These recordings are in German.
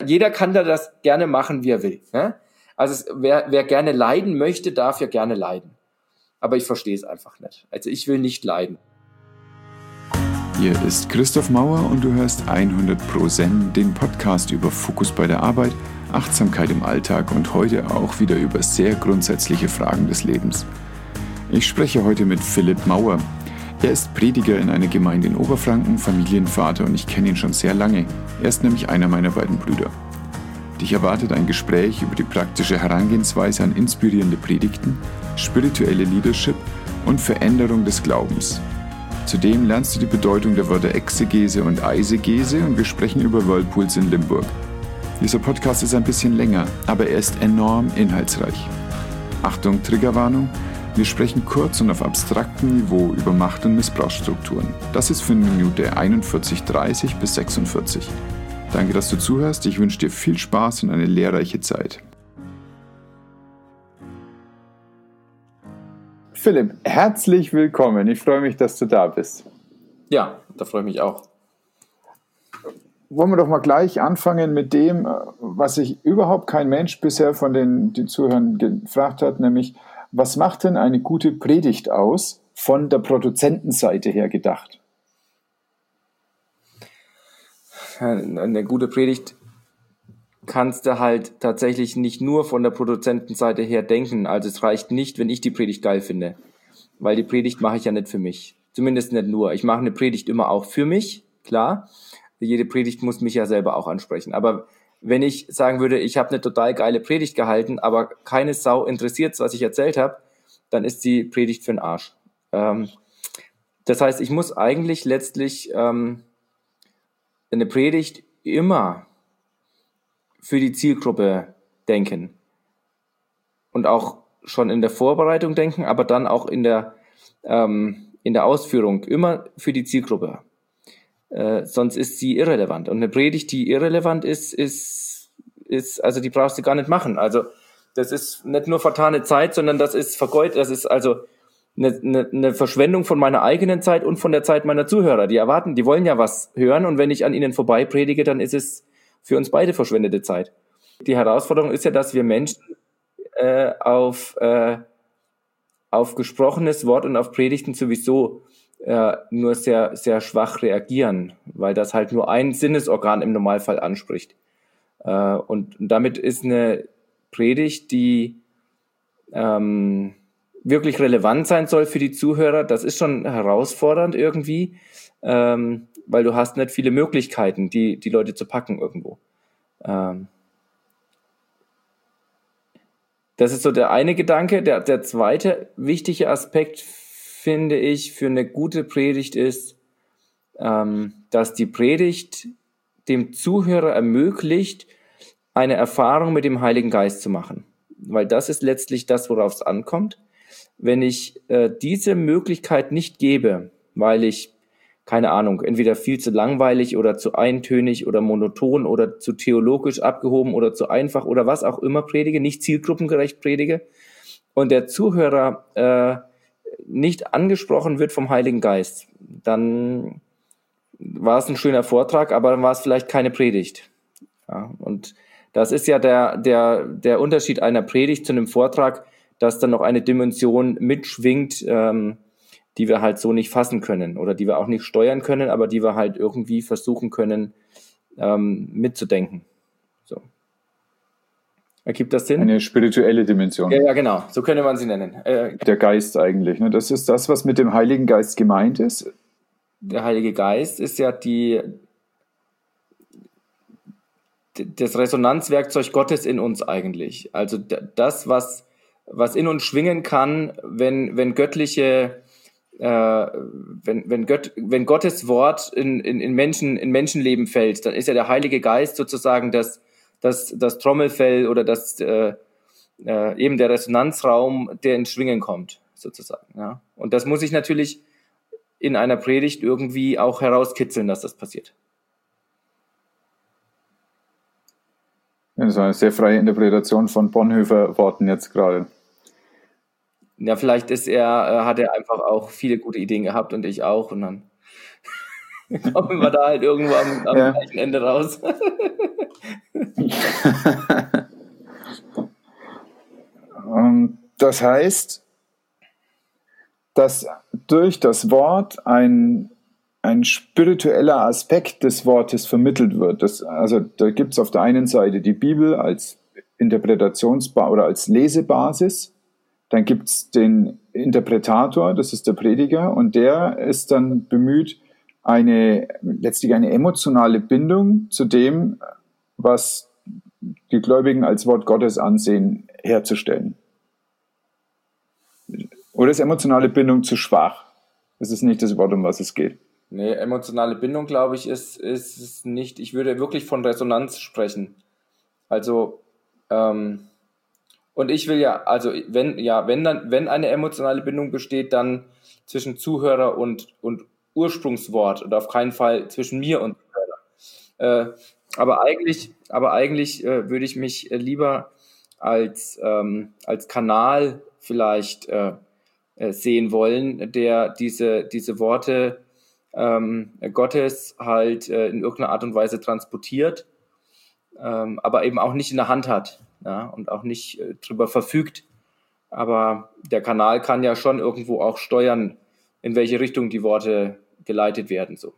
jeder kann da das gerne machen, wie er will. Ne? Also wer gerne leiden möchte, darf ja gerne leiden. Aber ich verstehe es einfach nicht. Also ich will nicht leiden. Hier ist Christoph Mauer und du hörst 100% Zen, den Podcast über Fokus bei der Arbeit, Achtsamkeit im Alltag und heute auch wieder über sehr grundsätzliche Fragen des Lebens. Ich spreche heute mit Philipp Mauer. Er ist Prediger in einer Gemeinde in Oberfranken, Familienvater und ich kenne ihn schon sehr lange. Er ist nämlich einer meiner beiden Brüder. Dich erwartet ein Gespräch über die praktische Herangehensweise an inspirierende Predigten, spirituelle Leadership und Veränderung des Glaubens. Zudem lernst du die Bedeutung der Wörter Exegese und Eisegese und wir sprechen über Whirlpools in Limburg. Dieser Podcast ist ein bisschen länger, aber er ist enorm inhaltsreich. Achtung, Triggerwarnung! Wir sprechen kurz und auf abstraktem Niveau über Macht- und Missbrauchsstrukturen. Das ist für Minute 41:30 bis 46. Danke, dass du zuhörst. Ich wünsche dir viel Spaß und eine lehrreiche Zeit. Philipp, herzlich willkommen. Ich freue mich, dass du da bist. Ja, da freue ich mich auch. Wollen wir doch mal gleich anfangen mit dem, was sich überhaupt kein Mensch bisher von den Zuhörern gefragt hat, nämlich, was macht denn eine gute Predigt aus, von der Produzentenseite her gedacht? Eine gute Predigt kannst du halt tatsächlich nicht nur von der Produzentenseite her denken. Also es reicht nicht, wenn ich die Predigt geil finde, weil die Predigt mache ich ja nicht für mich. Zumindest nicht nur. Ich mache eine Predigt immer auch für mich, klar. Jede Predigt muss mich ja selber auch ansprechen. Aber wenn ich sagen würde, ich habe eine total geile Predigt gehalten, aber keine Sau interessiert, was ich erzählt habe, dann ist die Predigt für den Arsch. Das heißt, ich muss eigentlich letztlich eine Predigt immer für die Zielgruppe denken und auch schon in der Vorbereitung denken, aber dann auch in der Ausführung immer für die Zielgruppe. Sonst ist sie irrelevant. Und eine Predigt, die irrelevant ist, also die brauchst du gar nicht machen. Also das ist nicht nur vertane Zeit, sondern das ist vergeud, das ist also eine Verschwendung von meiner eigenen Zeit und von der Zeit meiner Zuhörer. Die erwarten, die wollen ja was hören und wenn ich an ihnen vorbei predige, dann ist es für uns beide verschwendete Zeit. Die Herausforderung ist ja, dass wir Menschen auf gesprochenes Wort und auf Predigten sowieso nur sehr, sehr schwach reagieren, weil das halt nur ein Sinnesorgan im Normalfall anspricht. Und damit ist eine Predigt, die wirklich relevant sein soll für die Zuhörer, das ist schon herausfordernd irgendwie, weil du hast nicht viele Möglichkeiten, die Leute zu packen irgendwo. Das ist so der eine Gedanke. Der zweite wichtige Aspekt, finde ich, für eine gute Predigt ist, dass die Predigt dem Zuhörer ermöglicht, eine Erfahrung mit dem Heiligen Geist zu machen. Weil das ist letztlich das, worauf es ankommt. Wenn ich diese Möglichkeit nicht gebe, weil ich, keine Ahnung, entweder viel zu langweilig oder zu eintönig oder monoton oder zu theologisch abgehoben oder zu einfach oder was auch immer predige, nicht zielgruppengerecht predige und der Zuhörer nicht angesprochen wird vom Heiligen Geist, dann war es ein schöner Vortrag, aber dann war es vielleicht keine Predigt. Ja, und das ist ja der Unterschied einer Predigt zu einem Vortrag, dass dann noch eine Dimension mitschwingt, die wir halt so nicht fassen können oder die wir auch nicht steuern können, aber die wir halt irgendwie versuchen können mitzudenken. So. Ergibt das Sinn? Eine spirituelle Dimension. Ja, genau, so könnte man sie nennen. Der Geist eigentlich. Ne? Das ist das, was mit dem Heiligen Geist gemeint ist. Der Heilige Geist ist ja das Resonanzwerkzeug Gottes in uns eigentlich. Also das, was in uns schwingen kann, wenn göttliche wenn Gottes Wort in Menschenleben fällt, dann ist ja der Heilige Geist sozusagen das Trommelfell oder eben der Resonanzraum, der ins Schwingen kommt, sozusagen. Ja. Und das muss ich natürlich in einer Predigt irgendwie auch herauskitzeln, dass das passiert. Das war eine sehr freie Interpretation von Bonhoeffer-Worten jetzt gerade. Ja, vielleicht hat er einfach auch viele gute Ideen gehabt und ich auch und dann kommen wir da halt irgendwo am Ja. gleichen Ende raus. Das heißt, dass durch das Wort ein spiritueller Aspekt des Wortes vermittelt wird. Also da gibt es auf der einen Seite die Bibel als oder als Lesebasis, dann gibt es den Interpretator, das ist der Prediger, und der ist dann bemüht, letztlich eine emotionale Bindung zu dem, was die Gläubigen als Wort Gottes ansehen, herzustellen. Oder ist emotionale Bindung zu schwach? Das ist nicht das Wort, um was es geht. Nee, emotionale Bindung, glaube ich, ist es nicht. Ich würde wirklich von Resonanz sprechen. Also, und ich will ja, also wenn eine emotionale Bindung besteht, dann zwischen Zuhörer und Ursprungswort und auf keinen Fall zwischen mir und Zuhörer. Aber eigentlich würde ich mich lieber als Kanal vielleicht sehen wollen, der diese Worte Gottes halt in irgendeiner Art und Weise transportiert, aber eben auch nicht in der Hand hat, ja, und auch nicht drüber verfügt. Aber der Kanal kann ja schon irgendwo auch steuern, in welche Richtung die Worte geleitet werden. So.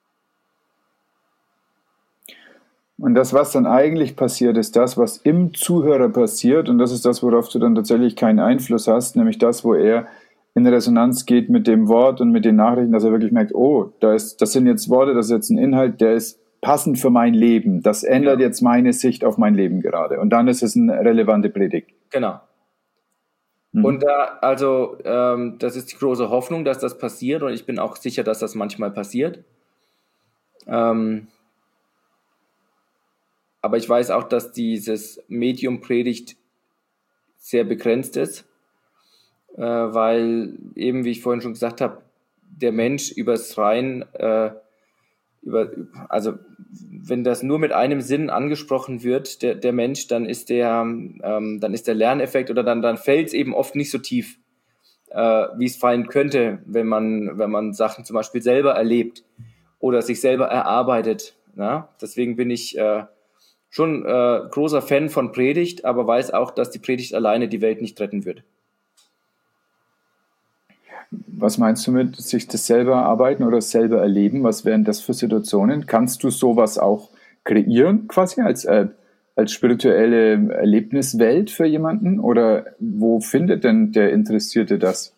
Und das, was dann eigentlich passiert, ist das, was im Zuhörer passiert. Und das ist das, worauf du dann tatsächlich keinen Einfluss hast, nämlich das, wo er in Resonanz geht mit dem Wort und mit den Nachrichten, dass er wirklich merkt, oh, das sind jetzt Worte, das ist jetzt ein Inhalt, der ist passend für mein Leben. Das ändert jetzt meine Sicht auf mein Leben gerade. Und dann ist es eine relevante Predigt. Genau. Und das ist die große Hoffnung, dass das passiert. Und ich bin auch sicher, dass das manchmal passiert. Aber ich weiß auch, dass dieses Medium Predigt sehr begrenzt ist. Weil eben, wie ich vorhin schon gesagt habe, der Mensch übers Rein, also wenn das nur mit einem Sinn angesprochen wird, der Mensch, dann ist der Lerneffekt oder dann fällt es eben oft nicht so tief, wie es fallen könnte, wenn man Sachen zum Beispiel selber erlebt oder sich selber erarbeitet. Ja? Deswegen bin ich schon großer Fan von Predigt, aber weiß auch, dass die Predigt alleine die Welt nicht retten wird. Was meinst du mit sich das selber erarbeiten oder selber erleben? Was wären das für Situationen? Kannst du sowas auch kreieren, quasi als spirituelle Erlebniswelt für jemanden? Oder wo findet denn der Interessierte das?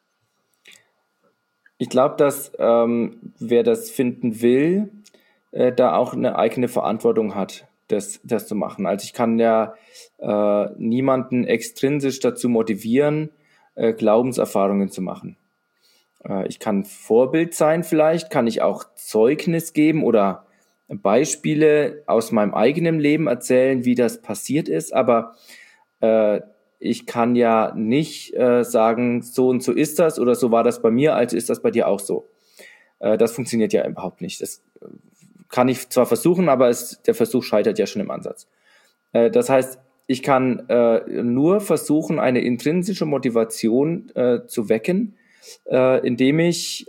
Ich glaube, dass wer das finden will, da auch eine eigene Verantwortung hat, das zu machen. Also ich kann ja niemanden extrinsisch dazu motivieren, Glaubenserfahrungen zu machen. Ich kann Vorbild sein vielleicht, kann ich auch Zeugnis geben oder Beispiele aus meinem eigenen Leben erzählen, wie das passiert ist, aber ich kann ja nicht sagen, so und so ist das oder so war das bei mir, also ist das bei dir auch so. Das funktioniert ja überhaupt nicht. Das kann ich zwar versuchen, aber der Versuch scheitert ja schon im Ansatz. Das heißt, ich kann nur versuchen, eine intrinsische Motivation zu wecken, indem ich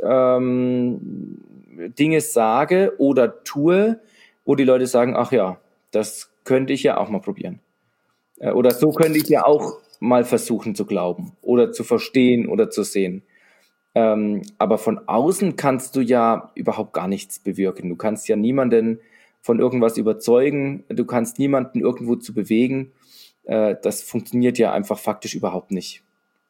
Dinge sage oder tue, wo die Leute sagen, ach ja, das könnte ich ja auch mal probieren. Oder so könnte ich ja auch mal versuchen zu glauben oder zu verstehen oder zu sehen. Aber von außen kannst du ja überhaupt gar nichts bewirken. Du kannst ja niemanden von irgendwas überzeugen, du kannst niemanden irgendwo zu bewegen. Das funktioniert ja einfach faktisch überhaupt nicht.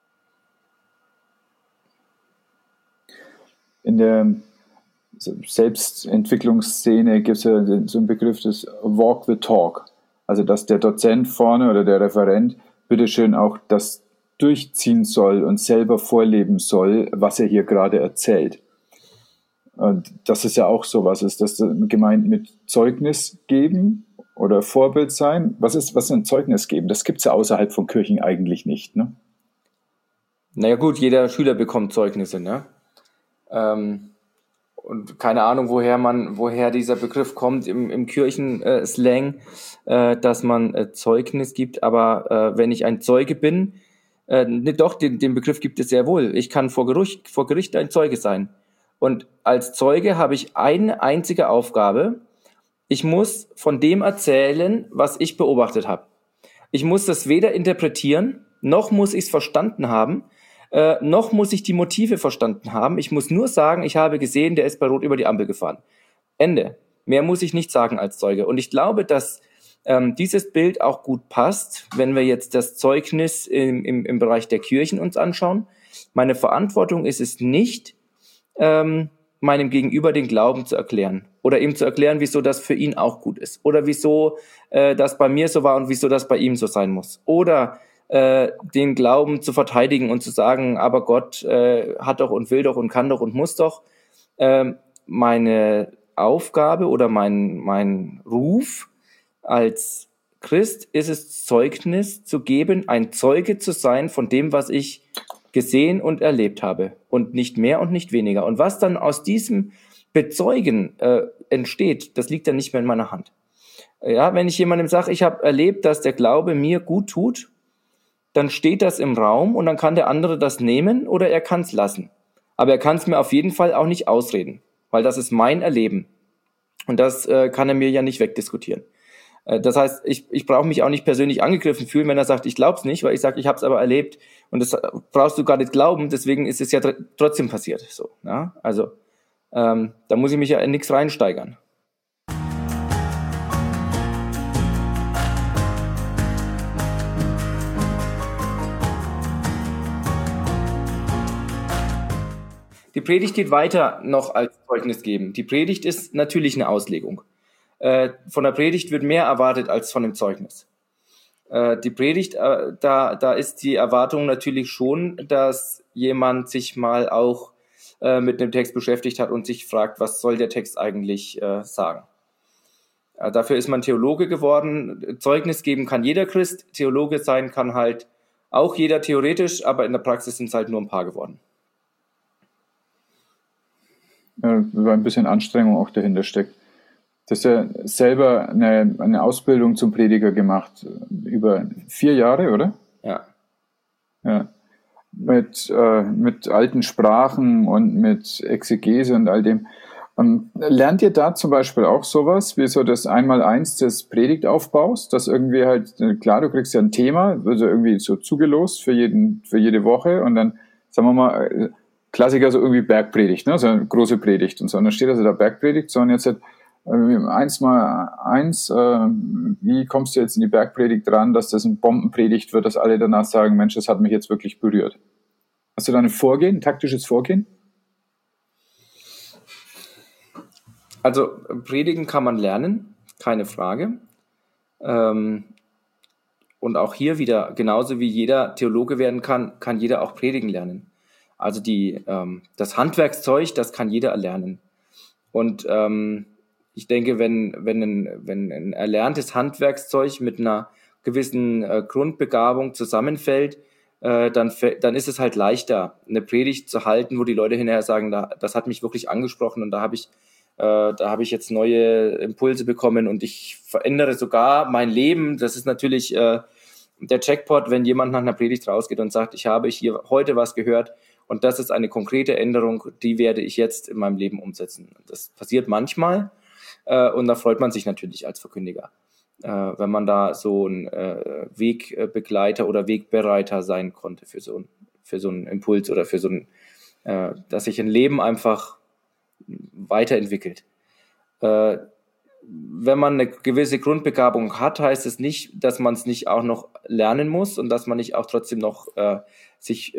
In der Selbstentwicklungsszene gibt es ja so einen Begriff des Walk the Talk. Also dass der Dozent vorne oder der Referent bitteschön auch das durchziehen soll und selber vorleben soll, was er hier gerade erzählt. Und das ist ja auch sowas. Ist das gemeint mit Zeugnis geben oder Vorbild sein? Was ist ein Zeugnis geben? Das gibt es ja außerhalb von Kirchen eigentlich nicht, ne? Naja gut, jeder Schüler bekommt Zeugnisse, ne? Und keine Ahnung, woher dieser Begriff kommt im Kirchenslang, dass man Zeugnis gibt. Aber wenn ich ein Zeuge bin, den Begriff gibt es sehr wohl. Ich kann vor Gericht ein Zeuge sein. Und als Zeuge habe ich eine einzige Aufgabe. Ich muss von dem erzählen, was ich beobachtet habe. Ich muss das weder interpretieren, noch muss ich es verstanden haben, noch muss ich die Motive verstanden haben. Ich muss nur sagen, ich habe gesehen, der ist bei Rot über die Ampel gefahren. Ende. Mehr muss ich nicht sagen als Zeuge. Und ich glaube, dass dieses Bild auch gut passt, wenn wir jetzt das Zeugnis im Bereich der Kirchen uns anschauen. Meine Verantwortung ist es nicht, meinem Gegenüber den Glauben zu erklären oder ihm zu erklären, wieso das für ihn auch gut ist oder wieso das bei mir so war und wieso das bei ihm so sein muss oder den Glauben zu verteidigen und zu sagen, aber Gott hat doch und will doch und kann doch und muss doch. Meine Aufgabe oder mein Ruf als Christ ist es, Zeugnis zu geben, ein Zeuge zu sein von dem, was ich gesehen und erlebt habe und nicht mehr und nicht weniger. Und was dann aus diesem Bezeugen entsteht, das liegt dann nicht mehr in meiner Hand. Ja, wenn ich jemandem sage, ich habe erlebt, dass der Glaube mir gut tut, dann steht das im Raum und dann kann der andere das nehmen oder er kann es lassen. Aber er kann es mir auf jeden Fall auch nicht ausreden, weil das ist mein Erleben. Und das kann er mir ja nicht wegdiskutieren. Das heißt, ich brauche mich auch nicht persönlich angegriffen fühlen, wenn er sagt, ich glaub's nicht, weil ich sage, ich habe es aber erlebt und das brauchst du gar nicht glauben, deswegen ist es ja trotzdem passiert. So, ja? Also da muss ich mich ja in nichts reinsteigern. Die Predigt geht weiter noch als Zeugnis geben. Die Predigt ist natürlich eine Auslegung. Von der Predigt wird mehr erwartet als von dem Zeugnis. Die Predigt, da ist die Erwartung natürlich schon, dass jemand sich mal auch mit dem Text beschäftigt hat und sich fragt, was soll der Text eigentlich sagen. Dafür ist man Theologe geworden. Zeugnis geben kann jeder Christ. Theologe sein kann halt auch jeder theoretisch, aber in der Praxis sind es halt nur ein paar geworden. Weil ein bisschen Anstrengung auch dahinter steckt. Du hast ja selber eine Ausbildung zum Prediger gemacht, über 4 Jahre, oder? Ja. Ja. Mit alten Sprachen und mit Exegese und all dem. Lernt ihr da zum Beispiel auch sowas, wie so das Einmaleins des Predigtaufbaus, dass irgendwie halt, klar, du kriegst ja ein Thema, also irgendwie so zugelost für jede Woche und dann, sagen wir mal, Klassiker, so irgendwie Bergpredigt, ne? So eine große Predigt und so. Und dann steht also da Bergpredigt, sondern jetzt halt 1x1, wie kommst du jetzt in die Bergpredigt ran, dass das ein Bombenpredigt wird, dass alle danach sagen, Mensch, das hat mich jetzt wirklich berührt. Hast du da ein taktisches Vorgehen? Also predigen kann man lernen, keine Frage. Und auch hier wieder, genauso wie jeder Theologe werden kann jeder auch predigen lernen. Also das Handwerkszeug, das kann jeder erlernen. Und ich denke, wenn ein erlerntes Handwerkszeug mit einer gewissen Grundbegabung zusammenfällt, dann ist es halt leichter, eine Predigt zu halten, wo die Leute hinterher sagen, das hat mich wirklich angesprochen und da habe ich jetzt neue Impulse bekommen und ich verändere sogar mein Leben. Das ist natürlich der Jackpot, wenn jemand nach einer Predigt rausgeht und sagt, ich habe hier heute was gehört und das ist eine konkrete Änderung, die werde ich jetzt in meinem Leben umsetzen. Das passiert manchmal und da freut man sich natürlich als Verkündiger, wenn man da so ein Wegbegleiter oder Wegbereiter sein konnte für so einen Impuls oder für so ein, dass sich ein Leben einfach weiterentwickelt. Wenn man eine gewisse Grundbegabung hat, heißt es nicht, dass man es nicht auch noch lernen muss und dass man nicht auch trotzdem noch sich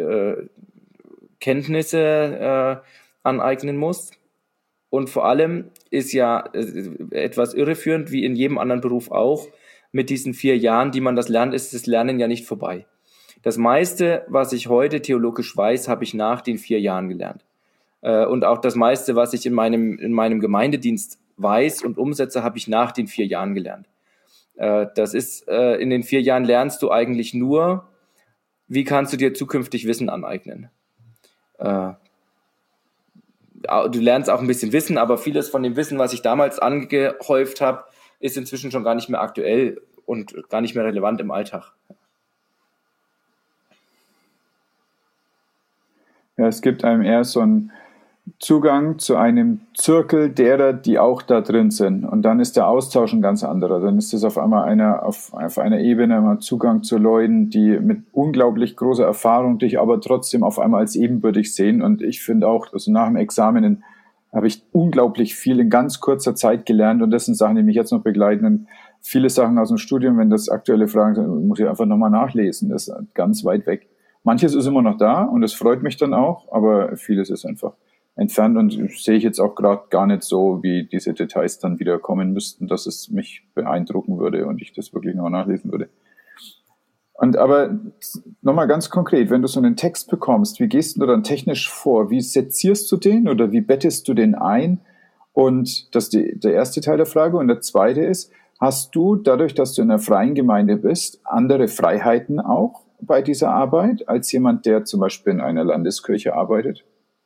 Kenntnisse aneignen muss. Und vor allem ist ja etwas irreführend, wie in jedem anderen Beruf auch, mit diesen 4 Jahren, die man das lernt, ist das Lernen ja nicht vorbei. Das meiste, was ich heute theologisch weiß, habe ich nach den 4 Jahren gelernt. Und auch das meiste, was ich in meinem Gemeindedienst weiß und umsetze, habe ich nach den 4 Jahren gelernt. Das ist, in den 4 Jahren lernst du eigentlich nur, wie kannst du dir zukünftig Wissen aneignen. Du lernst auch ein bisschen Wissen, aber vieles von dem Wissen, was ich damals angehäuft habe, ist inzwischen schon gar nicht mehr aktuell und gar nicht mehr relevant im Alltag. Ja, es gibt einem eher so ein Zugang zu einem Zirkel derer, die auch da drin sind. Und dann ist der Austausch ein ganz anderer. Dann ist es auf einmal auf einer Ebene mal Zugang zu Leuten, die mit unglaublich großer Erfahrung dich aber trotzdem auf einmal als ebenbürtig sehen. Und ich finde auch, also nach dem Examen habe ich unglaublich viel in ganz kurzer Zeit gelernt. Und das sind Sachen, die mich jetzt noch begleiten. Und viele Sachen aus dem Studium, wenn das aktuelle Fragen sind, muss ich einfach nochmal nachlesen. Das ist ganz weit weg. Manches ist immer noch da und es freut mich dann auch, aber vieles ist einfach entfernt und sehe ich jetzt auch gerade gar nicht so, wie diese Details dann wieder kommen müssten, dass es mich beeindrucken würde und ich das wirklich noch nachlesen würde. Und aber nochmal ganz konkret, wenn du so einen Text bekommst, wie gehst du dann technisch vor? Wie sezierst du den oder wie bettest du den ein? Und das ist der erste Teil der Frage. Und der zweite ist, hast du dadurch, dass du in einer freien Gemeinde bist, andere Freiheiten auch bei dieser Arbeit als jemand, der zum Beispiel in einer Landeskirche arbeitet?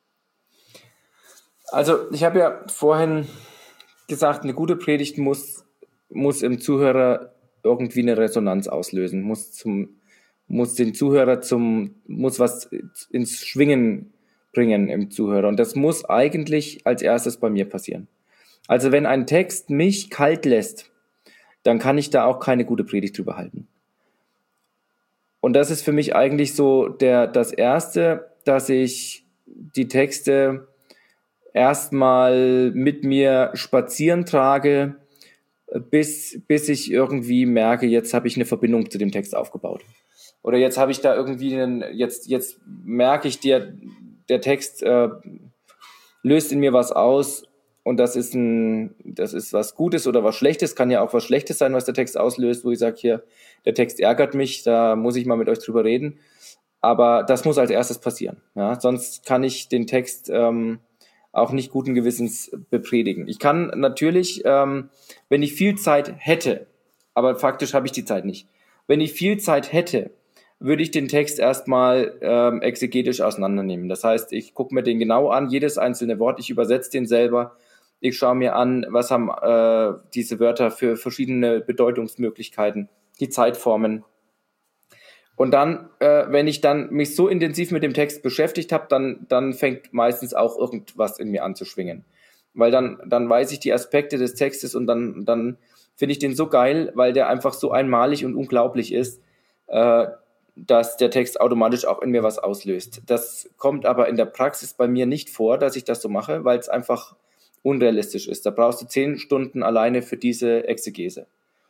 Also ich habe ja vorhin gesagt, eine gute Predigt muss im Zuhörer irgendwie eine Resonanz auslösen, muss den Zuhörer muss was ins Schwingen bringen im Zuhörer. Und das muss eigentlich als erstes bei mir passieren. Also wenn ein Text mich kalt lässt, dann kann ich da auch keine gute Predigt drüber halten. Und das ist für mich eigentlich so das Erste, dass ich die Texte erstmal mit mir spazieren trage, bis ich irgendwie merke, jetzt habe ich eine Verbindung zu dem Text aufgebaut. Oder jetzt habe ich da irgendwie jetzt merke ich, der Text löst in mir was aus und das ist was Gutes oder was Schlechtes, kann ja auch was Schlechtes sein, was der Text auslöst, wo ich sage, hier, der Text ärgert mich, da muss ich mal mit euch drüber reden. Aber das muss als erstes passieren. Ja? Sonst kann ich den Text auch nicht guten Gewissens bepredigen. Ich kann natürlich, wenn ich viel Zeit hätte, aber faktisch habe ich die Zeit nicht, wenn ich viel Zeit hätte, würde ich den Text erstmal exegetisch auseinandernehmen. Das heißt, ich gucke mir den genau an, jedes einzelne Wort, ich übersetze den selber, ich schaue mir an, was haben diese Wörter für verschiedene Bedeutungsmöglichkeiten, die Zeitformen. Und dann, wenn ich dann mich so intensiv mit dem Text beschäftigt habe, dann fängt meistens auch irgendwas in mir an zu schwingen. Weil dann weiß ich die Aspekte des Textes und dann finde ich den so geil, weil der einfach so einmalig und unglaublich ist, dass der Text automatisch auch in mir was auslöst. Das kommt aber in der Praxis bei mir nicht vor, dass ich das so mache, weil es einfach unrealistisch ist. Da brauchst du 10 Stunden alleine für diese Exegese.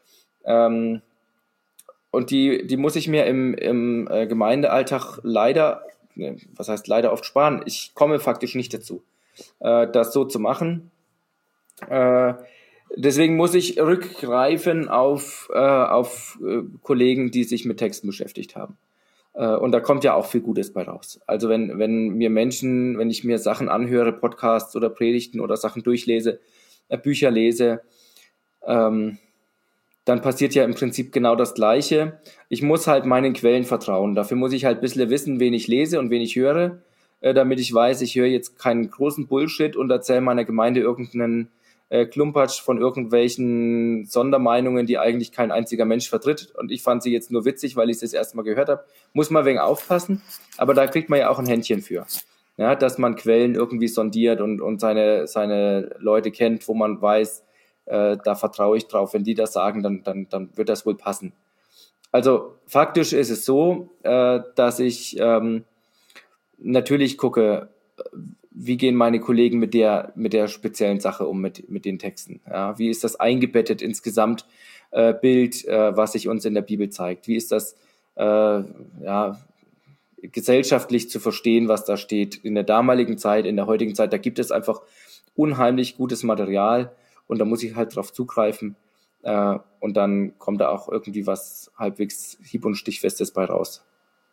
Und die muss ich mir im Gemeindealltag leider oft sparen. Ich komme faktisch nicht dazu, das so zu machen. Deswegen muss ich rückgreifen auf Kollegen, die sich mit Texten beschäftigt haben. Und da kommt ja auch viel Gutes bei raus. Also wenn ich mir Sachen anhöre, Podcasts oder Predigten oder Sachen durchlese, Bücher lese, dann passiert ja im Prinzip genau das Gleiche. Ich muss halt meinen Quellen vertrauen. Dafür muss ich halt ein bisschen wissen, wen ich lese und wen ich höre, damit ich weiß, ich höre jetzt keinen großen Bullshit und erzähle meiner Gemeinde irgendeinen Klumpatsch von irgendwelchen Sondermeinungen, die eigentlich kein einziger Mensch vertritt. Und ich fand sie jetzt nur witzig, weil ich es das erste Mal gehört habe. Muss man ein wenig aufpassen, aber da kriegt man ja auch ein Händchen für. Ja, dass man Quellen irgendwie sondiert und seine Leute kennt, wo man weiß, da vertraue ich drauf, wenn die das sagen, dann wird das wohl passen. Also faktisch ist es so, dass ich natürlich gucke, wie gehen meine Kollegen mit der speziellen Sache um, mit den Texten. Ja, wie ist das eingebettet ins Gesamtbild, was sich uns in der Bibel zeigt? Wie ist das gesellschaftlich zu verstehen, was da steht in der damaligen Zeit, in der heutigen Zeit? Da gibt es einfach unheimlich gutes Material. Und da muss ich halt drauf zugreifen und dann kommt da auch irgendwie was halbwegs hieb- und stichfestes bei raus.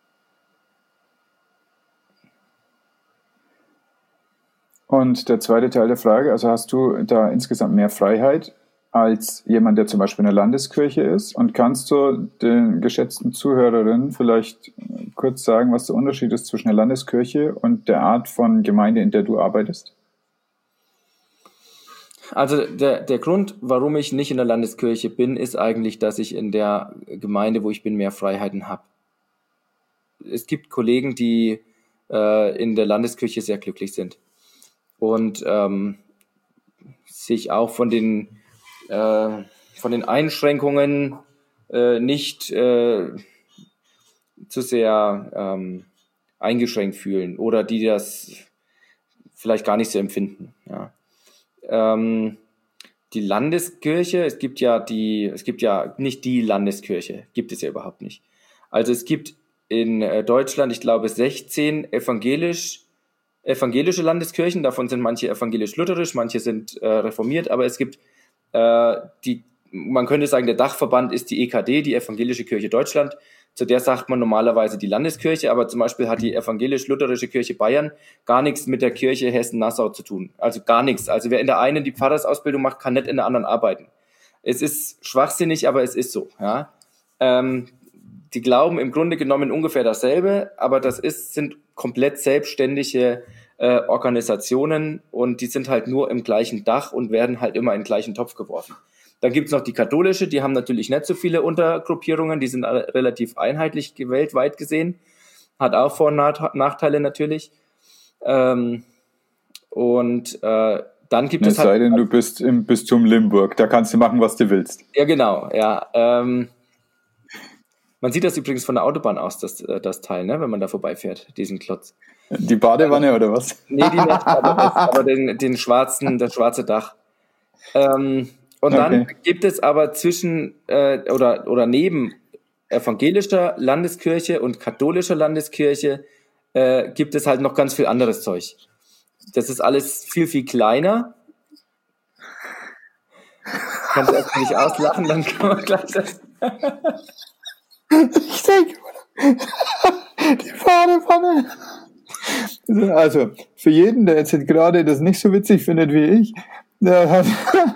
Und der zweite Teil der Frage, also hast du da insgesamt mehr Freiheit als jemand, der zum Beispiel in der Landeskirche ist? Und kannst du den geschätzten Zuhörerinnen vielleicht kurz sagen, was der Unterschied ist zwischen der Landeskirche und der Art von Gemeinde, in der du arbeitest? Also der Grund, warum ich nicht in der Landeskirche bin, ist eigentlich, dass ich in der Gemeinde, wo ich bin, mehr Freiheiten habe. Es gibt Kollegen, die in der Landeskirche sehr glücklich sind. und sich auch von den Einschränkungen nicht zu sehr eingeschränkt fühlen oder die das vielleicht gar nicht so empfinden. Ja. Die Landeskirche, es gibt ja nicht die Landeskirche, gibt es ja überhaupt nicht. Also es gibt in Deutschland, ich glaube, 16 evangelische Landeskirchen, davon sind manche evangelisch-lutherisch, manche sind reformiert, aber es gibt man könnte sagen, der Dachverband ist die EKD, die Evangelische Kirche Deutschland. Zu der sagt man normalerweise die Landeskirche, aber zum Beispiel hat die evangelisch-lutherische Kirche Bayern gar nichts mit der Kirche Hessen-Nassau zu tun. Also gar nichts. Also wer in der einen die Pfarrersausbildung macht, kann nicht in der anderen arbeiten. Es ist schwachsinnig, aber es ist so. Ja. Die glauben im Grunde genommen ungefähr dasselbe, aber sind komplett selbstständige Organisationen und die sind halt nur im gleichen Dach und werden halt immer in den gleichen Topf geworfen. Dann gibt's noch die katholische, die haben natürlich nicht so viele Untergruppierungen, die sind relativ einheitlich weltweit gesehen, hat auch Vor- und Nachteile natürlich. Dann gibt es halt... Es sei denn, du bist im Bistum Limburg, da kannst du machen, was du willst. Ja, genau, ja. Man sieht das übrigens von der Autobahn aus, das Teil, ne, wenn man da vorbeifährt, diesen Klotz. Die Badewanne oder was? Nee, die nicht, aber das schwarze Dach. Und dann gibt es aber zwischen oder neben evangelischer Landeskirche und katholischer Landeskirche gibt es halt noch ganz viel anderes Zeug. Das ist alles viel, viel kleiner. Kannst du erst nicht auslachen, dann kann man gleich das. Ich denke, die Badewanne. Also, für jeden, der jetzt gerade das nicht so witzig findet wie ich, der hat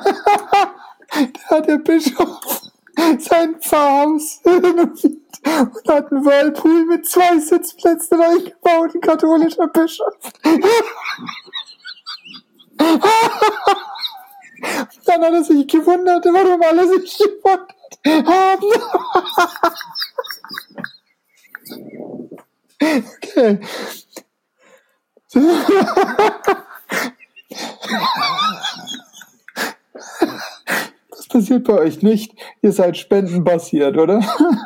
der Bischof sein Pfarrhaus renoviert und hat einen Whirlpool mit 2 Sitzplätzen eingebaut, ein katholischer Bischof. Dann hat er sich gewundert, warum alle sich gewundert haben. Okay. Das passiert bei euch nicht. Ihr seid spendenbasiert, oder?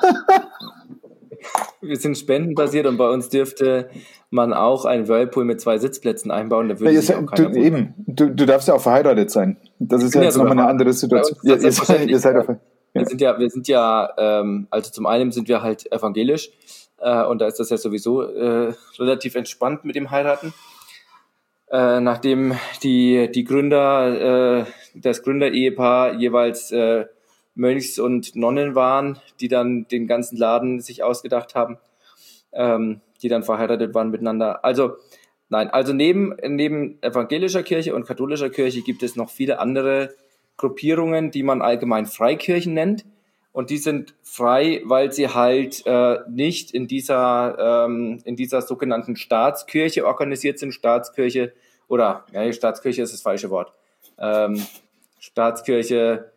Wir sind spendenbasiert und bei uns dürfte man auch einen Whirlpool mit 2 Sitzplätzen einbauen. Da würde sich auch keiner wundern. Du darfst ja auch verheiratet sein. Das ist ja jetzt nochmal eine andere Situation. Ihr seid auch, Wir sind ja, also zum einen sind wir halt evangelisch und da ist das ja sowieso relativ entspannt mit dem Heiraten. Nachdem die Gründer, das Gründerehepaar jeweils Mönchs und Nonnen waren, die dann den ganzen Laden sich ausgedacht haben, die dann verheiratet waren miteinander. Also neben evangelischer Kirche und katholischer Kirche gibt es noch viele andere Gruppierungen, die man allgemein Freikirchen nennt. Und die sind frei, weil sie halt nicht in dieser sogenannten Staatskirche organisiert sind. Staatskirche ist das falsche Wort. Staatskirche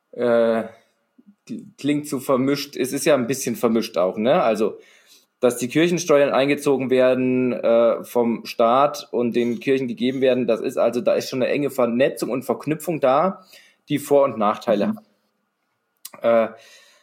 klingt zu vermischt. Es ist ja ein bisschen vermischt auch, ne? Also, dass die Kirchensteuern eingezogen werden vom Staat und den Kirchen gegeben werden, da ist schon eine enge Vernetzung und Verknüpfung da, die Vor- und Nachteile hat.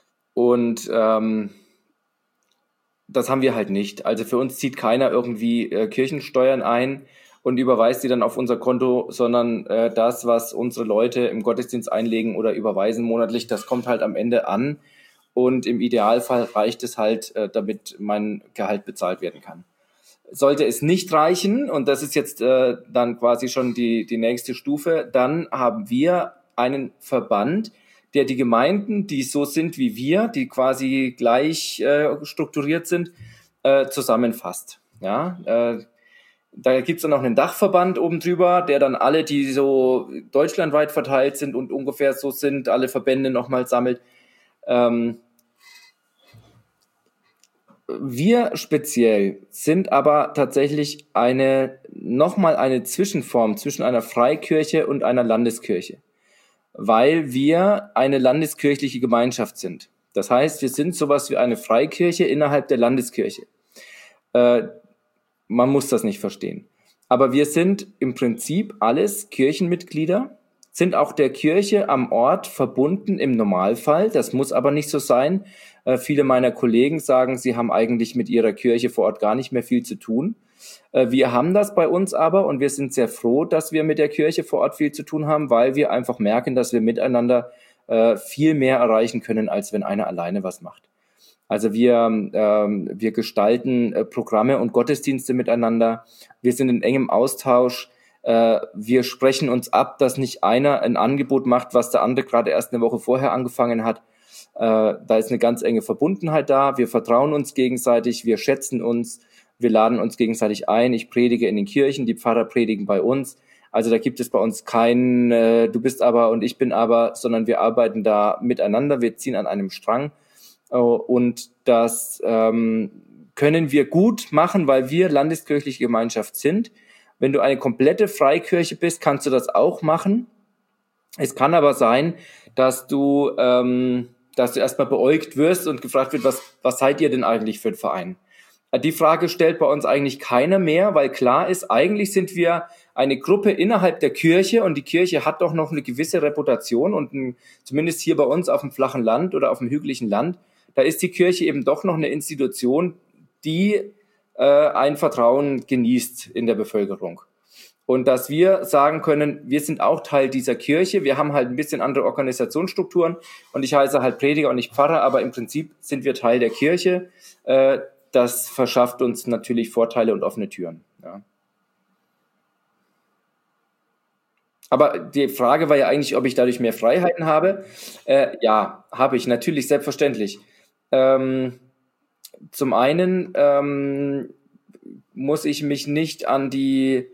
Das haben wir halt nicht. Also für uns zieht keiner irgendwie Kirchensteuern ein und überweist die dann auf unser Konto, sondern das, was unsere Leute im Gottesdienst einlegen oder überweisen monatlich, das kommt halt am Ende an und im Idealfall reicht es halt, damit mein Gehalt bezahlt werden kann. Sollte es nicht reichen, und das ist jetzt dann quasi schon die nächste Stufe, dann haben wir einen Verband, der die Gemeinden, die so sind wie wir, die quasi gleich strukturiert sind, zusammenfasst. Ja, da gibt's dann noch einen Dachverband oben drüber, der dann alle, die so deutschlandweit verteilt sind und ungefähr so sind, alle Verbände nochmal sammelt. Wir speziell sind aber tatsächlich nochmal eine Zwischenform zwischen einer Freikirche und einer Landeskirche, weil wir eine landeskirchliche Gemeinschaft sind. Das heißt, wir sind sowas wie eine Freikirche innerhalb der Landeskirche. Man muss das nicht verstehen. Aber wir sind im Prinzip alles Kirchenmitglieder, sind auch der Kirche am Ort verbunden im Normalfall. Das muss aber nicht so sein. Viele meiner Kollegen sagen, sie haben eigentlich mit ihrer Kirche vor Ort gar nicht mehr viel zu tun. Wir haben das bei uns aber und wir sind sehr froh, dass wir mit der Kirche vor Ort viel zu tun haben, weil wir einfach merken, dass wir miteinander viel mehr erreichen können, als wenn einer alleine was macht. Also wir gestalten Programme und Gottesdienste miteinander. Wir sind in engem Austausch. Wir sprechen uns ab, dass nicht einer ein Angebot macht, was der andere gerade erst eine Woche vorher angefangen hat. Da ist eine ganz enge Verbundenheit da. Wir vertrauen uns gegenseitig, wir schätzen uns, wir laden uns gegenseitig ein. Ich predige in den Kirchen, die Pfarrer predigen bei uns. Also da gibt es bei uns kein du bist aber und ich bin aber, sondern wir arbeiten da miteinander, wir ziehen an einem Strang. Und das können wir gut machen, weil wir landeskirchliche Gemeinschaft sind. Wenn du eine komplette Freikirche bist, kannst du das auch machen. Es kann aber sein, dass du erstmal beäugt wirst und gefragt wird, was seid ihr denn eigentlich für ein Verein? Die Frage stellt bei uns eigentlich keiner mehr, weil klar ist, eigentlich sind wir eine Gruppe innerhalb der Kirche und die Kirche hat doch noch eine gewisse Reputation und zumindest hier bei uns auf dem flachen Land oder auf dem hügeligen Land, da ist die Kirche eben doch noch eine Institution, die ein Vertrauen genießt in der Bevölkerung. Und dass wir sagen können, wir sind auch Teil dieser Kirche, wir haben halt ein bisschen andere Organisationsstrukturen und ich heiße halt Prediger und nicht Pfarrer, aber im Prinzip sind wir Teil der Kirche. Das verschafft uns natürlich Vorteile und offene Türen. Ja. Aber die Frage war ja eigentlich, ob ich dadurch mehr Freiheiten habe. Ja, habe ich natürlich, selbstverständlich. Zum einen muss ich mich nicht an die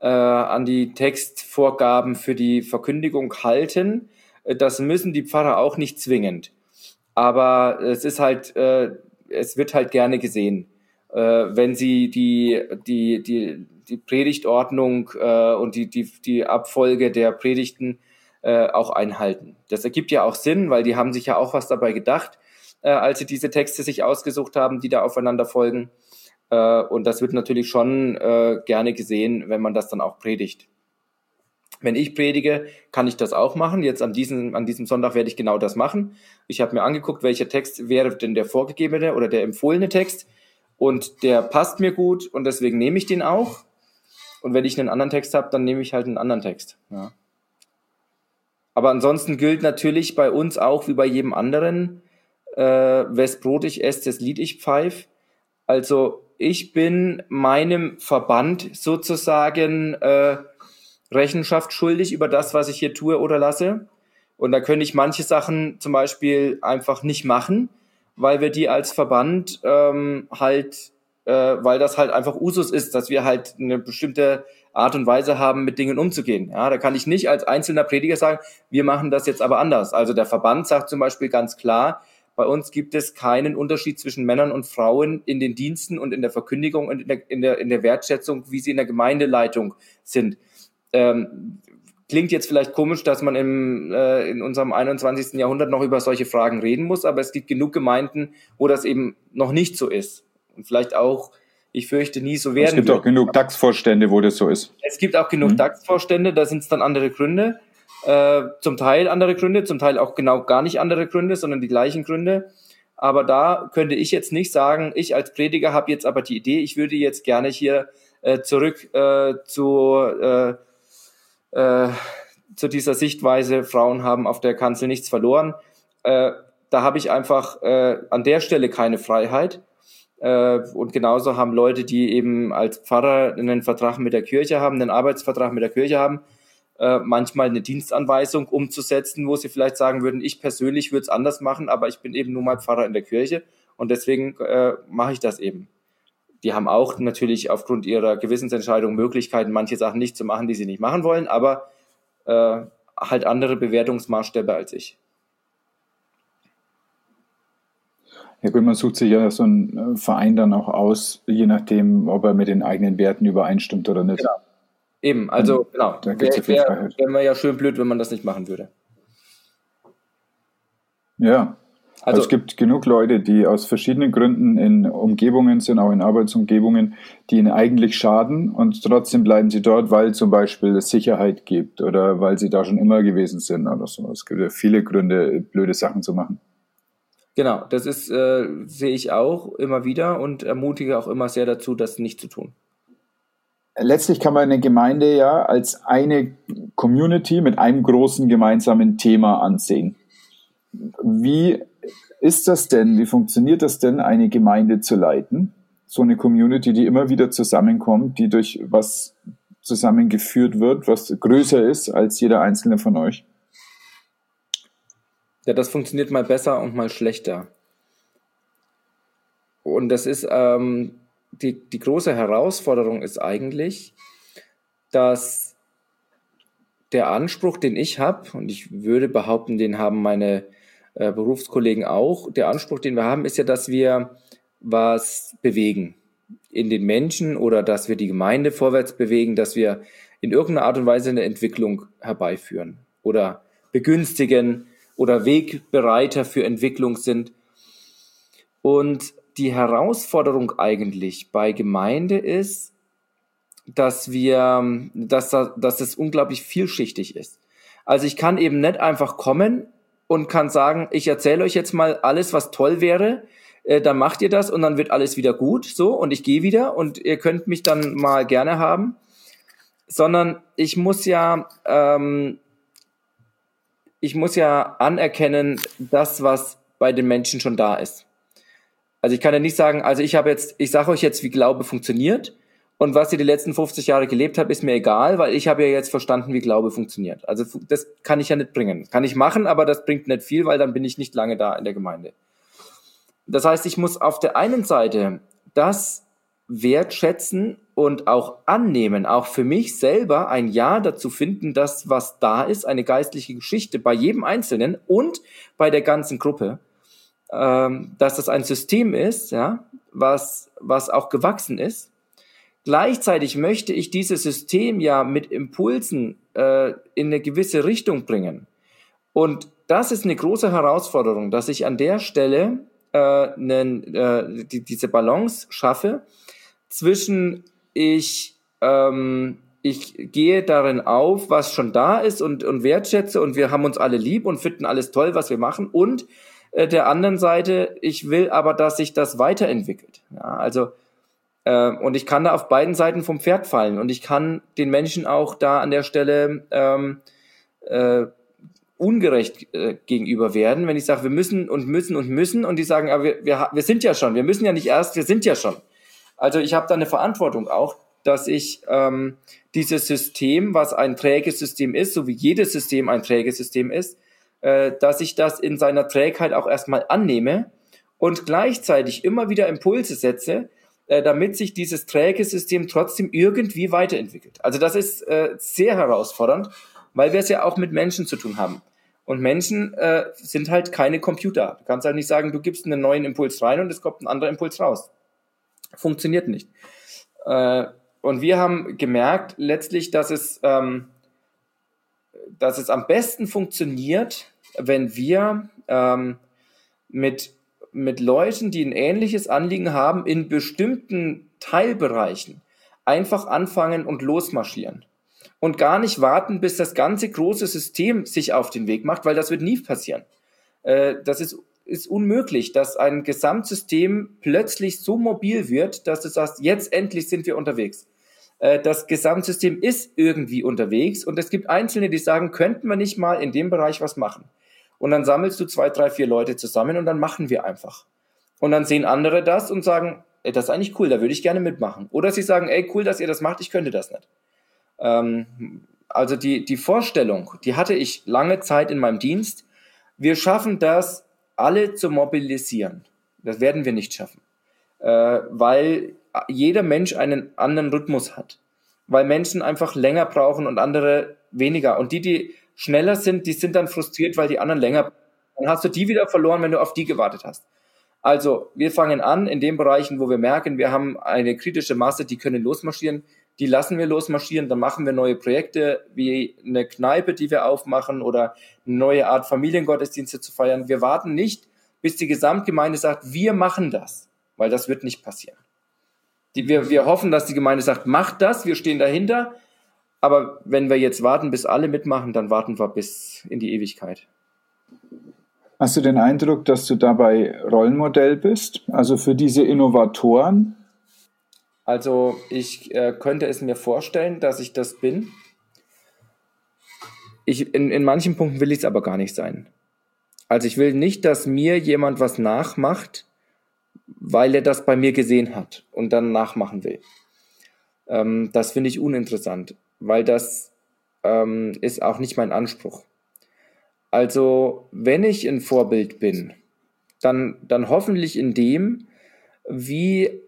Textvorgaben für die Verkündigung halten. Das müssen die Pfarrer auch nicht zwingend. Aber es ist halt, es wird halt gerne gesehen, wenn sie die Predigtordnung und die Abfolge der Predigten auch einhalten. Das ergibt ja auch Sinn, weil die haben sich ja auch was dabei gedacht, als sie diese Texte sich ausgesucht haben, die da aufeinander folgen. Und das wird natürlich schon gerne gesehen, wenn man das dann auch predigt. Wenn ich predige, kann ich das auch machen. Jetzt an diesem Sonntag werde ich genau das machen. Ich habe mir angeguckt, welcher Text wäre denn der vorgegebene oder der empfohlene Text. Und der passt mir gut und deswegen nehme ich den auch. Und wenn ich einen anderen Text habe, dann nehme ich halt einen anderen Text. Ja. Aber ansonsten gilt natürlich bei uns auch wie bei jedem anderen, wes Brot ich esse, das Lied ich pfeif. Also ich bin meinem Verband sozusagen Rechenschaft schuldig über das, was ich hier tue oder lasse. Und da könnte ich manche Sachen zum Beispiel einfach nicht machen, weil wir die als Verband weil das halt einfach Usus ist, dass wir halt eine bestimmte Art und Weise haben, mit Dingen umzugehen. Ja, da kann ich nicht als einzelner Prediger sagen, wir machen das jetzt aber anders. Also der Verband sagt zum Beispiel ganz klar, bei uns gibt es keinen Unterschied zwischen Männern und Frauen in den Diensten und in der Verkündigung und in der Wertschätzung, wie sie in der Gemeindeleitung sind. Klingt jetzt vielleicht komisch, dass man in unserem 21. Jahrhundert noch über solche Fragen reden muss, aber es gibt genug Gemeinden, wo das eben noch nicht so ist. Und vielleicht auch, ich fürchte, nie so werden wird. Es gibt auch genug DAX-Vorstände, wo das so ist. Es gibt auch genug DAX-Vorstände, da sind es dann andere Gründe. Zum Teil andere Gründe, zum Teil auch genau gar nicht andere Gründe, sondern die gleichen Gründe. Aber da könnte ich jetzt nicht sagen, ich als Prediger habe jetzt aber die Idee, ich würde jetzt gerne hier zurück zu dieser Sichtweise, Frauen haben auf der Kanzel nichts verloren. Da habe ich einfach an der Stelle keine Freiheit. Und genauso haben Leute, die eben als Pfarrer einen Vertrag mit der Kirche haben, einen Arbeitsvertrag mit der Kirche haben, manchmal eine Dienstanweisung umzusetzen, wo sie vielleicht sagen würden, ich persönlich würde es anders machen, aber ich bin eben nur mal Pfarrer in der Kirche und deswegen mache ich das eben. Die haben auch natürlich aufgrund ihrer Gewissensentscheidung Möglichkeiten, manche Sachen nicht zu machen, die sie nicht machen wollen, aber halt andere Bewertungsmaßstäbe als ich. Ja gut, man sucht sich ja so einen Verein dann auch aus, je nachdem, ob er mit den eigenen Werten übereinstimmt oder nicht. Genau. Eben, also genau. Da gibt's ja viel Freiheit. Wäre ja schön blöd, wenn man das nicht machen würde. Ja, Also es gibt genug Leute, die aus verschiedenen Gründen in Umgebungen sind, auch in Arbeitsumgebungen, die ihnen eigentlich schaden und trotzdem bleiben sie dort, weil zum Beispiel es Sicherheit gibt oder weil sie da schon immer gewesen sind oder so. Es gibt ja viele Gründe, blöde Sachen zu machen. Genau, das ist, sehe ich auch immer wieder und ermutige auch immer sehr dazu, das nicht zu tun. Letztlich kann man eine Gemeinde ja als eine Community mit einem großen gemeinsamen Thema ansehen. Wie ist das denn? Wie funktioniert das denn, eine Gemeinde zu leiten? So eine Community, die immer wieder zusammenkommt, die durch was zusammengeführt wird, was größer ist als jeder einzelne von euch? Ja, das funktioniert mal besser und mal schlechter. Und das ist, die große Herausforderung ist eigentlich, dass der Anspruch, den ich habe, und ich würde behaupten, den haben meine Berufskollegen auch, der Anspruch, den wir haben, ist ja, dass wir was bewegen in den Menschen oder dass wir die Gemeinde vorwärts bewegen, dass wir in irgendeiner Art und Weise eine Entwicklung herbeiführen oder begünstigen oder Wegbereiter für Entwicklung sind. Und die Herausforderung eigentlich bei Gemeinde ist, dass es unglaublich vielschichtig ist. Also ich kann eben nicht einfach kommen und kann sagen, ich erzähle euch jetzt mal alles, was toll wäre, dann macht ihr das und dann wird alles wieder gut, so, und ich gehe wieder und ihr könnt mich dann mal gerne haben, sondern ich muss ja anerkennen, das, was bei den Menschen schon da ist. Also ich kann ja nicht sagen, also ich sage euch jetzt, wie Glaube funktioniert und was ihr die letzten 50 Jahre gelebt habt, ist mir egal, weil ich habe ja jetzt verstanden, wie Glaube funktioniert. Also das kann ich ja nicht bringen. Kann ich machen, aber das bringt nicht viel, weil dann bin ich nicht lange da in der Gemeinde. Das heißt, ich muss auf der einen Seite das wertschätzen und auch annehmen, auch für mich selber ein Ja dazu finden, dass was da ist, eine geistliche Geschichte bei jedem Einzelnen und bei der ganzen Gruppe, dass das ein System ist, ja, was auch gewachsen ist. Gleichzeitig möchte ich dieses System ja mit Impulsen in eine gewisse Richtung bringen. Und das ist eine große Herausforderung, dass ich an der Stelle diese Balance schaffe zwischen ich gehe darin auf, was schon da ist und wertschätze und wir haben uns alle lieb und finden alles toll, was wir machen, und der anderen Seite, ich will aber, dass sich das weiterentwickelt. Ja, also und ich kann da auf beiden Seiten vom Pferd fallen und ich kann den Menschen auch da an der Stelle ungerecht gegenüber werden, wenn ich sage, wir müssen und die sagen, aber wir sind ja schon, wir müssen ja nicht erst, wir sind ja schon. Also ich habe da eine Verantwortung auch, dass ich dieses System, was ein träges System ist, so wie jedes System ein träges System ist, dass ich das in seiner Trägheit auch erstmal annehme und gleichzeitig immer wieder Impulse setze, damit sich dieses träge System trotzdem irgendwie weiterentwickelt. Also das ist sehr herausfordernd, weil wir es ja auch mit Menschen zu tun haben. Und Menschen sind halt keine Computer. Du kannst halt nicht sagen, du gibst einen neuen Impuls rein und es kommt ein anderer Impuls raus. Funktioniert nicht. Und wir haben gemerkt letztlich, dass es am besten funktioniert, wenn wir mit Leuten, die ein ähnliches Anliegen haben, in bestimmten Teilbereichen einfach anfangen und losmarschieren. Und gar nicht warten, bis das ganze große System sich auf den Weg macht, weil das wird nie passieren. Das ist unmöglich, dass ein Gesamtsystem plötzlich so mobil wird, dass du sagst, jetzt endlich sind wir unterwegs. Das Gesamtsystem ist irgendwie unterwegs und es gibt Einzelne, die sagen, könnten wir nicht mal in dem Bereich was machen? Und dann sammelst du 2, 3, 4 Leute zusammen und dann machen wir einfach. Und dann sehen andere das und sagen, ey, das ist eigentlich cool, da würde ich gerne mitmachen. Oder sie sagen, ey, cool, dass ihr das macht, ich könnte das nicht. Also die Vorstellung, die hatte ich lange Zeit in meinem Dienst, wir schaffen das, alle zu mobilisieren. Das werden wir nicht schaffen, weil jeder Mensch einen anderen Rhythmus hat, weil Menschen einfach länger brauchen und andere weniger. Und die schneller sind, die sind dann frustriert, weil die anderen länger. Dann hast du die wieder verloren, wenn du auf die gewartet hast. Also wir fangen an in den Bereichen, wo wir merken, wir haben eine kritische Masse, die können losmarschieren. Die lassen wir losmarschieren, dann machen wir neue Projekte, wie eine Kneipe, die wir aufmachen oder eine neue Art Familiengottesdienste zu feiern. Wir warten nicht, bis die Gesamtgemeinde sagt, wir machen das, weil das wird nicht passieren. Wir hoffen, dass die Gemeinde sagt, macht das, wir stehen dahinter, aber wenn wir jetzt warten, bis alle mitmachen, dann warten wir bis in die Ewigkeit. Hast du den Eindruck, dass du dabei Rollenmodell bist, also für diese Innovatoren? Also ich könnte es mir vorstellen, dass ich das bin. In manchen Punkten will ich es aber gar nicht sein. Also ich will nicht, dass mir jemand was nachmacht, weil er das bei mir gesehen hat und dann nachmachen will. Das finde ich uninteressant, weil das ist auch nicht mein Anspruch. Also wenn ich ein Vorbild bin, dann hoffentlich in dem, wie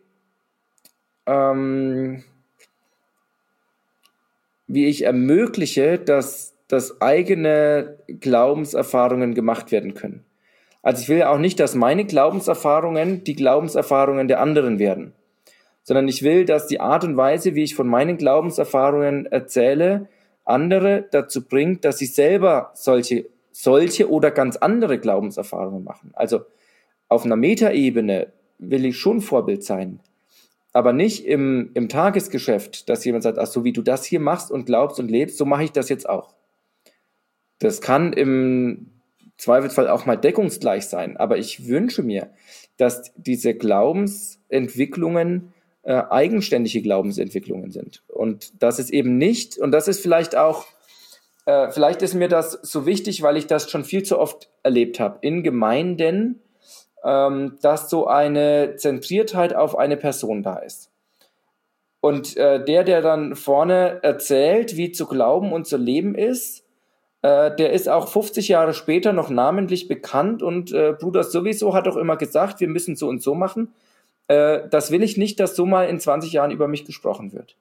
ich ermögliche, dass eigene Glaubenserfahrungen gemacht werden können. Also ich will ja auch nicht, dass meine Glaubenserfahrungen die Glaubenserfahrungen der anderen werden, sondern ich will, dass die Art und Weise, wie ich von meinen Glaubenserfahrungen erzähle, andere dazu bringt, dass sie selber solche oder ganz andere Glaubenserfahrungen machen. Also auf einer Metaebene will ich schon Vorbild sein, aber nicht im Tagesgeschäft, dass jemand sagt, ach so wie du das hier machst und glaubst und lebst, so mache ich das jetzt auch. Das kann im Zweifelsfall auch mal deckungsgleich sein, aber ich wünsche mir, dass diese Glaubensentwicklungen eigenständige Glaubensentwicklungen sind. Und das ist eben nicht, und das ist vielleicht auch, vielleicht ist mir das so wichtig, weil ich das schon viel zu oft erlebt habe, in Gemeinden, dass so eine Zentriertheit auf eine Person da ist. Und der dann vorne erzählt, wie zu glauben und zu leben ist, der ist auch 50 Jahre später noch namentlich bekannt und Bruder sowieso hat auch immer gesagt, wir müssen so und so machen. Das will ich nicht, dass so mal in 20 Jahren über mich gesprochen wird.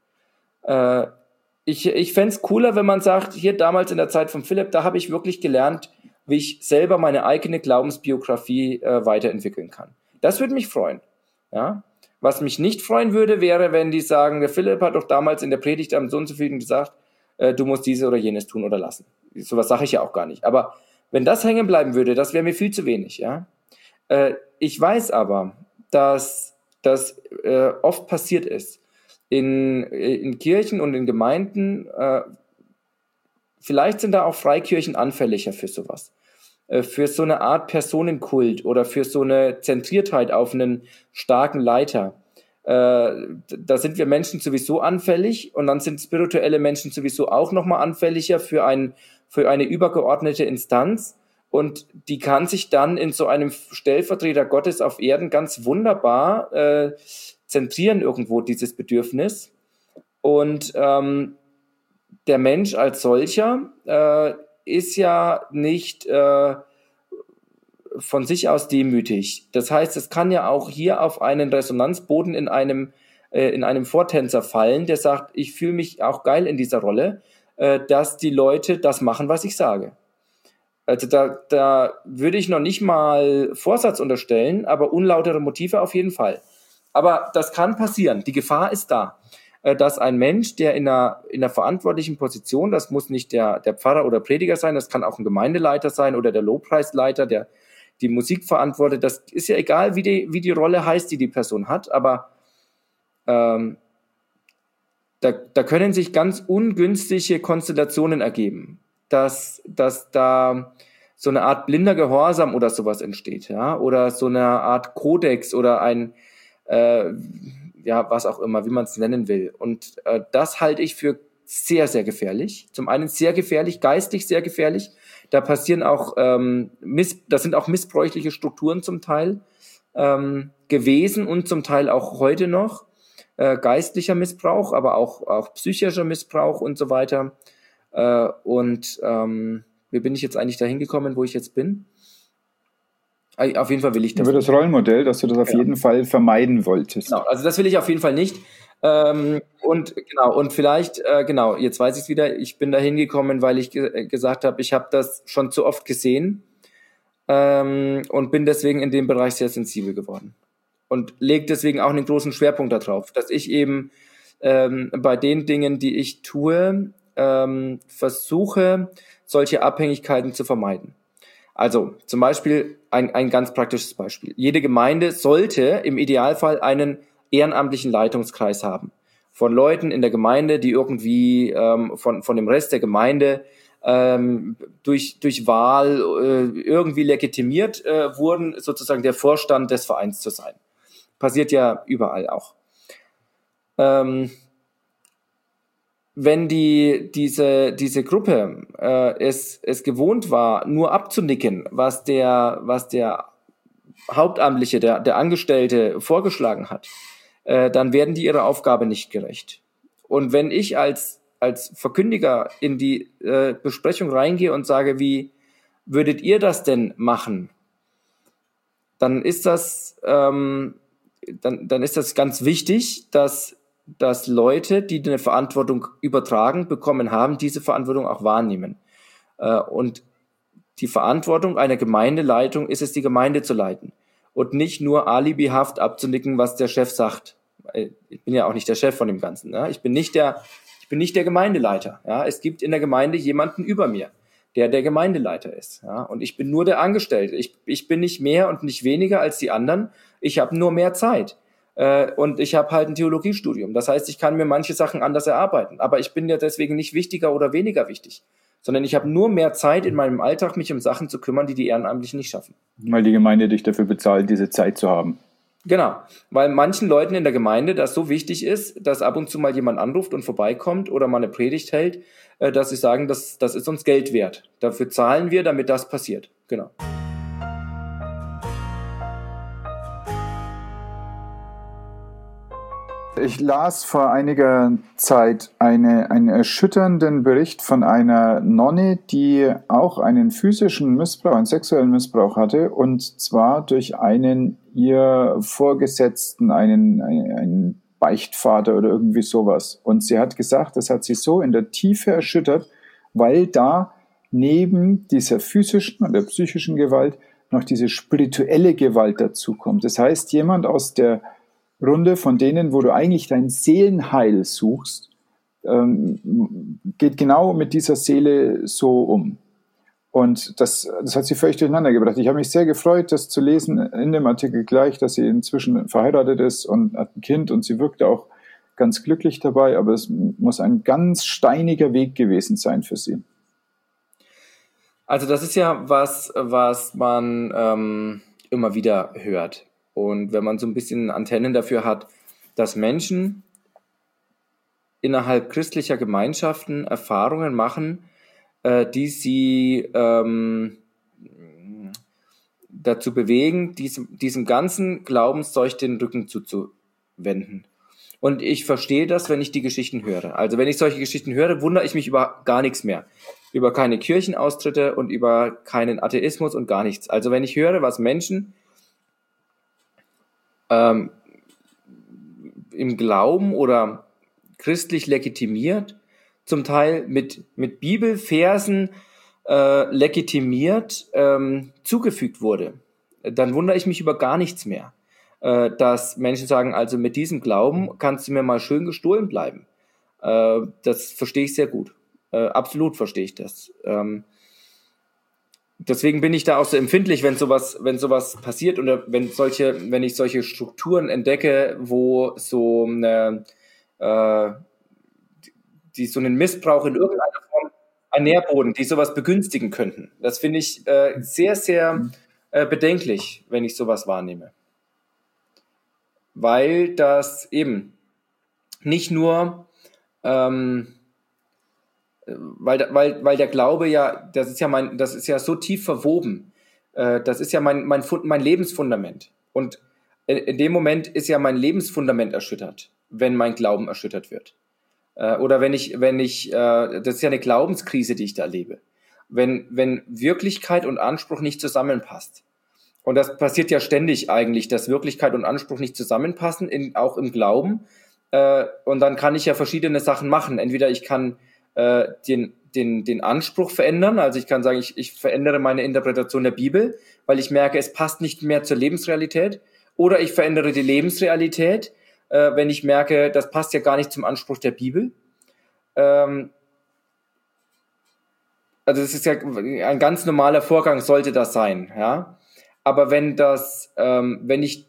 Ich fände es cooler, wenn man sagt, hier damals in der Zeit von Philipp, da habe ich wirklich gelernt, wie ich selber meine eigene Glaubensbiografie weiterentwickeln kann. Das würde mich freuen. Ja? Was mich nicht freuen würde, wäre, wenn die sagen, der Philipp hat doch damals in der Predigt am so und so vielen gesagt, du musst diese oder jenes tun oder lassen. Sowas sage ich ja auch gar nicht. Aber wenn das hängen bleiben würde, das wäre mir viel zu wenig. Ja? Ich weiß aber, dass das oft passiert ist. In Kirchen und in Gemeinden, vielleicht sind da auch Freikirchen anfälliger für sowas. Für so eine Art Personenkult oder für so eine Zentriertheit auf einen starken Leiter. Da sind wir Menschen sowieso anfällig und dann sind spirituelle Menschen sowieso auch nochmal anfälliger für eine übergeordnete Instanz und die kann sich dann in so einem Stellvertreter Gottes auf Erden ganz wunderbar zentrieren irgendwo, dieses Bedürfnis. Und der Mensch als solcher ist ja nicht von sich aus demütig. Das heißt, es kann ja auch hier auf einen Resonanzboden in einem Vortänzer fallen, der sagt, ich fühle mich auch geil in dieser Rolle, dass die Leute das machen, was ich sage. Also da würde ich noch nicht mal Vorsatz unterstellen, aber unlautere Motive auf jeden Fall. Aber das kann passieren. Die Gefahr ist da, dass ein Mensch, der in einer verantwortlichen Position, das muss nicht der Pfarrer oder Prediger sein, das kann auch ein Gemeindeleiter sein oder der Lobpreisleiter, der die Musik verantwortet. Das ist ja egal, wie die Rolle heißt, die Person hat, aber da können sich ganz ungünstige Konstellationen ergeben, dass da so eine Art blinder Gehorsam oder sowas entsteht, ja, oder so eine Art Kodex oder ein was auch immer, wie man es nennen will. Und das halte ich für sehr, sehr gefährlich. Zum einen sehr gefährlich, geistlich sehr gefährlich. Da passieren auch, das sind auch missbräuchliche Strukturen zum Teil gewesen und zum Teil auch heute noch. Geistlicher Missbrauch, aber auch psychischer Missbrauch und so weiter. Wie bin ich jetzt eigentlich dahin gekommen, wo ich jetzt bin? Auf jeden Fall will ich das. Über das Rollenmodell, dass du das auf jeden Fall vermeiden wolltest. Genau, also das will ich auf jeden Fall nicht. Und vielleicht, jetzt weiß ich es wieder, ich bin da hingekommen, weil ich gesagt habe, ich habe das schon zu oft gesehen und bin deswegen in dem Bereich sehr sensibel geworden. Und lege deswegen auch einen großen Schwerpunkt darauf, dass ich eben bei den Dingen, die ich tue, versuche, solche Abhängigkeiten zu vermeiden. Also zum Beispiel ein ganz praktisches Beispiel. Jede Gemeinde sollte im Idealfall einen ehrenamtlichen Leitungskreis haben. Von Leuten in der Gemeinde, die irgendwie von dem Rest der Gemeinde durch Wahl irgendwie legitimiert wurden, sozusagen der Vorstand des Vereins zu sein. Passiert ja überall auch. Wenn diese Gruppe es gewohnt war, nur abzunicken, was der Hauptamtliche, der Angestellte vorgeschlagen hat, dann werden die ihrer Aufgabe nicht gerecht. Und wenn ich als Verkündiger in die Besprechung reingehe und sage, wie würdet ihr das denn machen, dann ist das dann ist das ganz wichtig, dass Leute, die eine Verantwortung übertragen bekommen haben, diese Verantwortung auch wahrnehmen. Und die Verantwortung einer Gemeindeleitung ist es, die Gemeinde zu leiten und nicht nur alibihaft abzunicken, was der Chef sagt. Ich bin ja auch nicht der Chef von dem Ganzen. Ja? Ich bin nicht der Gemeindeleiter. Ja? Es gibt in der Gemeinde jemanden über mir, der Gemeindeleiter ist. Ja? Und ich bin nur der Angestellte. Ich bin nicht mehr und nicht weniger als die anderen. Ich habe nur mehr Zeit. Und ich habe halt ein Theologiestudium. Das heißt, ich kann mir manche Sachen anders erarbeiten. Aber ich bin ja deswegen nicht wichtiger oder weniger wichtig, sondern ich habe nur mehr Zeit in meinem Alltag, mich um Sachen zu kümmern, die Ehrenamtlichen nicht schaffen. Weil die Gemeinde dich dafür bezahlt, diese Zeit zu haben. Genau, weil manchen Leuten in der Gemeinde das so wichtig ist, dass ab und zu mal jemand anruft und vorbeikommt oder mal eine Predigt hält, dass sie sagen, das ist uns Geld wert. Dafür zahlen wir, damit das passiert. Genau. Ich las vor einiger Zeit einen erschütternden Bericht von einer Nonne, die auch einen physischen Missbrauch, einen sexuellen Missbrauch hatte, und zwar durch einen ihr Vorgesetzten, einen Beichtvater oder irgendwie sowas. Und sie hat gesagt, das hat sie so in der Tiefe erschüttert, weil da neben dieser physischen oder psychischen Gewalt noch diese spirituelle Gewalt dazu kommt. Das heißt, jemand aus der Runde von denen, wo du eigentlich dein Seelenheil suchst, geht genau mit dieser Seele so um. Und das hat sie völlig durcheinander gebracht. Ich habe mich sehr gefreut, das zu lesen in dem Artikel gleich, dass sie inzwischen verheiratet ist und hat ein Kind und sie wirkte auch ganz glücklich dabei, aber es muss ein ganz steiniger Weg gewesen sein für sie. Also das ist ja was man immer wieder hört. Und wenn man so ein bisschen Antennen dafür hat, dass Menschen innerhalb christlicher Gemeinschaften Erfahrungen machen, die sie dazu bewegen, diesem ganzen Glaubenszeug den Rücken zuzuwenden. Und ich verstehe das, wenn ich die Geschichten höre. Also wenn ich solche Geschichten höre, wundere ich mich über gar nichts mehr. Über keine Kirchenaustritte und über keinen Atheismus und gar nichts. Also wenn ich höre, was Menschen im Glauben oder christlich legitimiert, zum Teil mit Bibelversen legitimiert zugefügt wurde, dann wundere ich mich über gar nichts mehr. Dass Menschen sagen, also mit diesem Glauben kannst du mir mal schön gestohlen bleiben. Das verstehe ich sehr gut. Absolut verstehe ich das. Deswegen bin ich da auch so empfindlich, wenn sowas passiert oder wenn ich solche Strukturen entdecke, wo so die so einen Missbrauch in irgendeiner Form, ein Nährboden, die sowas begünstigen könnten. Das finde ich sehr, sehr bedenklich, wenn ich sowas wahrnehme. Weil das eben nicht nur weil der Glaube ja, das ist ja so tief verwoben. Das ist ja mein Lebensfundament. Und in dem Moment ist ja mein Lebensfundament erschüttert, wenn mein Glauben erschüttert wird. Oder wenn ich, das ist ja eine Glaubenskrise, die ich da erlebe. Wenn Wirklichkeit und Anspruch nicht zusammenpasst. Und das passiert ja ständig eigentlich, dass Wirklichkeit und Anspruch nicht zusammenpassen, auch im Glauben. Und dann kann ich ja verschiedene Sachen machen. Entweder ich kann den Anspruch verändern. Also ich kann sagen, ich verändere meine Interpretation der Bibel, weil ich merke, es passt nicht mehr zur Lebensrealität. Oder ich verändere die Lebensrealität, wenn ich merke, das passt ja gar nicht zum Anspruch der Bibel. also es ist ja ein ganz normaler Vorgang, sollte das sein, ja. Aber wenn ich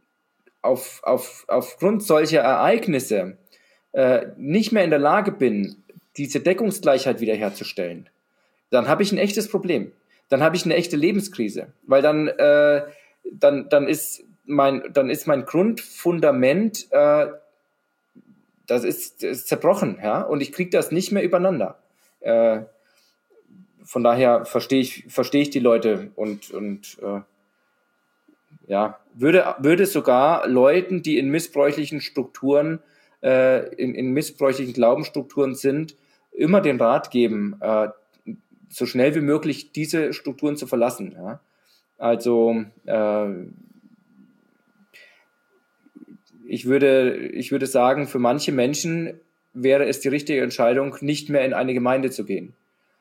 aufgrund solcher Ereignisse nicht mehr in der Lage bin, diese Deckungsgleichheit wiederherzustellen, dann habe ich ein echtes Problem. Dann habe ich eine echte Lebenskrise, weil dann ist mein Grundfundament, das ist zerbrochen, ja, und ich kriege das nicht mehr übereinander. Von daher verstehe ich die Leute und ja, würde sogar Leuten, die in missbräuchlichen Strukturen, in missbräuchlichen Glaubensstrukturen sind, immer den Rat geben, so schnell wie möglich diese Strukturen zu verlassen. Ja? Also ich würde sagen, für manche Menschen wäre es die richtige Entscheidung, nicht mehr in eine Gemeinde zu gehen.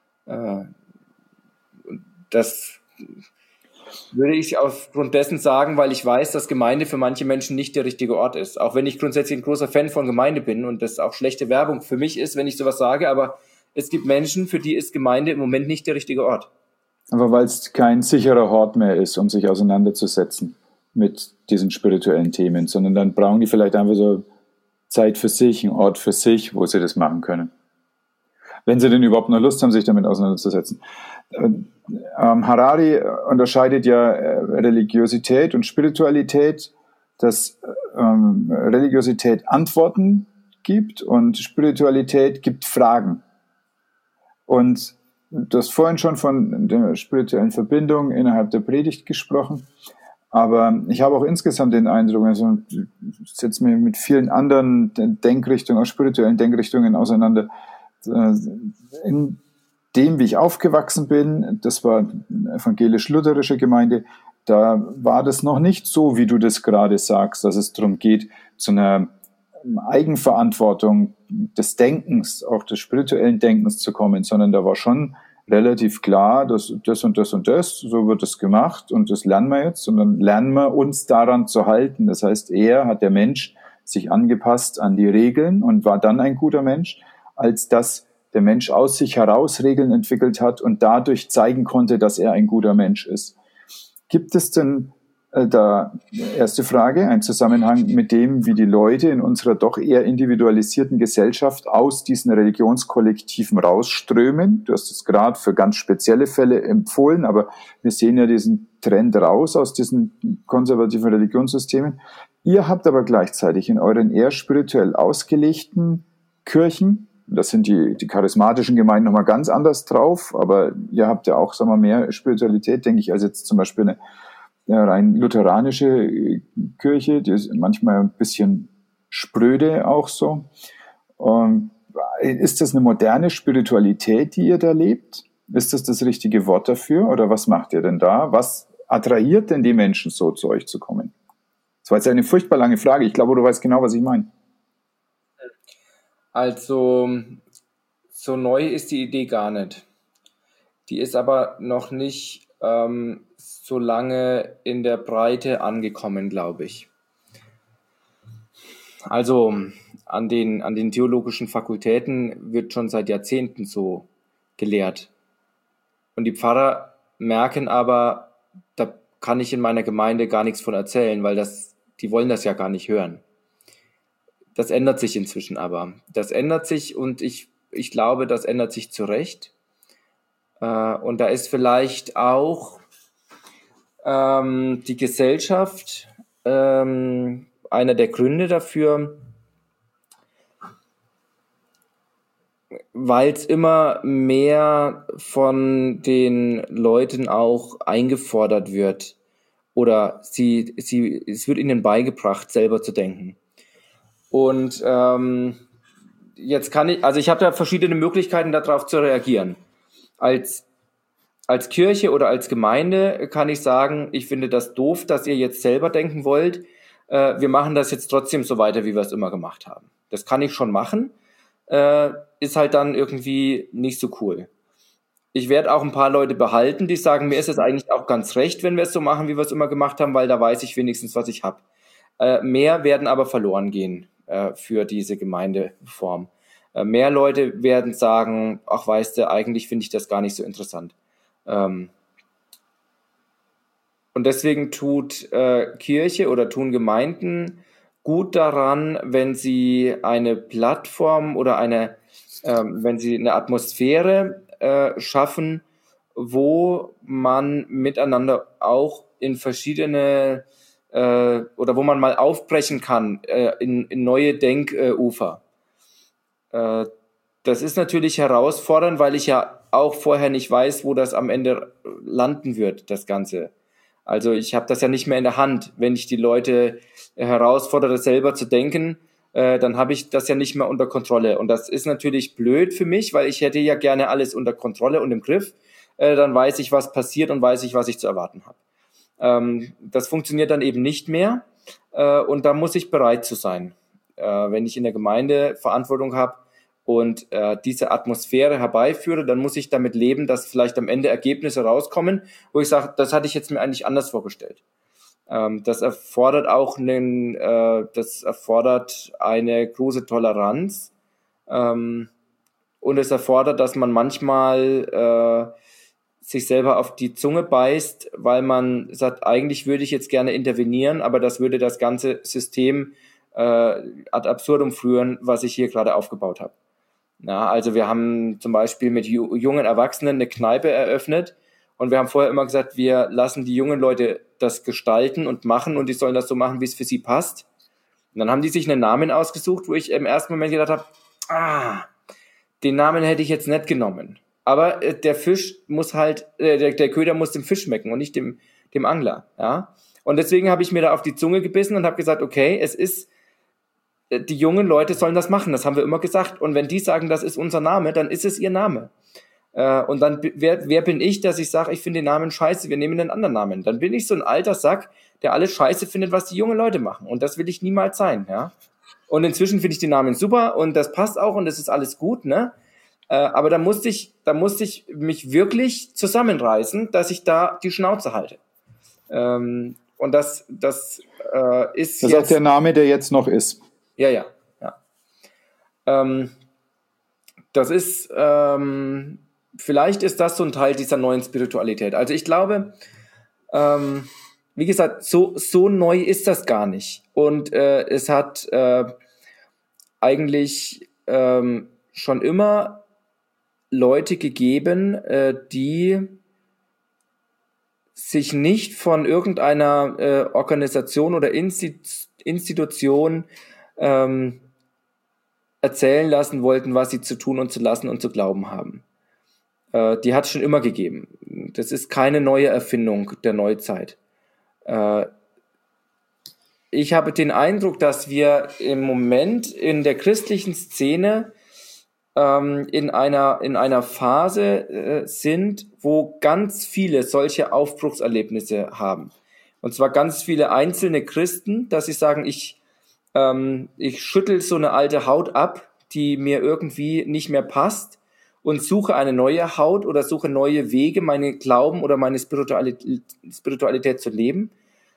Das würde ich aufgrund dessen sagen, weil ich weiß, dass Gemeinde für manche Menschen nicht der richtige Ort ist. Auch wenn ich grundsätzlich ein großer Fan von Gemeinde bin und das auch schlechte Werbung für mich ist, wenn ich sowas sage, aber es gibt Menschen, für die ist Gemeinde im Moment nicht der richtige Ort. Aber weil es kein sicherer Ort mehr ist, um sich auseinanderzusetzen mit diesen spirituellen Themen, sondern dann brauchen die vielleicht einfach so Zeit für sich, einen Ort für sich, wo sie das machen können. Wenn sie denn überhaupt noch Lust haben, sich damit auseinanderzusetzen. Harari unterscheidet ja Religiosität und Spiritualität, dass Religiosität Antworten gibt und Spiritualität gibt Fragen. Und du hast vorhin schon von der spirituellen Verbindung innerhalb der Predigt gesprochen, aber ich habe auch insgesamt den Eindruck, also ich setze mich mit vielen anderen Denkrichtungen, auch spirituellen Denkrichtungen auseinander, in dem, wie ich aufgewachsen bin, das war eine evangelisch-lutherische Gemeinde, da war das noch nicht so, wie du das gerade sagst, dass es darum geht, zu einer Eigenverantwortung des Denkens, auch des spirituellen Denkens zu kommen, sondern da war schon relativ klar, dass das und das und das, so wird es gemacht und das lernen wir jetzt und dann lernen wir uns daran zu halten. Das heißt, der Mensch, sich angepasst an die Regeln und war dann ein guter Mensch, als dass der Mensch aus sich heraus Regeln entwickelt hat und dadurch zeigen konnte, dass er ein guter Mensch ist. Gibt es denn da, erste Frage, einen Zusammenhang mit dem, wie die Leute in unserer doch eher individualisierten Gesellschaft aus diesen Religionskollektiven rausströmen? Du hast es gerade für ganz spezielle Fälle empfohlen, aber wir sehen ja diesen Trend raus aus diesen konservativen Religionssystemen. Ihr habt aber gleichzeitig in euren eher spirituell ausgelegten Kirchen, das sind die charismatischen Gemeinden nochmal ganz anders drauf, aber ihr habt ja auch, sagen wir, mehr Spiritualität, denke ich, als jetzt zum Beispiel eine rein lutheranische Kirche, die ist manchmal ein bisschen spröde auch so. Ist das eine moderne Spiritualität, die ihr da lebt? Ist das richtige Wort dafür? Oder was macht ihr denn da? Was attrahiert denn die Menschen so, zu euch zu kommen? Das war jetzt eine furchtbar lange Frage. Ich glaube, du weißt genau, was ich meine. Also, so neu ist die Idee gar nicht. Die ist aber noch nicht so lange in der Breite angekommen, glaube ich. Also, an den theologischen Fakultäten wird schon seit Jahrzehnten so gelehrt. Und die Pfarrer merken aber, da kann ich in meiner Gemeinde gar nichts von erzählen, weil die wollen das ja gar nicht hören. Das ändert sich inzwischen aber. Das ändert sich und ich glaube, das ändert sich zu Recht. Und da ist vielleicht auch die Gesellschaft einer der Gründe dafür, weil es immer mehr von den Leuten auch eingefordert wird oder es wird ihnen beigebracht, selber zu denken. Und jetzt ich habe da verschiedene Möglichkeiten, darauf zu reagieren. Als Kirche oder als Gemeinde kann ich sagen, ich finde das doof, dass ihr jetzt selber denken wollt. Wir machen das jetzt trotzdem so weiter, wie wir es immer gemacht haben. Das kann ich schon machen, ist halt dann irgendwie nicht so cool. Ich werde auch ein paar Leute behalten, die sagen, mir ist es eigentlich auch ganz recht, wenn wir es so machen, wie wir es immer gemacht haben, weil da weiß ich wenigstens, was ich habe. Mehr werden aber verloren gehen für diese Gemeindeform. Mehr Leute werden sagen, ach weißt du, eigentlich finde ich das gar nicht so interessant. Und deswegen tut Kirche oder tun Gemeinden gut daran, wenn sie eine Plattform oder wenn sie eine Atmosphäre schaffen, wo man miteinander auch in verschiedene oder wo man mal aufbrechen kann in neue Denkufer. Das ist natürlich herausfordernd, weil ich ja auch vorher nicht weiß, wo das am Ende landen wird, das Ganze. Also ich habe das ja nicht mehr in der Hand. Wenn ich die Leute herausfordere, selber zu denken, dann habe ich das ja nicht mehr unter Kontrolle. Und das ist natürlich blöd für mich, weil ich hätte ja gerne alles unter Kontrolle und im Griff. Dann weiß ich, was passiert und weiß ich, was ich zu erwarten habe. Das funktioniert dann eben nicht mehr. Und da muss ich bereit zu sein. Wenn ich in der Gemeinde Verantwortung habe und diese Atmosphäre herbeiführe, dann muss ich damit leben, dass vielleicht am Ende Ergebnisse rauskommen, wo ich sage, das hatte ich jetzt mir eigentlich anders vorgestellt. Das erfordert auch eine große Toleranz und es erfordert, dass man manchmal sich selber auf die Zunge beißt, weil man sagt, eigentlich würde ich jetzt gerne intervenieren, aber das würde das ganze System ad absurdum führen, was ich hier gerade aufgebaut habe. Ja, also wir haben zum Beispiel mit jungen Erwachsenen eine Kneipe eröffnet und wir haben vorher immer gesagt, wir lassen die jungen Leute das gestalten und machen und die sollen das so machen, wie es für sie passt. Und dann haben die sich einen Namen ausgesucht, wo ich im ersten Moment gedacht habe, den Namen hätte ich jetzt nicht genommen. Aber der Fisch muss halt, der Köder muss dem Fisch schmecken und nicht dem Angler. Ja? Und deswegen habe ich mir da auf die Zunge gebissen und habe gesagt, okay, die jungen Leute sollen das machen, das haben wir immer gesagt. Und wenn die sagen, das ist unser Name, dann ist es ihr Name. Und dann, wer bin ich, dass ich sage, ich finde den Namen scheiße, wir nehmen einen anderen Namen. Dann bin ich so ein alter Sack, der alles scheiße findet, was die jungen Leute machen. Und das will ich niemals sein. Ja? Und inzwischen finde ich den Namen super und das passt auch und das ist alles gut. Ne? Aber da musste ich mich wirklich zusammenreißen, dass ich da die Schnauze halte. Und das ist das jetzt... Das ist auch der Name, der jetzt noch ist. Ja. Das ist, vielleicht ist das so ein Teil dieser neuen Spiritualität. Also ich glaube, wie gesagt, so neu ist das gar nicht. Und es hat eigentlich schon immer Leute gegeben, die sich nicht von irgendeiner Organisation oder Institution erzählen lassen wollten, was sie zu tun und zu lassen und zu glauben haben. Die hat es schon immer gegeben. Das ist keine neue Erfindung der Neuzeit. Ich habe den Eindruck, dass wir im Moment in der christlichen Szene in einer Phase sind, wo ganz viele solche Aufbruchserlebnisse haben. Und zwar ganz viele einzelne Christen, dass sie sagen, ich schüttel so eine alte Haut ab, die mir irgendwie nicht mehr passt und suche eine neue Haut oder suche neue Wege, meine Glauben oder meine Spiritualität zu leben.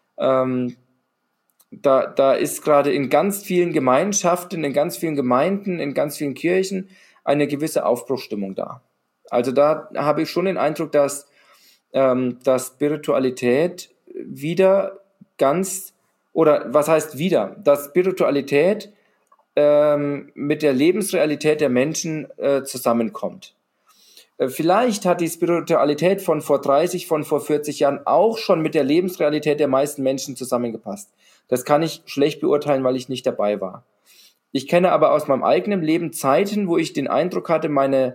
Da ist gerade in ganz vielen Gemeinschaften, in ganz vielen Gemeinden, in ganz vielen Kirchen eine gewisse Aufbruchsstimmung da. Also da habe ich schon den Eindruck, dass Spiritualität wieder ganz, oder was heißt wieder, dass Spiritualität mit der Lebensrealität der Menschen zusammenkommt. Vielleicht hat die Spiritualität von vor 30, von vor 40 Jahren auch schon mit der Lebensrealität der meisten Menschen zusammengepasst. Das kann ich schlecht beurteilen, weil ich nicht dabei war. Ich kenne aber aus meinem eigenen Leben Zeiten, wo ich den Eindruck hatte, meine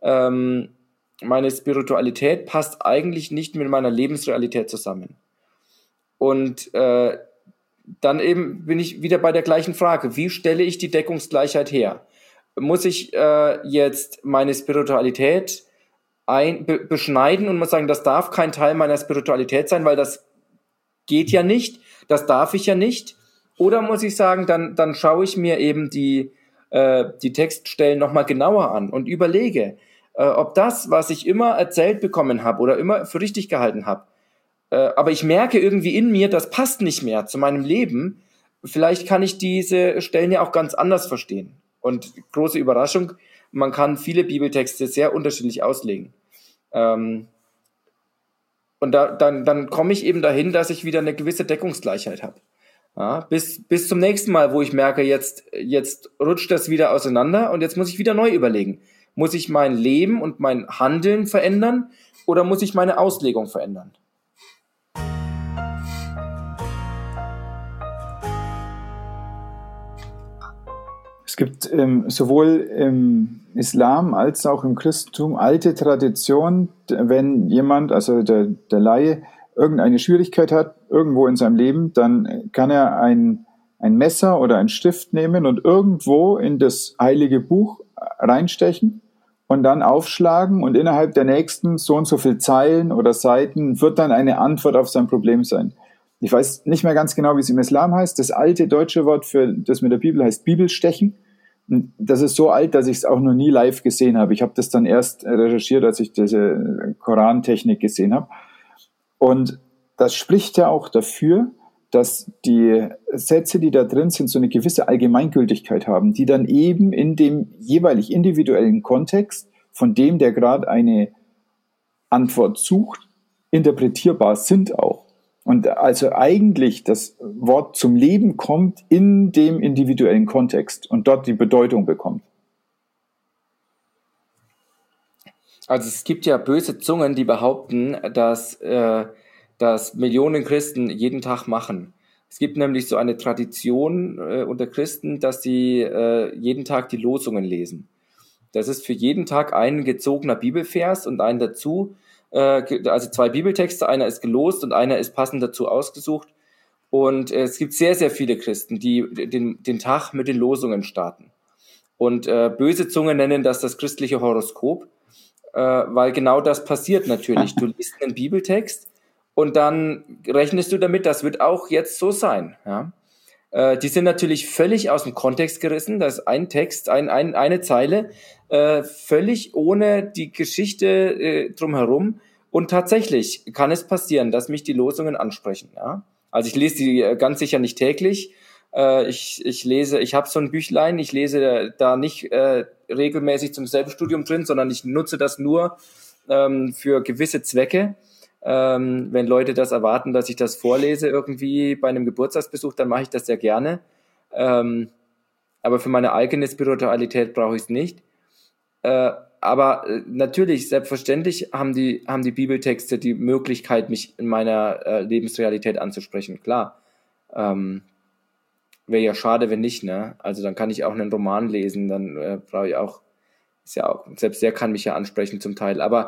Spiritualität passt eigentlich nicht mit meiner Lebensrealität zusammen. Und dann eben bin ich wieder bei der gleichen Frage. Wie stelle ich die Deckungsgleichheit her? Muss ich jetzt meine Spiritualität beschneiden und muss sagen, das darf kein Teil meiner Spiritualität sein, weil das geht ja nicht, das darf ich ja nicht? Oder muss ich sagen, dann schaue ich mir eben die Textstellen nochmal genauer an und überlege, ob das, was ich immer erzählt bekommen habe oder immer für richtig gehalten habe, aber ich merke irgendwie in mir, das passt nicht mehr zu meinem Leben, vielleicht kann ich diese Stellen ja auch ganz anders verstehen. Und große Überraschung, man kann viele Bibeltexte sehr unterschiedlich auslegen. Und dann komme ich eben dahin, dass ich wieder eine gewisse Deckungsgleichheit habe. Ja, bis zum nächsten Mal, wo ich merke, jetzt rutscht das wieder auseinander und jetzt muss ich wieder neu überlegen. Muss ich mein Leben und mein Handeln verändern oder muss ich meine Auslegung verändern? Es gibt sowohl im Islam als auch im Christentum alte Traditionen, wenn jemand, also der Laie, irgendeine Schwierigkeit hat, irgendwo in seinem Leben, dann kann er ein Messer oder einen Stift nehmen und irgendwo in das heilige Buch reinstechen und dann aufschlagen und innerhalb der nächsten so und so viel Zeilen oder Seiten wird dann eine Antwort auf sein Problem sein. Ich weiß nicht mehr ganz genau, wie es im Islam heißt. Das alte deutsche Wort für das mit der Bibel heißt Bibelstechen. Das ist so alt, dass ich es auch noch nie live gesehen habe. Ich habe das dann erst recherchiert, als ich diese Korantechnik gesehen habe. Und das spricht ja auch dafür, dass die Sätze, die da drin sind, so eine gewisse Allgemeingültigkeit haben, die dann eben in dem jeweilig individuellen Kontext von dem, der gerade eine Antwort sucht, interpretierbar sind auch. Und also eigentlich das Wort zum Leben kommt in dem individuellen Kontext und dort die Bedeutung bekommt. Also es gibt ja böse Zungen, die behaupten, dass Millionen Christen jeden Tag machen. Es gibt nämlich so eine Tradition unter Christen, dass sie jeden Tag die Losungen lesen. Das ist für jeden Tag ein gezogener Bibelvers und einen dazu, also 2 Bibeltexte, einer ist gelost und einer ist passend dazu ausgesucht. Und es gibt sehr, sehr viele Christen, die den Tag mit den Losungen starten. Und böse Zungen nennen das christliche Horoskop, weil genau das passiert natürlich. Du liest einen Bibeltext und dann rechnest du damit, das wird auch jetzt so sein. Ja? Die sind natürlich völlig aus dem Kontext gerissen. Das ist ein Text, eine Zeile, völlig ohne die Geschichte drumherum. Und tatsächlich kann es passieren, dass mich die Losungen ansprechen. Ja? Also ich lese die ganz sicher nicht täglich. Ich habe so ein Büchlein, ich lese da nicht regelmäßig zum Selbststudium drin, sondern ich nutze das nur für gewisse Zwecke. Wenn Leute das erwarten, dass ich das vorlese irgendwie bei einem Geburtstagsbesuch, dann mache ich das sehr gerne. Aber für meine eigene Spiritualität brauche ich es nicht. Aber natürlich, selbstverständlich haben die Bibeltexte die Möglichkeit, mich in meiner Lebensrealität anzusprechen. Klar. Wäre ja schade, wenn nicht, ne? Also dann kann ich auch einen Roman lesen, dann brauche ich auch, ist ja auch, selbst der kann mich ja ansprechen zum Teil. Aber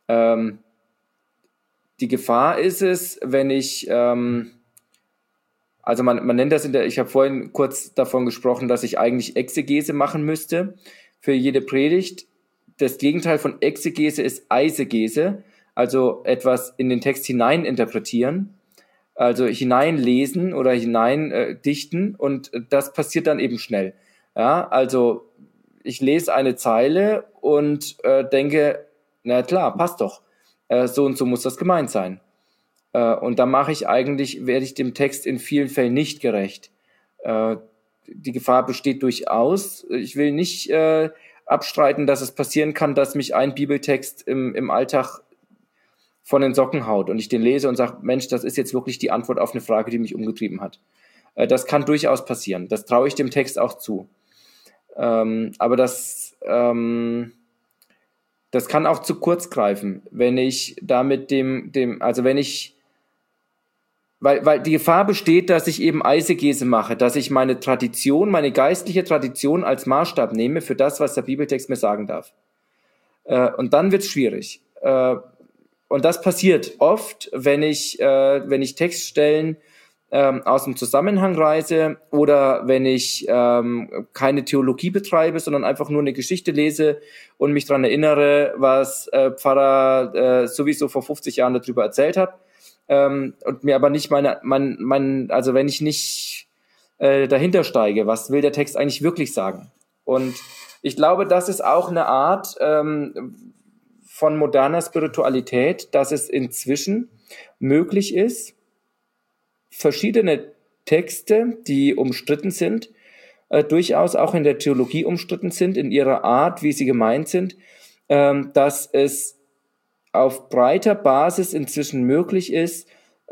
die Gefahr ist es, wenn ich, also man nennt das ich habe vorhin kurz davon gesprochen, dass ich eigentlich Exegese machen müsste für jede Predigt. Das Gegenteil von Exegese ist Eisegese, also etwas in den Text hinein interpretieren, also hineinlesen oder hinein dichten und das passiert dann eben schnell. Ja, also ich lese eine Zeile und denke, na klar, passt doch. So und so muss das gemeint sein. Und da werde ich dem Text in vielen Fällen nicht gerecht. Die Gefahr besteht durchaus. Ich will nicht abstreiten, dass es passieren kann, dass mich ein Bibeltext im Alltag von den Socken haut und ich den lese und sage, Mensch, das ist jetzt wirklich die Antwort auf eine Frage, die mich umgetrieben hat. Das kann durchaus passieren. Das traue ich dem Text auch zu. Aber das kann auch zu kurz greifen, wenn ich damit weil die Gefahr besteht, dass ich eben Eisegese mache, dass ich meine geistliche Tradition als Maßstab nehme für das, was der Bibeltext mir sagen darf. Und dann wird's schwierig. Und das passiert oft, wenn ich Textstellen aus dem Zusammenhang reiße oder wenn ich keine Theologie betreibe, sondern einfach nur eine Geschichte lese und mich daran erinnere, was Pfarrer sowieso vor 50 Jahren darüber erzählt hat und mir aber nicht also wenn ich nicht dahinter steige, was will der Text eigentlich wirklich sagen? Und ich glaube, das ist auch eine Art von moderner Spiritualität, dass es inzwischen möglich ist, verschiedene Texte, die umstritten sind, durchaus auch in der Theologie umstritten sind, in ihrer Art, wie sie gemeint sind, dass es auf breiter Basis inzwischen möglich ist,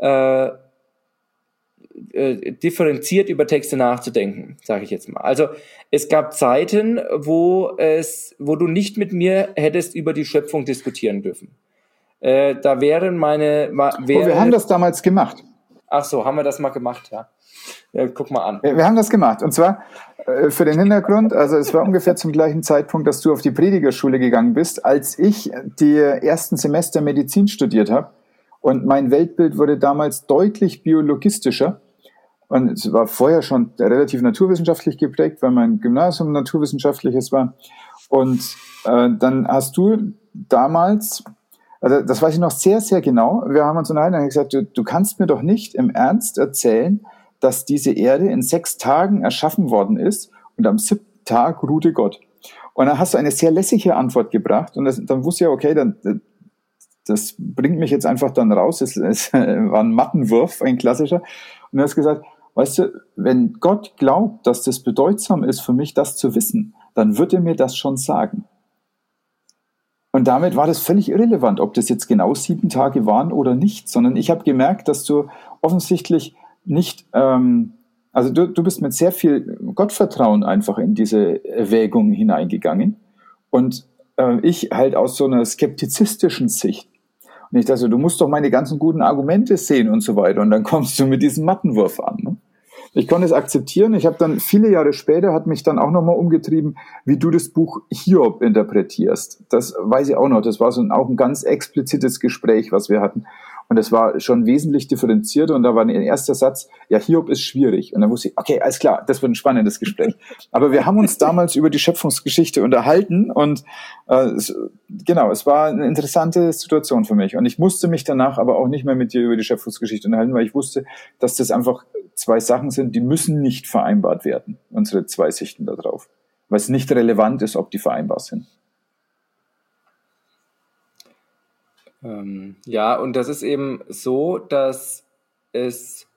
differenziert über Texte nachzudenken, sage ich jetzt mal. Also es gab Zeiten, wo du nicht mit mir hättest über die Schöpfung diskutieren dürfen. Da wären wir haben das damals gemacht. Ach so, haben wir das mal gemacht, ja. Guck mal an. Wir haben das gemacht. Und zwar für den Hintergrund, also es war ungefähr zum gleichen Zeitpunkt, dass du auf die Predigerschule gegangen bist, als ich die ersten Semester Medizin studiert habe. Und mein Weltbild wurde damals deutlich biologistischer. Und es war vorher schon relativ naturwissenschaftlich geprägt, weil mein Gymnasium naturwissenschaftliches war. Und dann hast du damals, also das weiß ich noch sehr, sehr genau, wir haben uns unterhalten und gesagt, du kannst mir doch nicht im Ernst erzählen, dass diese Erde in 6 Tagen erschaffen worden ist und am 7. Tag ruhte Gott. Und dann hast du eine sehr lässige Antwort gebracht und dann wusste ich, okay, das bringt mich jetzt einfach dann raus. Es war ein Mattenwurf, ein klassischer. Und du hast gesagt, weißt du, wenn Gott glaubt, dass das bedeutsam ist für mich, das zu wissen, dann wird er mir das schon sagen. Und damit war das völlig irrelevant, ob das jetzt genau 7 Tage waren oder nicht, sondern ich habe gemerkt, dass du offensichtlich nicht, also du bist mit sehr viel Gottvertrauen einfach in diese Erwägung hineingegangen und ich halt aus so einer skeptizistischen Sicht. Und ich dachte, du musst doch meine ganzen guten Argumente sehen und so weiter und dann kommst du mit diesem Mattenwurf an. Ne? Ich konnte es akzeptieren. Ich habe dann viele Jahre später, hat mich dann auch nochmal umgetrieben, wie du das Buch Hiob interpretierst. Das weiß ich auch noch. Das war auch ein ganz explizites Gespräch, was wir hatten. Und es war schon wesentlich differenziert und da war ein erster Satz, ja, Hiob ist schwierig. Und dann wusste ich, okay, alles klar, das wird ein spannendes Gespräch. Aber wir haben uns damals über die Schöpfungsgeschichte unterhalten und es war eine interessante Situation für mich. Und ich musste mich danach aber auch nicht mehr mit dir über die Schöpfungsgeschichte unterhalten, weil ich wusste, dass das einfach 2 Sachen sind, die müssen nicht vereinbart werden, unsere 2 Sichten darauf. Weil es nicht relevant ist, ob die vereinbar sind. Ja, und das ist eben so, dass es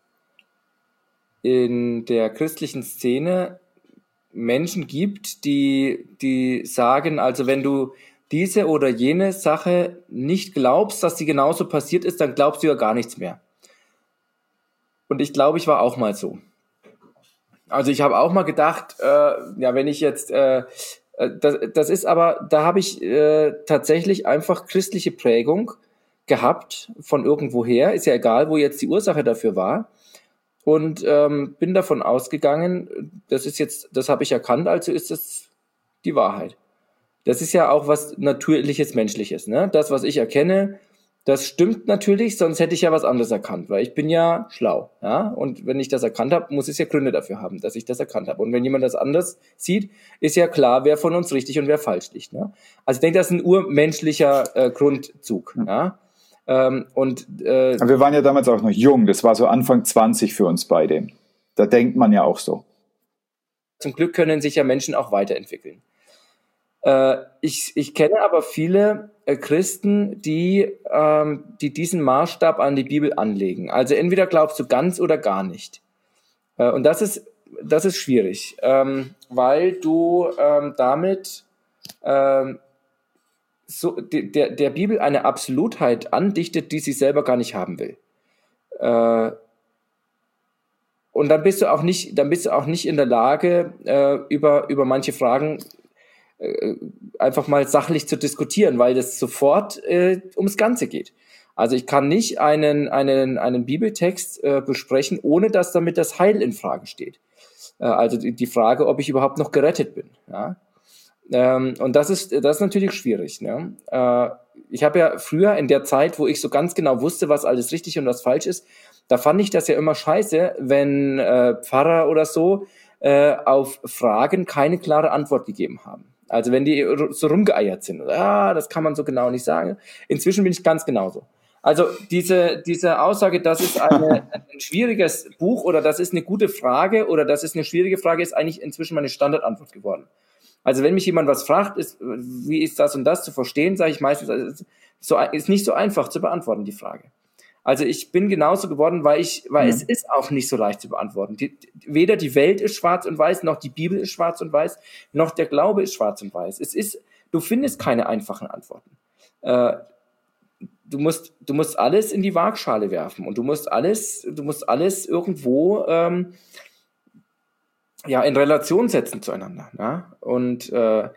in der christlichen Szene Menschen gibt, die sagen, also wenn du diese oder jene Sache nicht glaubst, dass sie genauso passiert ist, dann glaubst du ja gar nichts mehr. Und ich glaube, ich war auch mal so. Also ich habe auch mal gedacht, wenn ich jetzt... Das ist aber, da habe ich tatsächlich einfach christliche Prägung gehabt von irgendwoher, ist ja egal, wo jetzt die Ursache dafür war und bin davon ausgegangen, das habe ich erkannt, also ist das die Wahrheit. Das ist ja auch was Natürliches, Menschliches, ne? Das, was ich erkenne, das stimmt natürlich, sonst hätte ich ja was anderes erkannt, weil ich bin ja schlau, ja, und wenn ich das erkannt habe, muss es ja Gründe dafür haben, dass ich das erkannt habe. Und wenn jemand das anders sieht, ist ja klar, wer von uns richtig und wer falsch liegt, ne? Also ich denke, das ist ein urmenschlicher Grundzug, ja. Aber wir waren ja damals auch noch jung, das war so Anfang 20 für uns beide. Da denkt man ja auch so. Zum Glück können sich ja Menschen auch weiterentwickeln. Ich kenne aber viele Christen, die diesen Maßstab an die Bibel anlegen. Also entweder glaubst du ganz oder gar nicht. Und das ist schwierig, weil du damit der Bibel eine Absolutheit andichtet, die sie selber gar nicht haben will. Und dann bist du auch nicht in der Lage, über manche Fragen einfach mal sachlich zu diskutieren, weil das sofort ums Ganze geht. Also ich kann nicht einen Bibeltext besprechen, ohne dass damit das Heil in Frage steht. Also die Frage, ob ich überhaupt noch gerettet bin. Ja? Und das ist natürlich schwierig. Ne? Ich habe ja früher in der Zeit, wo ich so ganz genau wusste, was alles richtig und was falsch ist, da fand ich das ja immer scheiße, wenn Pfarrer oder so auf Fragen keine klare Antwort gegeben haben. Also wenn die so rumgeeiert sind, das kann man so genau nicht sagen. Inzwischen bin ich ganz genauso. Also diese Aussage, das ist ein schwieriges Buch oder das ist eine gute Frage oder das ist eine schwierige Frage, ist eigentlich inzwischen meine Standardantwort geworden. Also wenn mich jemand was fragt, wie ist das und das zu verstehen, sage ich meistens, ist nicht so einfach zu beantworten, die Frage. Also ich bin genauso geworden, weil es ist auch nicht so leicht zu beantworten. Weder die Welt ist schwarz und weiß, noch die Bibel ist schwarz und weiß, noch der Glaube ist schwarz und weiß. Du findest keine einfachen Antworten. Du musst alles in die Waagschale werfen und du musst alles irgendwo in Relation setzen zueinander. Ja? Und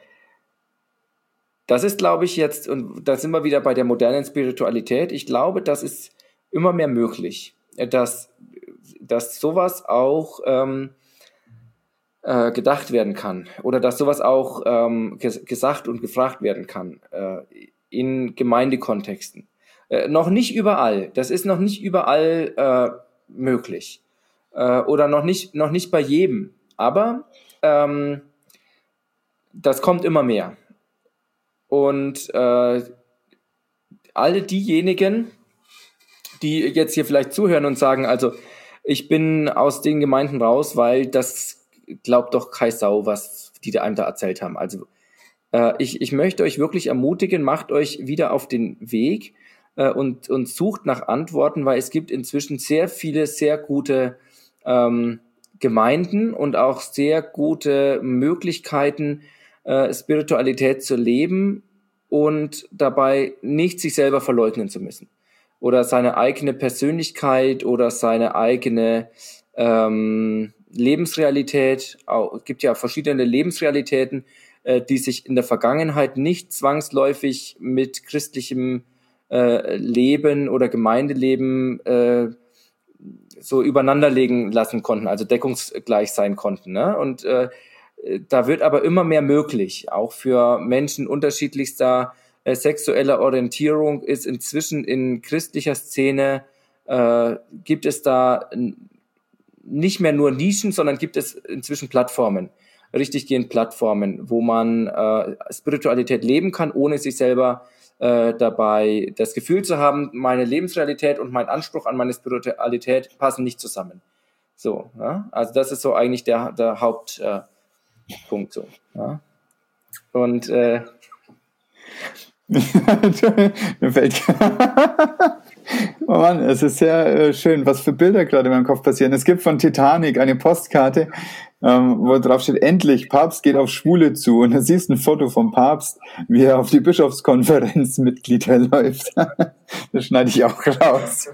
das ist, glaube ich, jetzt, und da sind wir wieder bei der modernen Spiritualität, ich glaube, das ist immer mehr möglich, dass sowas auch gedacht werden kann oder dass sowas auch gesagt und gefragt werden kann in Gemeindekontexten. Noch nicht überall, das ist noch nicht überall möglich oder noch nicht bei jedem, aber das kommt immer mehr. Und alle diejenigen, die jetzt hier vielleicht zuhören und sagen, also ich bin aus den Gemeinden raus, weil das glaubt doch keine Sau, was die einem da erzählt haben. Also ich möchte euch wirklich ermutigen, macht euch wieder auf den Weg und sucht nach Antworten, weil es gibt inzwischen sehr viele, sehr gute Gemeinden und auch sehr gute Möglichkeiten, Spiritualität zu leben und dabei nicht sich selber verleugnen zu müssen. Oder seine eigene Persönlichkeit oder seine eigene Lebensrealität. Es gibt ja verschiedene Lebensrealitäten, die sich in der Vergangenheit nicht zwangsläufig mit christlichem Leben oder Gemeindeleben so übereinanderlegen lassen konnten, also deckungsgleich sein konnten. Ne? Und da wird aber immer mehr möglich, auch für Menschen unterschiedlichster sexueller Orientierung ist inzwischen in christlicher Szene, gibt es da nicht mehr nur Nischen, sondern gibt es inzwischen Plattformen, richtiggehend Plattformen, wo man Spiritualität leben kann, ohne sich selber dabei das Gefühl zu haben, meine Lebensrealität und mein Anspruch an meine Spiritualität passen nicht zusammen. So, ja? Also das ist so eigentlich der Hauptpunkt so. Ja? Und Mir fällt oh Mann, es ist sehr schön, was für Bilder gerade in meinem Kopf passieren. Es gibt von Titanic eine Postkarte, wo drauf steht, endlich, Papst geht auf Schwule zu. Und da siehst du ein Foto vom Papst, wie er auf die Bischofskonferenz Mitglieder läuft. Das schneide ich auch raus.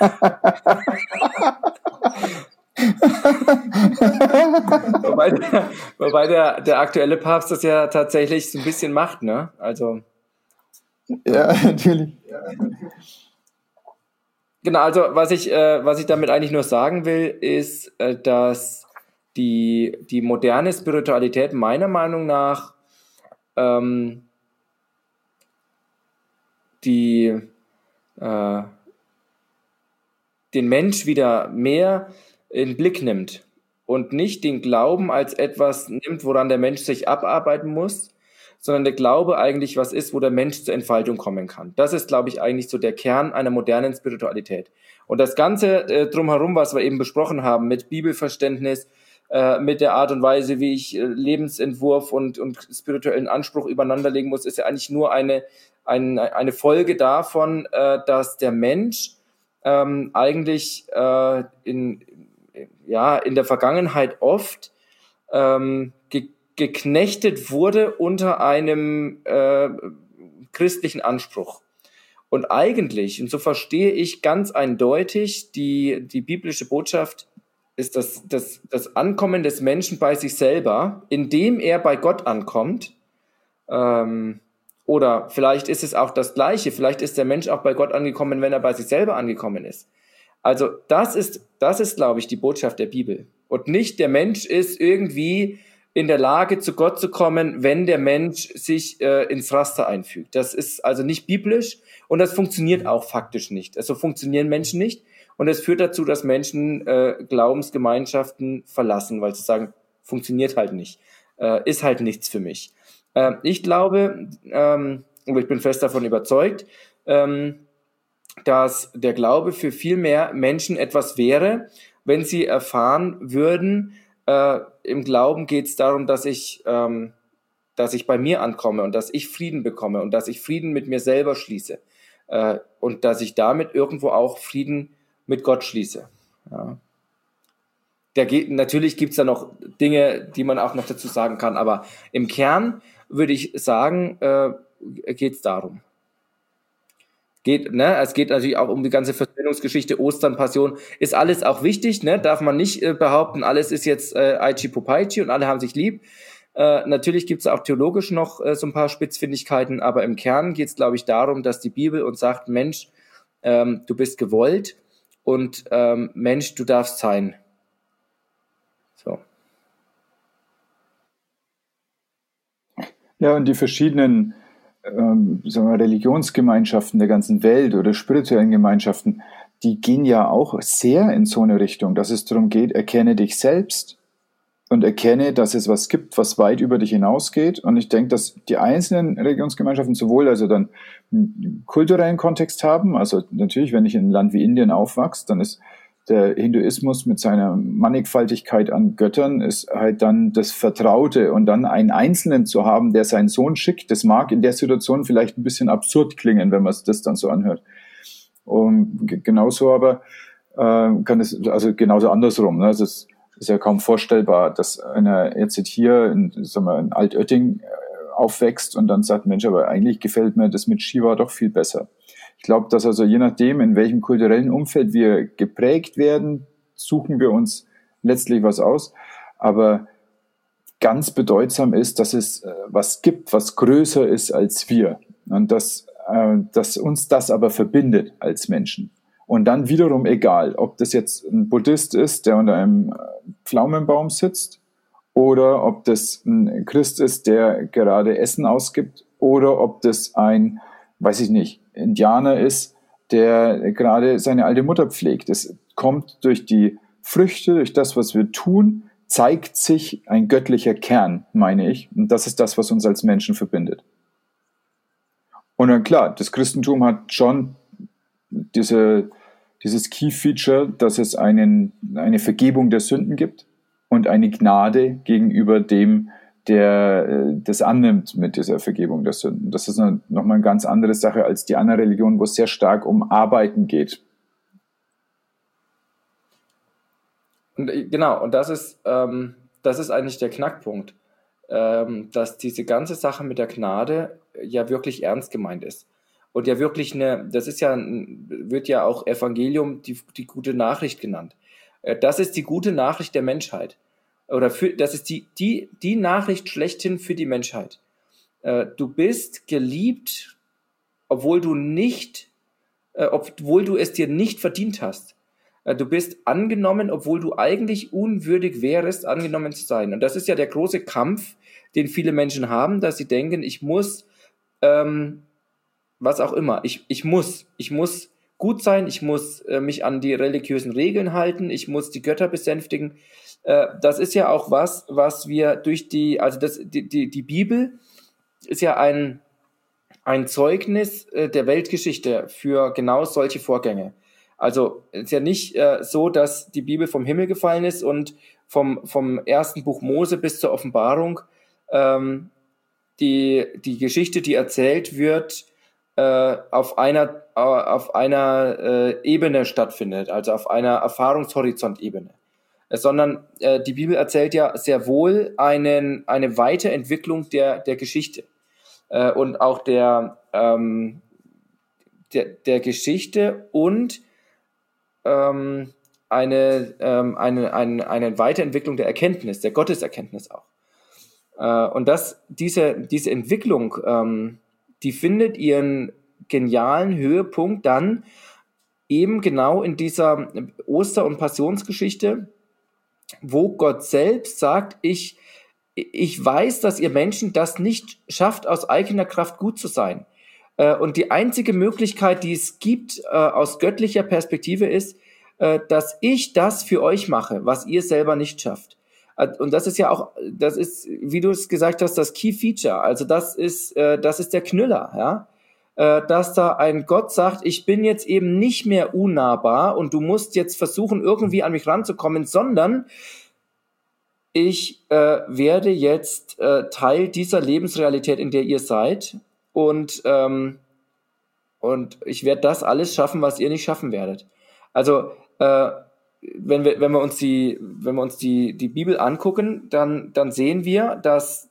Wobei der aktuelle Papst das ja tatsächlich so ein bisschen macht, ne? Also ja, natürlich. Genau, also was ich damit eigentlich nur sagen will, ist, dass die moderne Spiritualität meiner Meinung nach den Mensch wieder mehr in den Blick nimmt und nicht den Glauben als etwas nimmt, woran der Mensch sich abarbeiten muss, sondern der Glaube eigentlich was ist, wo der Mensch zur Entfaltung kommen kann. Das ist, glaube ich, eigentlich so der Kern einer modernen Spiritualität. Und das Ganze drumherum, was wir eben besprochen haben, mit Bibelverständnis, mit der Art und Weise, wie ich Lebensentwurf und spirituellen Anspruch übereinanderlegen muss, ist ja eigentlich nur eine Folge davon, dass der Mensch eigentlich in der Vergangenheit oft geknechtet wurde unter einem christlichen Anspruch. Und eigentlich, und so verstehe ich ganz eindeutig, die biblische Botschaft ist das Ankommen des Menschen bei sich selber, indem er bei Gott ankommt. Oder vielleicht ist es auch das Gleiche, vielleicht ist der Mensch auch bei Gott angekommen, wenn er bei sich selber angekommen ist. Also das ist, glaube ich, die Botschaft der Bibel. Und nicht der Mensch ist irgendwie in der Lage, zu Gott zu kommen, wenn der Mensch sich ins Raster einfügt. Das ist also nicht biblisch und das funktioniert auch faktisch nicht. Also funktionieren Menschen nicht und es führt dazu, dass Menschen Glaubensgemeinschaften verlassen, weil sie sagen, funktioniert halt nicht, ist halt nichts für mich. Ich glaube, und ich bin fest davon überzeugt, dass der Glaube für viel mehr Menschen etwas wäre, wenn sie erfahren würden, im Glauben geht es darum, dass ich bei mir ankomme und dass ich Frieden bekomme und dass ich Frieden mit mir selber schließe. und dass ich damit irgendwo auch Frieden mit Gott schließe. Ja. Natürlich gibt es da noch Dinge, die man auch noch dazu sagen kann, aber im Kern würde ich sagen, geht es darum. Es geht natürlich auch um die ganze Versöhnungsgeschichte, Ostern, Passion, ist alles auch wichtig, ne? Darf man nicht behaupten, alles ist jetzt Aichi Popaichi und alle haben sich lieb. Natürlich gibt es auch theologisch noch so ein paar Spitzfindigkeiten, aber im Kern geht es, glaube ich, darum, dass die Bibel uns sagt, Mensch, du bist gewollt und Mensch, du darfst sein. So. Ja, und die verschiedenen sagen wir, Religionsgemeinschaften der ganzen Welt oder spirituellen Gemeinschaften, die gehen ja auch sehr in so eine Richtung, dass es darum geht, erkenne dich selbst und erkenne, dass es was gibt, was weit über dich hinausgeht. Und ich denke, dass die einzelnen Religionsgemeinschaften sowohl also dann einen kulturellen Kontext haben, also natürlich, wenn ich in einem Land wie Indien aufwachse, dann ist der Hinduismus mit seiner Mannigfaltigkeit an Göttern ist halt dann das Vertraute. Und dann einen Einzelnen zu haben, der seinen Sohn schickt, das mag in der Situation vielleicht ein bisschen absurd klingen, wenn man das dann so anhört. Und genauso aber kann es, also genauso andersrum. Ne? Also es ist ja kaum vorstellbar, dass einer jetzt hier in Altötting aufwächst und dann sagt, Mensch, aber eigentlich gefällt mir das mit Shiva doch viel besser. Ich glaube, dass also je nachdem, in welchem kulturellen Umfeld wir geprägt werden, suchen wir uns letztlich was aus. Aber ganz bedeutsam ist, dass es was gibt, was größer ist als wir. Und dass uns das aber verbindet als Menschen. Und dann wiederum egal, ob das jetzt ein Buddhist ist, der unter einem Pflaumenbaum sitzt, oder ob das ein Christ ist, der gerade Essen ausgibt, oder ob das ein, weiß ich nicht, Indianer ist, der gerade seine alte Mutter pflegt. Es kommt durch die Früchte, durch das, was wir tun, zeigt sich ein göttlicher Kern, meine ich. Und das ist das, was uns als Menschen verbindet. Und dann klar, das Christentum hat schon dieses Key-Feature, dass es eine Vergebung der Sünden gibt und eine Gnade gegenüber dem, der das annimmt mit dieser Vergebung der Sünden. Das ist nochmal eine ganz andere Sache als die andere Religion, wo es sehr stark um Arbeiten geht. Und, genau, und das ist eigentlich der Knackpunkt, dass diese ganze Sache mit der Gnade ja wirklich ernst gemeint ist. Und ja wirklich wird ja auch Evangelium die gute Nachricht genannt. Das ist die gute Nachricht der Menschheit. Das ist die Nachricht schlechthin für die Menschheit. Du bist geliebt, obwohl du es dir nicht verdient hast. Du bist angenommen, obwohl du eigentlich unwürdig wärest, angenommen zu sein. Und das ist ja der große Kampf, den viele Menschen haben, dass sie denken, ich muss, was auch immer, ich muss gut sein, ich muss mich an die religiösen Regeln halten, ich muss die Götter besänftigen. Das ist ja auch was wir durch die Bibel ist ja ein Zeugnis der Weltgeschichte für genau solche Vorgänge. Also es ist ja nicht so, dass die Bibel vom Himmel gefallen ist und vom ersten Buch Mose bis zur Offenbarung die Geschichte, die erzählt wird, auf einer Ebene stattfindet, also auf einer Erfahrungshorizont-Ebene. Sondern die Bibel erzählt ja sehr wohl eine Weiterentwicklung der Geschichte und auch der Geschichte und eine Weiterentwicklung der Erkenntnis, der Gotteserkenntnis auch. Und diese Entwicklung, die findet ihren genialen Höhepunkt dann eben genau in dieser Oster- und Passionsgeschichte, wo Gott selbst sagt, ich weiß, dass ihr Menschen das nicht schafft, aus eigener Kraft gut zu sein. Und die einzige Möglichkeit, die es gibt, aus göttlicher Perspektive ist, dass ich das für euch mache, was ihr selber nicht schafft. Und das ist ja auch, wie du es gesagt hast, das Key Feature. Also das ist der Knüller, ja. Dass da ein Gott sagt, ich bin jetzt eben nicht mehr unnahbar und du musst jetzt versuchen, irgendwie an mich ranzukommen, sondern ich werde jetzt Teil dieser Lebensrealität, in der ihr seid und und ich werde das alles schaffen, was ihr nicht schaffen werdet. Also wenn wir uns die Bibel angucken, dann sehen wir, dass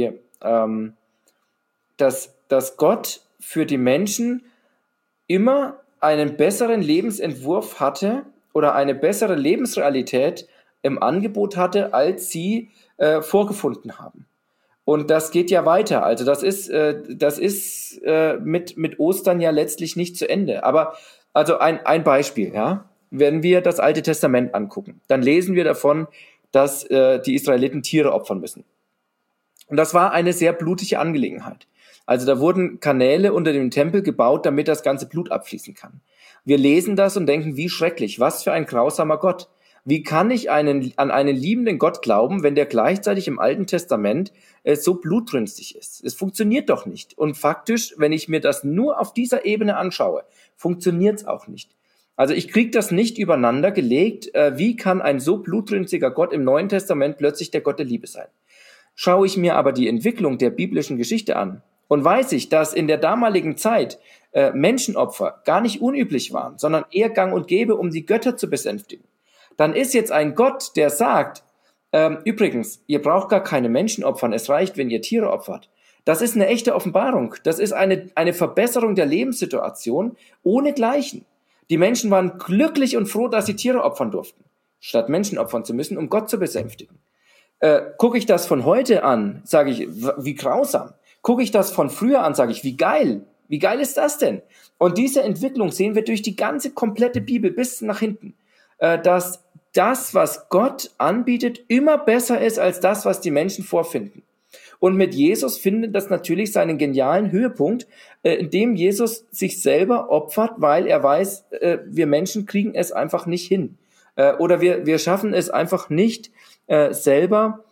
dass Gott für die Menschen immer einen besseren Lebensentwurf hatte oder eine bessere Lebensrealität im Angebot hatte, als sie vorgefunden haben. Und das geht ja weiter. Also das ist mit Ostern ja letztlich nicht zu Ende. Aber also ein Beispiel, ja. Wenn wir das Alte Testament angucken, dann lesen wir davon, dass die Israeliten Tiere opfern müssen. Und das war eine sehr blutige Angelegenheit. Also da wurden Kanäle unter dem Tempel gebaut, damit das ganze Blut abfließen kann. Wir lesen das und denken, wie schrecklich, was für ein grausamer Gott. Wie kann ich an einen liebenden Gott glauben, wenn der gleichzeitig im Alten Testament so blutrünstig ist? Es funktioniert doch nicht. Und faktisch, wenn ich mir das nur auf dieser Ebene anschaue, funktioniert es auch nicht. Also ich kriege das nicht übereinander gelegt. Wie kann ein so blutrünstiger Gott im Neuen Testament plötzlich der Gott der Liebe sein? Schaue ich mir aber die Entwicklung der biblischen Geschichte an und weiß ich, dass in der damaligen Zeit Menschenopfer gar nicht unüblich waren, sondern eher gang und gäbe, um die Götter zu besänftigen, dann ist jetzt ein Gott, der sagt, übrigens, ihr braucht gar keine Menschen opfern, es reicht, wenn ihr Tiere opfert. Das ist eine echte Offenbarung. Das ist eine Verbesserung der Lebenssituation ohnegleichen. Die Menschen waren glücklich und froh, dass sie Tiere opfern durften, statt Menschen opfern zu müssen, um Gott zu besänftigen. Gucke ich das von heute an, sage ich, wie grausam. Gucke ich das von früher an, sage ich, wie geil. Wie geil ist das denn? Und diese Entwicklung sehen wir durch die ganze komplette Bibel bis nach hinten, dass das, was Gott anbietet, immer besser ist als das, was die Menschen vorfinden. Und mit Jesus findet das natürlich seinen genialen Höhepunkt, indem Jesus sich selber opfert, weil er weiß, wir Menschen kriegen es einfach nicht hin. Oder wir schaffen es einfach nicht, selber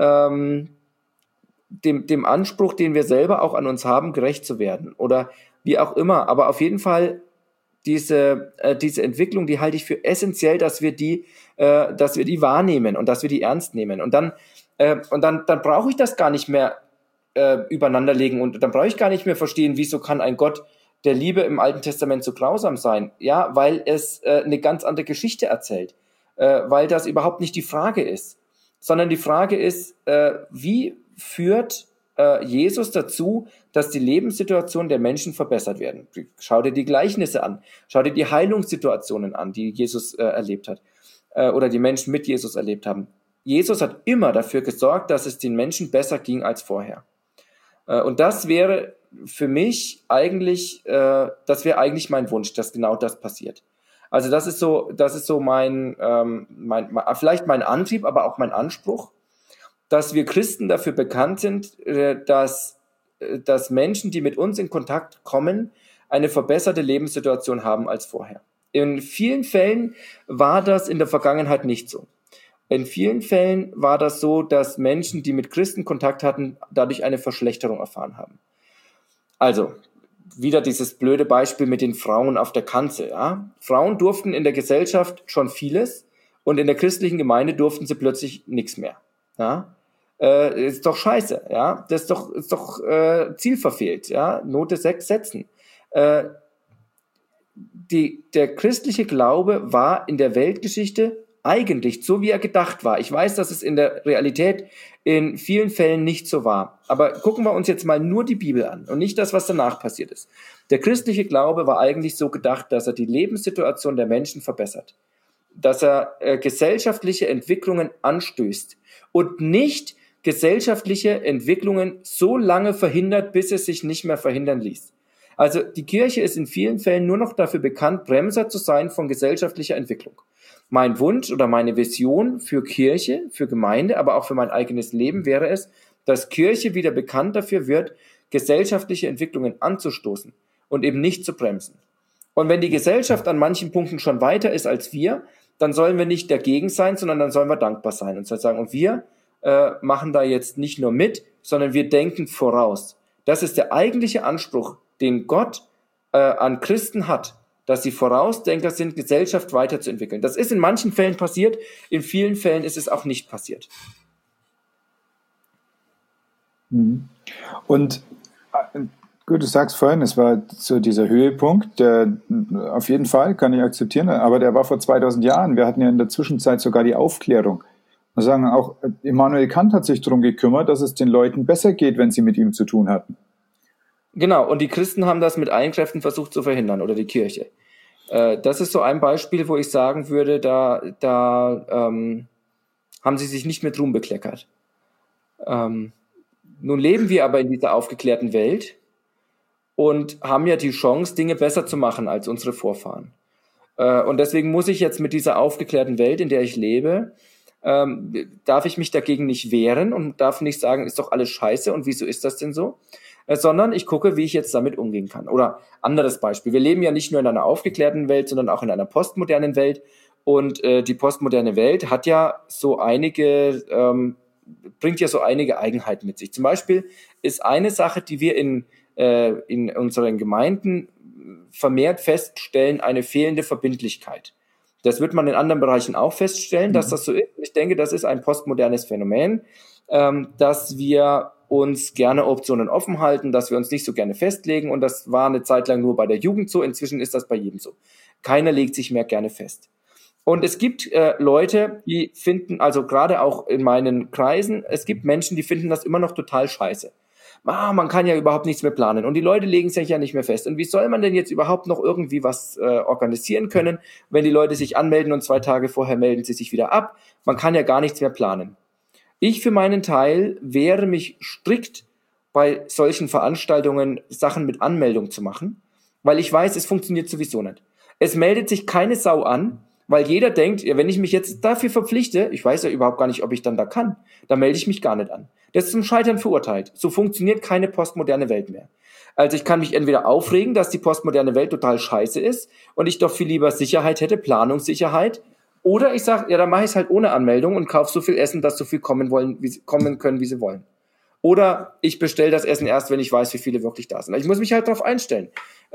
dem Anspruch, den wir selber auch an uns haben, gerecht zu werden. Oder wie auch immer. Aber auf jeden Fall diese Entwicklung, die halte ich für essentiell, dass wir die wahrnehmen und dass wir die ernst nehmen. Und dann brauche ich das gar nicht mehr übereinander legen und dann brauche ich gar nicht mehr verstehen, wieso kann ein Gott der Liebe im Alten Testament so grausam sein? Ja, weil es eine ganz andere Geschichte erzählt, weil das überhaupt nicht die Frage ist, sondern die Frage ist, wie führt Jesus dazu, dass die Lebenssituation der Menschen verbessert werden? Schau dir die Gleichnisse an, schau dir die Heilungssituationen an, die Jesus erlebt hat oder die Menschen mit Jesus erlebt haben. Jesus hat immer dafür gesorgt, dass es den Menschen besser ging als vorher. Und das wäre für mich eigentlich, das wäre eigentlich mein Wunsch, dass genau das passiert. Also das ist so mein vielleicht mein Antrieb, aber auch mein Anspruch, dass wir Christen dafür bekannt sind, dass Menschen, die mit uns in Kontakt kommen, eine verbesserte Lebenssituation haben als vorher. In vielen Fällen war das in der Vergangenheit nicht so. In vielen Fällen war das so, dass Menschen, die mit Christen Kontakt hatten, dadurch eine Verschlechterung erfahren haben. Also, wieder dieses blöde Beispiel mit den Frauen auf der Kanzel. Ja? Frauen durften in der Gesellschaft schon vieles und in der christlichen Gemeinde durften sie plötzlich nichts mehr. Ja? Ist doch scheiße. Ja? Das ist doch zielverfehlt. Ja? Note 6 setzen. Der christliche Glaube war in der Weltgeschichte eigentlich so, wie er gedacht war. Ich weiß, dass es in der Realität in vielen Fällen nicht so war. Aber gucken wir uns jetzt mal nur die Bibel an und nicht das, was danach passiert ist. Der christliche Glaube war eigentlich so gedacht, dass er die Lebenssituation der Menschen verbessert. Dass er gesellschaftliche Entwicklungen anstößt und nicht gesellschaftliche Entwicklungen so lange verhindert, bis es sich nicht mehr verhindern ließ. Also die Kirche ist in vielen Fällen nur noch dafür bekannt, Bremser zu sein von gesellschaftlicher Entwicklung. Mein Wunsch oder meine Vision für Kirche, für Gemeinde, aber auch für mein eigenes Leben wäre es, dass Kirche wieder bekannt dafür wird, gesellschaftliche Entwicklungen anzustoßen und eben nicht zu bremsen. Und wenn die Gesellschaft an manchen Punkten schon weiter ist als wir, dann sollen wir nicht dagegen sein, sondern dann sollen wir dankbar sein und sagen, und wir machen da jetzt nicht nur mit, sondern wir denken voraus. Das ist der eigentliche Anspruch, den Gott an Christen hat, dass sie Vorausdenker sind, Gesellschaft weiterzuentwickeln. Das ist in manchen Fällen passiert, in vielen Fällen ist es auch nicht passiert. Und Gut, du sagst vorhin, es war so dieser Höhepunkt, der auf jeden Fall kann ich akzeptieren, aber der war vor 2000 Jahren. Wir hatten ja in der Zwischenzeit sogar die Aufklärung. Wir sagen auch, Immanuel Kant hat sich darum gekümmert, dass es den Leuten besser geht, wenn sie mit ihm zu tun hatten. Genau, und die Christen haben das mit allen Kräften versucht zu verhindern, oder die Kirche. Das ist so ein Beispiel, wo ich sagen würde, da haben sie sich nicht mit Ruhm bekleckert. Nun leben wir aber in dieser aufgeklärten Welt und haben ja die Chance, Dinge besser zu machen als unsere Vorfahren. Und deswegen muss ich jetzt mit dieser aufgeklärten Welt, in der ich lebe, darf ich mich dagegen nicht wehren und darf nicht sagen, ist doch alles scheiße und wieso ist das denn so? Sondern ich gucke, wie ich jetzt damit umgehen kann. Oder anderes Beispiel. Wir leben ja nicht nur in einer aufgeklärten Welt, sondern auch in einer postmodernen Welt. Und die postmoderne Welt hat ja so einige, bringt ja so einige Eigenheiten mit sich. Zum Beispiel ist eine Sache, die wir in unseren Gemeinden vermehrt feststellen, eine fehlende Verbindlichkeit. Das wird man in anderen Bereichen auch feststellen, dass das so ist. Ich denke, das ist ein postmodernes Phänomen, dass wir uns gerne Optionen offen halten, dass wir uns nicht so gerne festlegen. Und das war eine Zeit lang nur bei der Jugend so. Inzwischen ist das bei jedem so. Keiner legt sich mehr gerne fest. Und es gibt Leute, die finden, also gerade auch in meinen Kreisen, es gibt Menschen, die finden das immer noch total scheiße. Man kann ja überhaupt nichts mehr planen und die Leute legen sich ja nicht mehr fest. Und wie soll man denn jetzt überhaupt noch irgendwie was organisieren können, wenn die Leute sich anmelden und 2 Tage vorher melden sie sich wieder ab? Man kann ja gar nichts mehr planen. Ich für meinen Teil wehre mich strikt bei solchen Veranstaltungen, Sachen mit Anmeldung zu machen, weil ich weiß, es funktioniert sowieso nicht. Es meldet sich keine Sau an, weil jeder denkt, ja, wenn ich mich jetzt dafür verpflichte, ich weiß ja überhaupt gar nicht, ob ich dann da kann, dann melde ich mich gar nicht an. Das ist zum Scheitern verurteilt. So funktioniert keine postmoderne Welt mehr. Also ich kann mich entweder aufregen, dass die postmoderne Welt total scheiße ist und ich doch viel lieber Sicherheit hätte, Planungssicherheit, oder ich sage, ja, dann mache ich es halt ohne Anmeldung und kaufe so viel Essen, dass so viel kommen können, wie sie wollen. Oder ich bestelle das Essen erst, wenn ich weiß, wie viele wirklich da sind. Ich muss mich halt darauf einstellen.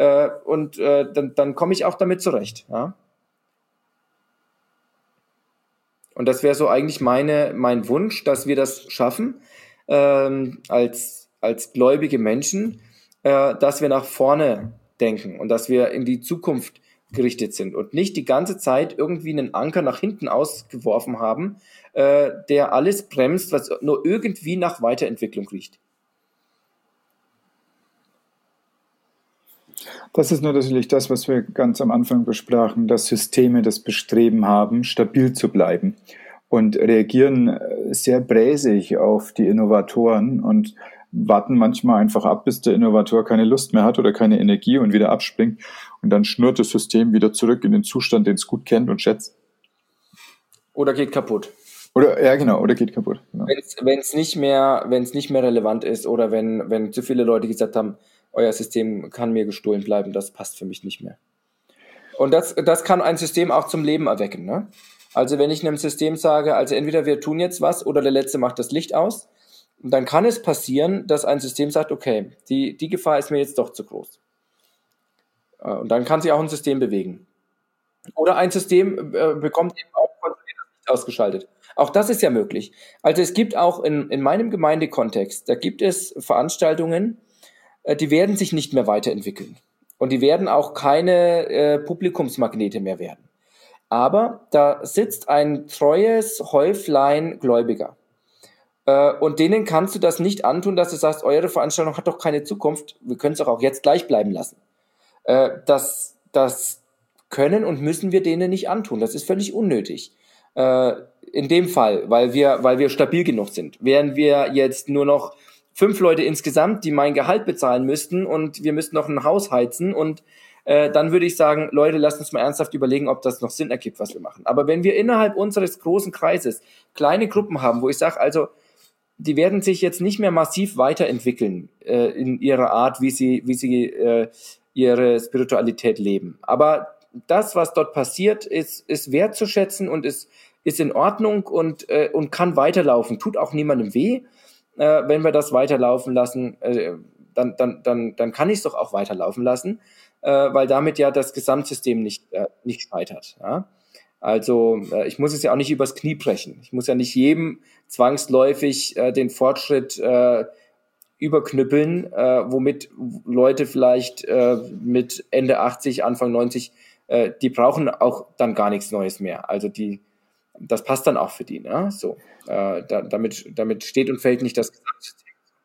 Dann komme ich auch damit zurecht. Ja? Und das wäre so eigentlich mein Wunsch, dass wir das schaffen, als gläubige Menschen, dass wir nach vorne denken und dass wir in die Zukunft gerichtet sind und nicht die ganze Zeit irgendwie einen Anker nach hinten ausgeworfen haben, der alles bremst, was nur irgendwie nach Weiterentwicklung riecht. Das ist natürlich das, was wir ganz am Anfang besprachen, dass Systeme das Bestreben haben, stabil zu bleiben und reagieren sehr bräsig auf die Innovatoren und warten manchmal einfach ab, bis der Innovator keine Lust mehr hat oder keine Energie und wieder abspringt. Und dann schnurrt das System wieder zurück in den Zustand, den es gut kennt und schätzt. Oder geht kaputt. Oder geht kaputt. Genau. Wenn es nicht mehr relevant ist oder wenn zu viele Leute gesagt haben, euer System kann mir gestohlen bleiben, das passt für mich nicht mehr. Und das kann ein System auch zum Leben erwecken. Ne? Also wenn ich einem System sage, also entweder wir tun jetzt was oder der Letzte macht das Licht aus, dann kann es passieren, dass ein System sagt, okay, die Gefahr ist mir jetzt doch zu groß. Und dann kann sich auch ein System bewegen. Oder ein System bekommt eben auch kontrolliert das Licht ausgeschaltet. Auch das ist ja möglich. Also es gibt auch in meinem Gemeindekontext, da gibt es Veranstaltungen, die werden sich nicht mehr weiterentwickeln. Und die werden auch keine Publikumsmagnete mehr werden. Aber da sitzt ein treues Häuflein Gläubiger. Und denen kannst du das nicht antun, dass du sagst, eure Veranstaltung hat doch keine Zukunft, wir können es doch auch jetzt gleich bleiben lassen. Das können und müssen wir denen nicht antun. Das ist völlig unnötig. In dem Fall, weil wir stabil genug sind. Wären wir jetzt nur noch 5 Leute insgesamt, die mein Gehalt bezahlen müssten und wir müssten noch ein Haus heizen und dann würde ich sagen, Leute, lasst uns mal ernsthaft überlegen, ob das noch Sinn ergibt, was wir machen. Aber wenn wir innerhalb unseres großen Kreises kleine Gruppen haben, wo ich sage, also die werden sich jetzt nicht mehr massiv weiterentwickeln in ihrer Art, wie sie ihre Spiritualität leben. Aber das, was dort passiert, ist wertzuschätzen und ist in Ordnung und kann weiterlaufen. Tut auch niemandem weh, wenn wir das weiterlaufen lassen. Dann kann ich es doch auch weiterlaufen lassen, weil damit ja das Gesamtsystem nicht scheitert. Ja? Also ich muss es ja auch nicht übers Knie brechen. Ich muss ja nicht jedem zwangsläufig den Fortschritt überknüppeln, womit Leute vielleicht mit Ende 80, Anfang 90, die brauchen auch dann gar nichts Neues mehr. Also das passt dann auch für die. Ne? So, damit steht und fällt nicht das Gesamtsystem.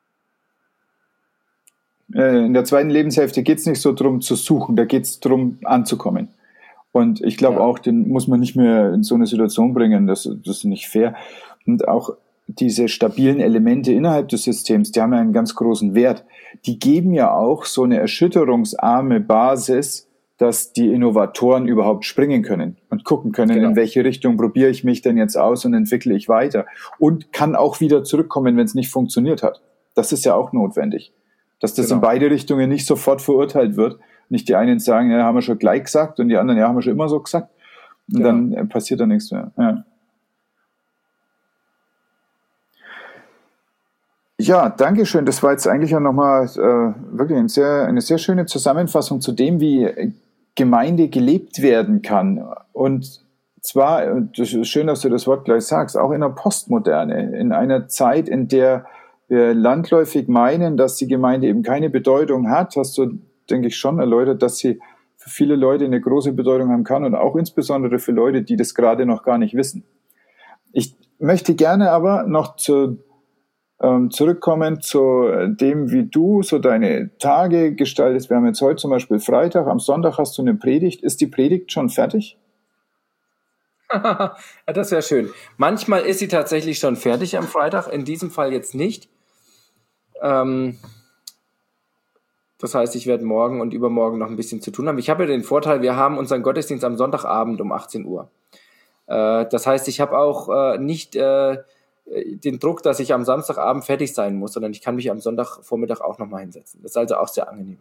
In der zweiten Lebenshälfte geht es nicht so drum zu suchen, da geht es darum anzukommen. Und ich glaube auch, den muss man nicht mehr in so eine Situation bringen, das ist nicht fair. Und auch diese stabilen Elemente innerhalb des Systems, die haben ja einen ganz großen Wert. Die geben ja auch so eine erschütterungsarme Basis, dass die Innovatoren überhaupt springen können und gucken können, in welche Richtung probiere ich mich denn jetzt aus und entwickle ich weiter. Und kann auch wieder zurückkommen, wenn es nicht funktioniert hat. Das ist ja auch notwendig. Dass das in beide Richtungen nicht sofort verurteilt wird. Nicht die einen sagen, ja, haben wir schon gleich gesagt, und die anderen, ja, haben wir schon immer so gesagt. Und dann passiert da nichts mehr. Ja, danke schön. Das war jetzt eigentlich ja nochmal wirklich eine sehr schöne Zusammenfassung zu dem, wie Gemeinde gelebt werden kann. Und zwar, das ist schön, dass du das Wort gleich sagst, auch in der Postmoderne, in einer Zeit, in der wir landläufig meinen, dass die Gemeinde eben keine Bedeutung hat, hast du, denke ich, schon erläutert, dass sie für viele Leute eine große Bedeutung haben kann und auch insbesondere für Leute, die das gerade noch gar nicht wissen. Ich möchte gerne aber noch zurückkommen zu dem, wie du so deine Tage gestaltest. Wir haben jetzt heute zum Beispiel Freitag, am Sonntag hast du eine Predigt. Ist die Predigt schon fertig? Ja, das wäre schön. Manchmal ist sie tatsächlich schon fertig am Freitag, in diesem Fall jetzt nicht. Das heißt, ich werde morgen und übermorgen noch ein bisschen zu tun haben. Ich habe ja den Vorteil, wir haben unseren Gottesdienst am Sonntagabend um 18 Uhr. Das heißt, ich habe auch nicht den Druck, dass ich am Samstagabend fertig sein muss, sondern ich kann mich am Sonntagvormittag auch nochmal hinsetzen. Das ist also auch sehr angenehm.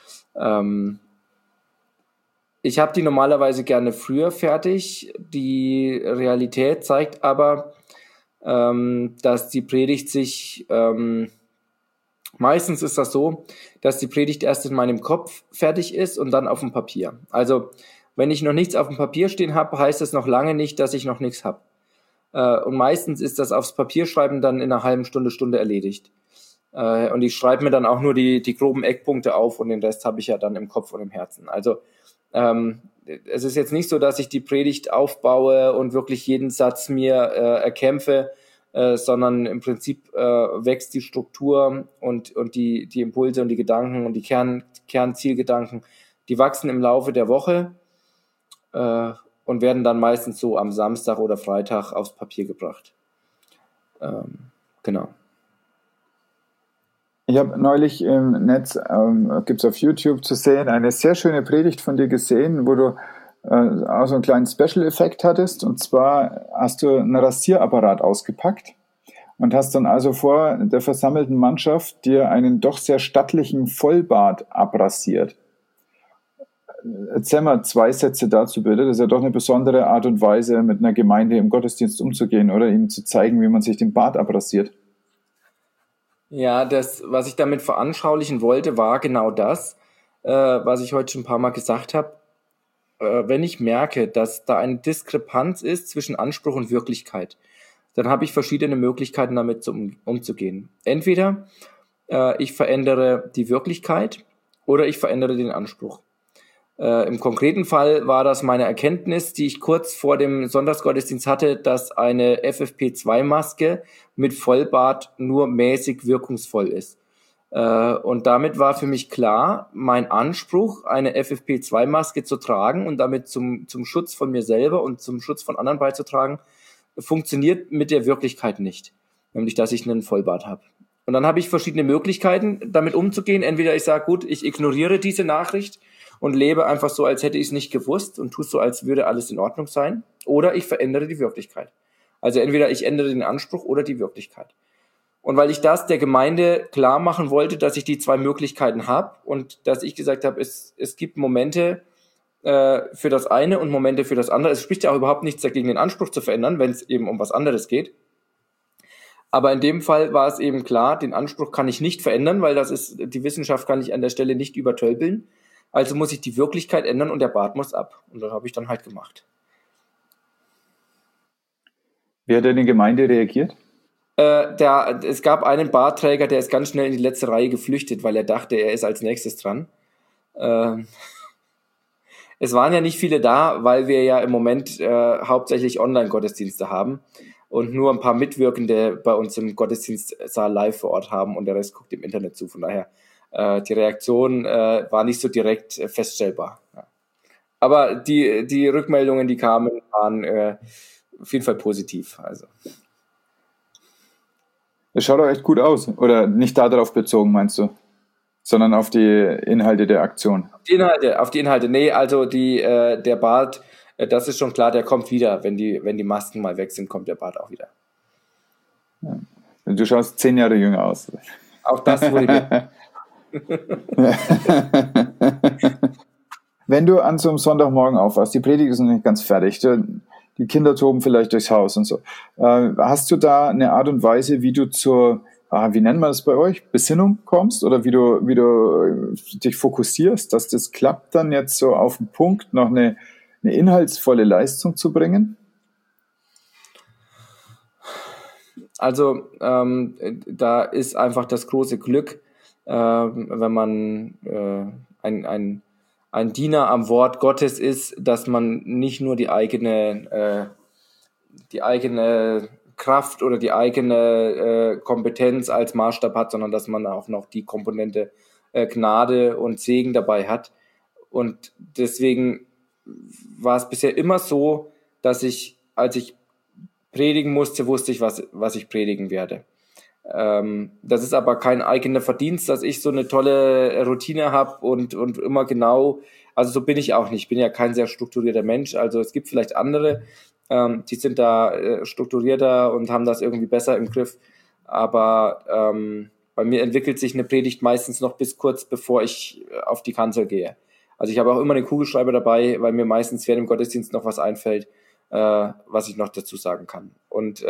Ich habe die normalerweise gerne früher fertig. Die Realität zeigt aber, dass die Predigt sich... meistens ist das so, dass die Predigt erst in meinem Kopf fertig ist und dann auf dem Papier. Also wenn ich noch nichts auf dem Papier stehen habe, heißt das noch lange nicht, dass ich noch nichts habe. Und meistens ist das aufs Papier schreiben dann in einer halben Stunde erledigt. Und ich schreibe mir dann auch nur die groben Eckpunkte auf und den Rest habe ich ja dann im Kopf und im Herzen. Also es ist jetzt nicht so, dass ich die Predigt aufbaue und wirklich jeden Satz mir erkämpfe, sondern im Prinzip wächst die Struktur und die Impulse und die Gedanken und die Kernzielgedanken, die wachsen im Laufe der Woche und werden dann meistens so am Samstag oder Freitag aufs Papier gebracht. Genau. Ich habe neulich im Netz, gibt es auf YouTube zu sehen, eine sehr schöne Predigt von dir gesehen, wo du auch so einen kleinen Special-Effekt hattest. Und zwar hast du einen Rasierapparat ausgepackt und hast dann also vor der versammelten Mannschaft dir einen doch sehr stattlichen Vollbart abrasiert. Erzähl mal 2 Sätze dazu bitte. Das ist ja doch eine besondere Art und Weise, mit einer Gemeinde im Gottesdienst umzugehen, oder ihnen zu zeigen, wie man sich den Bart abrasiert. Ja, was ich damit veranschaulichen wollte, war genau das, was ich heute schon ein paar Mal gesagt habe. Wenn ich merke, dass da eine Diskrepanz ist zwischen Anspruch und Wirklichkeit, dann habe ich verschiedene Möglichkeiten, damit umzugehen. Entweder ich verändere die Wirklichkeit oder ich verändere den Anspruch. Im konkreten Fall war das meine Erkenntnis, die ich kurz vor dem Sonntagsgottesdienst hatte, dass eine FFP2-Maske mit Vollbart nur mäßig wirkungsvoll ist. Und damit war für mich klar, mein Anspruch, eine FFP2-Maske zu tragen und damit zum Schutz von mir selber und zum Schutz von anderen beizutragen, funktioniert mit der Wirklichkeit nicht. Nämlich, dass ich einen Vollbart habe. Und dann habe ich verschiedene Möglichkeiten, damit umzugehen. Entweder ich sage, gut, ich ignoriere diese Nachricht und lebe einfach so, als hätte ich es nicht gewusst und tue so, als würde alles in Ordnung sein. Oder ich verändere die Wirklichkeit. Also entweder ich ändere den Anspruch oder die Wirklichkeit. Und weil ich das der Gemeinde klar machen wollte, dass ich die 2 Möglichkeiten habe und dass ich gesagt habe, es gibt Momente für das eine und Momente für das andere. Es spricht ja auch überhaupt nichts dagegen, den Anspruch zu verändern, wenn es eben um was anderes geht. Aber in dem Fall war es eben klar, den Anspruch kann ich nicht verändern, weil die Wissenschaft kann ich an der Stelle nicht übertölpeln. Also muss ich die Wirklichkeit ändern und der Bart muss ab. Und das habe ich dann halt gemacht. Wie hat deine Gemeinde reagiert? Es gab einen Bartträger, der ist ganz schnell in die letzte Reihe geflüchtet, weil er dachte, er ist als nächstes dran. Es waren ja nicht viele da, weil wir ja im Moment hauptsächlich Online-Gottesdienste haben und nur ein paar Mitwirkende bei uns im Gottesdienstsaal live vor Ort haben und der Rest guckt im Internet zu. Von daher, die Reaktion war nicht so direkt feststellbar. Ja. Aber die Rückmeldungen, die kamen, waren auf jeden Fall positiv. Also. Es schaut auch echt gut aus. Oder nicht darauf bezogen, meinst du? Sondern auf die Inhalte der Aktion. Auf die Inhalte. Nee, also der Bart, das ist schon klar, der kommt wieder. Wenn die Masken mal weg sind, kommt der Bart auch wieder. Ja. Du schaust 10 Jahre jünger aus. Auch das wurde mir. Wenn du an so einem Sonntagmorgen aufwachst, die Predigt ist noch nicht ganz fertig, die Kinder toben vielleicht durchs Haus und so. Hast du da eine Art und Weise, wie du zur, wie nennt man das bei euch, Besinnung kommst oder wie du dich fokussierst, dass das klappt, dann jetzt so auf den Punkt noch eine inhaltsvolle Leistung zu bringen? Also da ist einfach das große Glück, wenn man ein Diener am Wort Gottes ist, dass man nicht nur die eigene Kraft oder die eigene Kompetenz als Maßstab hat, sondern dass man auch noch die Komponente Gnade und Segen dabei hat. Und deswegen war es bisher immer so, dass als ich predigen musste, wusste ich, was ich predigen werde. Das ist aber kein eigener Verdienst, dass ich so eine tolle Routine habe und immer genau, also so bin ich auch nicht. Ich bin ja kein sehr strukturierter Mensch, also es gibt vielleicht andere, die sind da strukturierter und haben das irgendwie besser im Griff, aber bei mir entwickelt sich eine Predigt meistens noch bis kurz bevor ich auf die Kanzel gehe. Also ich habe auch immer den Kugelschreiber dabei, weil mir meistens während dem Gottesdienst noch was einfällt, was ich noch dazu sagen kann. Und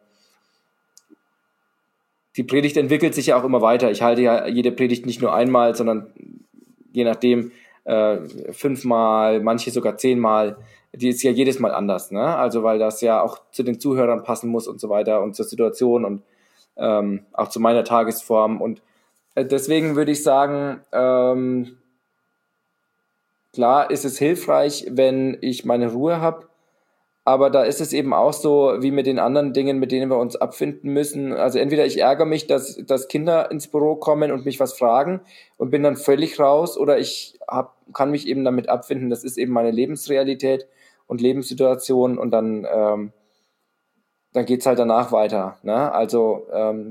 die Predigt entwickelt sich ja auch immer weiter. Ich halte ja jede Predigt nicht nur einmal, sondern je nachdem 5-mal, manche sogar 10-mal. Die ist ja jedes Mal anders, ne? Also weil das ja auch zu den Zuhörern passen muss und so weiter und zur Situation und auch zu meiner Tagesform. Und deswegen würde ich sagen, klar ist es hilfreich, wenn ich meine Ruhe habe. Aber da ist es eben auch so, wie mit den anderen Dingen, mit denen wir uns abfinden müssen. Also entweder ich ärgere mich, dass Kinder ins Büro kommen und mich was fragen und bin dann völlig raus, oder ich kann mich eben damit abfinden, das ist eben meine Lebensrealität und Lebenssituation, und dann geht's halt danach weiter. Ne? Also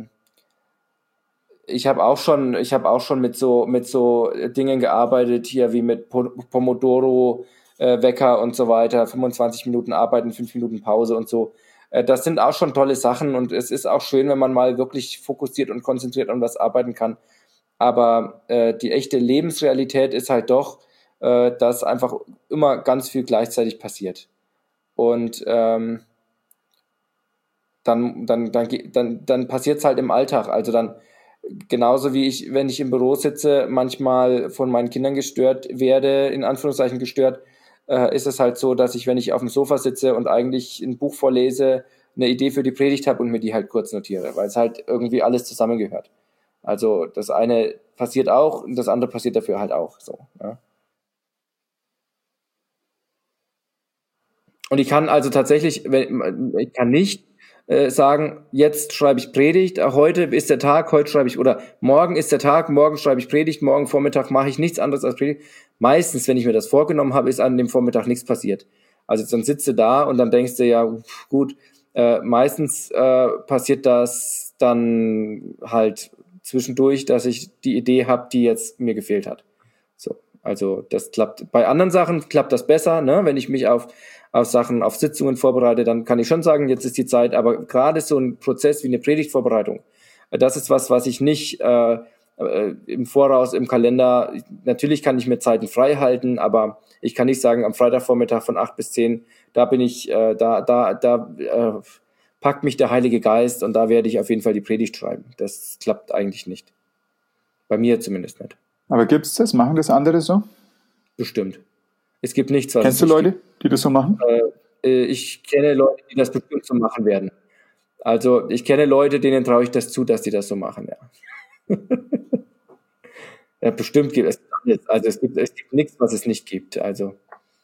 ich habe auch schon mit so Dingen gearbeitet, hier wie mit Pomodoro, Wecker und so weiter, 25 Minuten arbeiten, 5 Minuten Pause und so. Das sind auch schon tolle Sachen, und es ist auch schön, wenn man mal wirklich fokussiert und konzentriert an was arbeiten kann. Aber die echte Lebensrealität ist halt doch, dass einfach immer ganz viel gleichzeitig passiert. Und dann passiert es halt im Alltag. Also dann genauso wie wenn ich im Büro sitze, manchmal von meinen Kindern gestört werde, in Anführungszeichen gestört, ist es halt so, dass ich, wenn ich auf dem Sofa sitze und eigentlich ein Buch vorlese, eine Idee für die Predigt habe und mir die halt kurz notiere, weil es halt irgendwie alles zusammengehört. Also das eine passiert auch und das andere passiert dafür halt auch so. Ja. Und ich kann also tatsächlich, ich kann nicht sagen, jetzt schreibe ich Predigt, heute ist der Tag, heute schreibe ich, oder morgen ist der Tag, morgen schreibe ich Predigt, morgen Vormittag mache ich nichts anderes als Predigt. Meistens, wenn ich mir das vorgenommen habe, ist an dem Vormittag nichts passiert. Also dann sitzt du da und dann denkst du, ja gut, meistens passiert das dann halt zwischendurch, dass ich die Idee habe, die jetzt mir gefehlt hat. So, also das klappt. Bei anderen Sachen klappt das besser, ne? Wenn ich mich auf Sitzungen vorbereite, dann kann ich schon sagen, jetzt ist die Zeit, aber gerade so ein Prozess wie eine Predigtvorbereitung, das ist was ich nicht im Voraus, im Kalender, natürlich kann ich mir Zeiten frei halten, aber ich kann nicht sagen, am Freitagvormittag von 8 bis 10, da bin ich, packt mich der Heilige Geist und da werde ich auf jeden Fall die Predigt schreiben. Das klappt eigentlich nicht. Bei mir zumindest nicht. Aber gibt's das? Machen das andere so? Bestimmt. Es gibt nichts, was... Kennst du Leute, die das so machen? Ich kenne Leute, die das bestimmt so machen werden. Also ich kenne Leute, denen traue ich das zu, dass die das so machen, ja. Ja, bestimmt gibt es alles. Also es gibt nichts, was es nicht gibt. Also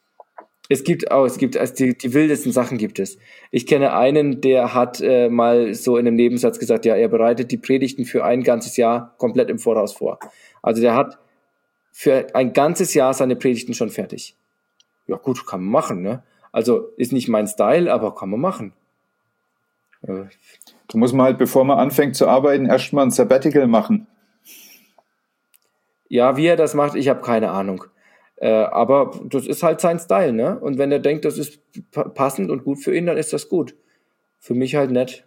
also die wildesten Sachen gibt es. Ich kenne einen, der hat mal so in einem Nebensatz gesagt, ja, er bereitet die Predigten für ein ganzes Jahr komplett im Voraus vor. Also der hat für ein ganzes Jahr seine Predigten schon fertig. Ja gut, kann man machen, ne? Also ist nicht mein Style, aber kann man machen. Da muss man halt, bevor man anfängt zu arbeiten, erstmal ein Sabbatical machen. Ja, wie er das macht, ich habe keine Ahnung. Aber das ist halt sein Style, ne? Und wenn er denkt, das ist passend und gut für ihn, dann ist das gut. Für mich halt nicht.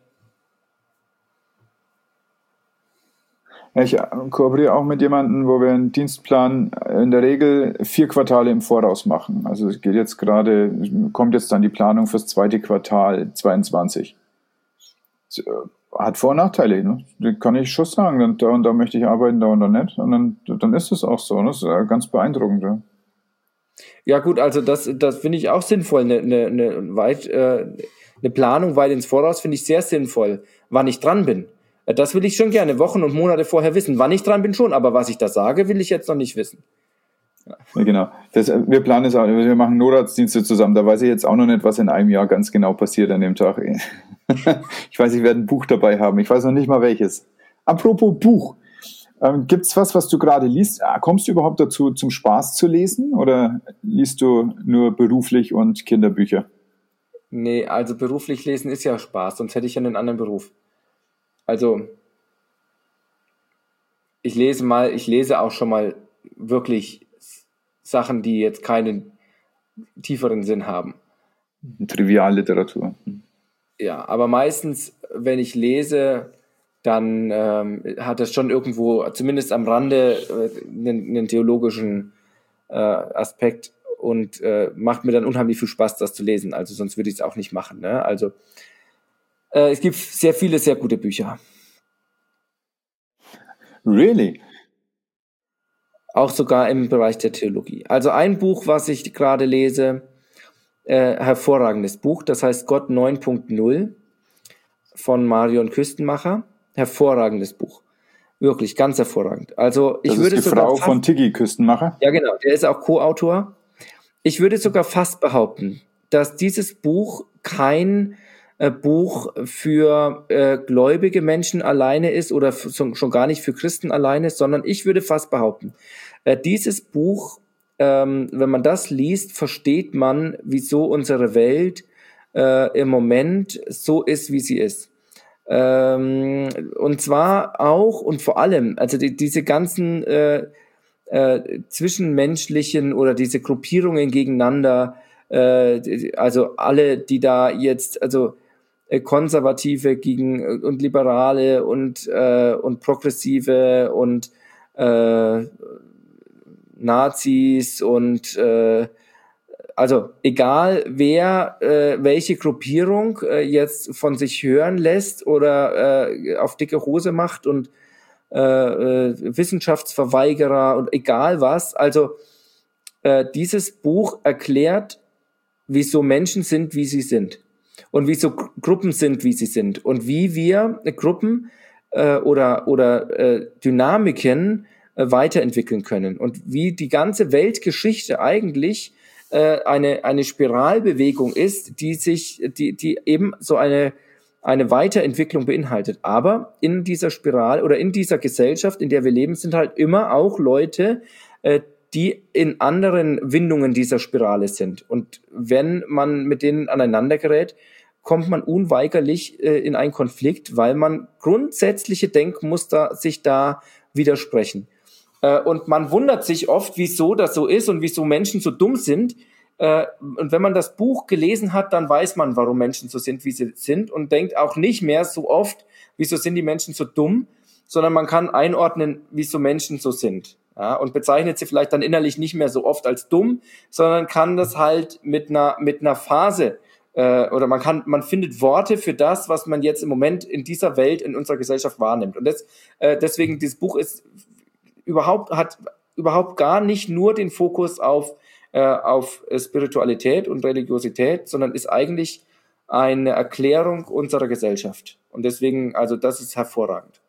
Ja, ich kooperiere auch mit jemandem, wo wir einen Dienstplan in der Regel 4 Quartale im Voraus machen. Also es geht jetzt gerade, kommt jetzt dann die Planung fürs 2. Quartal 22. Hat Vor- und Nachteile, ne? Das kann ich schon sagen. Da und da möchte ich arbeiten, da und da nicht. Und dann ist es auch so. Ne? Das ist ganz beeindruckend. Ja. Ja gut, also das finde ich auch sinnvoll. Eine Planung weit ins Voraus finde ich sehr sinnvoll, wann ich dran bin. Das will ich schon gerne Wochen und Monate vorher wissen. Wann ich dran bin schon, aber was ich da sage, will ich jetzt noch nicht wissen. Ja, genau. Wir planen es auch, wir machen Notarztdienste zusammen. Da weiß ich jetzt auch noch nicht, was in einem Jahr ganz genau passiert an dem Tag. Ich weiß, ich werde ein Buch dabei haben. Ich weiß noch nicht mal welches. Apropos Buch. Gibt's was du gerade liest? Kommst du überhaupt dazu, zum Spaß zu lesen? Oder liest du nur beruflich und Kinderbücher? Nee, also beruflich lesen ist ja Spaß, sonst hätte ich ja einen anderen Beruf. Also, ich lese auch schon mal wirklich Sachen, die jetzt keinen tieferen Sinn haben. Trivialliteratur. Ja, aber meistens, wenn ich lese, dann hat das schon irgendwo, zumindest am Rande, einen theologischen Aspekt und macht mir dann unheimlich viel Spaß, das zu lesen. Also sonst würde ich es auch nicht machen. Ne? Also es gibt sehr viele, sehr gute Bücher. Really? Auch sogar im Bereich der Theologie. Also ein Buch, was ich gerade lese, hervorragendes Buch, das heißt Gott 9.0 von Marion Küstenmacher. Hervorragendes Buch. Wirklich, ganz hervorragend. Also ich würde ist die Frau von Tiggy Küstenmacher? Ja, genau. Der ist auch Co-Autor. Ich würde sogar fast behaupten, dass dieses Buch kein Buch für gläubige Menschen alleine ist oder schon gar nicht für Christen alleine, sondern ich würde fast behaupten, dieses Buch, wenn man das liest, versteht man, wieso unsere Welt im Moment so ist, wie sie ist. Und zwar auch und vor allem, also diese ganzen zwischenmenschlichen oder diese Gruppierungen gegeneinander, also alle, die da jetzt, also Konservative gegen und Liberale und Progressive und Nazis und also egal wer welche Gruppierung jetzt von sich hören lässt oder auf dicke Hose macht und Wissenschaftsverweigerer und egal was, also dieses Buch erklärt, wieso Menschen sind, wie sie sind und wieso Gruppen sind, wie sie sind und wie wir Gruppen oder Dynamiken weiterentwickeln können und wie die ganze Weltgeschichte eigentlich eine Spiralbewegung ist, die eben so eine Weiterentwicklung beinhaltet. Aber in dieser Spirale oder in dieser Gesellschaft, in der wir leben, sind halt immer auch Leute, die in anderen Windungen dieser Spirale sind. Und wenn man mit denen aneinander gerät, kommt man unweigerlich in einen Konflikt, weil man grundsätzliche Denkmuster sich da widersprechen. Und man wundert sich oft, wieso das so ist und wieso Menschen so dumm sind. Und wenn man das Buch gelesen hat, dann weiß man, warum Menschen so sind, wie sie sind und denkt auch nicht mehr so oft, wieso sind die Menschen so dumm, sondern man kann einordnen, wieso Menschen so sind. Ja, und bezeichnet sie vielleicht dann innerlich nicht mehr so oft als dumm, sondern kann das halt mit einer Phase oder man findet Worte für das, was man jetzt im Moment in dieser Welt, in unserer Gesellschaft wahrnimmt. Und deswegen, dieses Buch hat überhaupt gar nicht nur den Fokus auf Spiritualität und Religiosität, sondern ist eigentlich eine Erklärung unserer Gesellschaft. Und deswegen, also das ist hervorragend.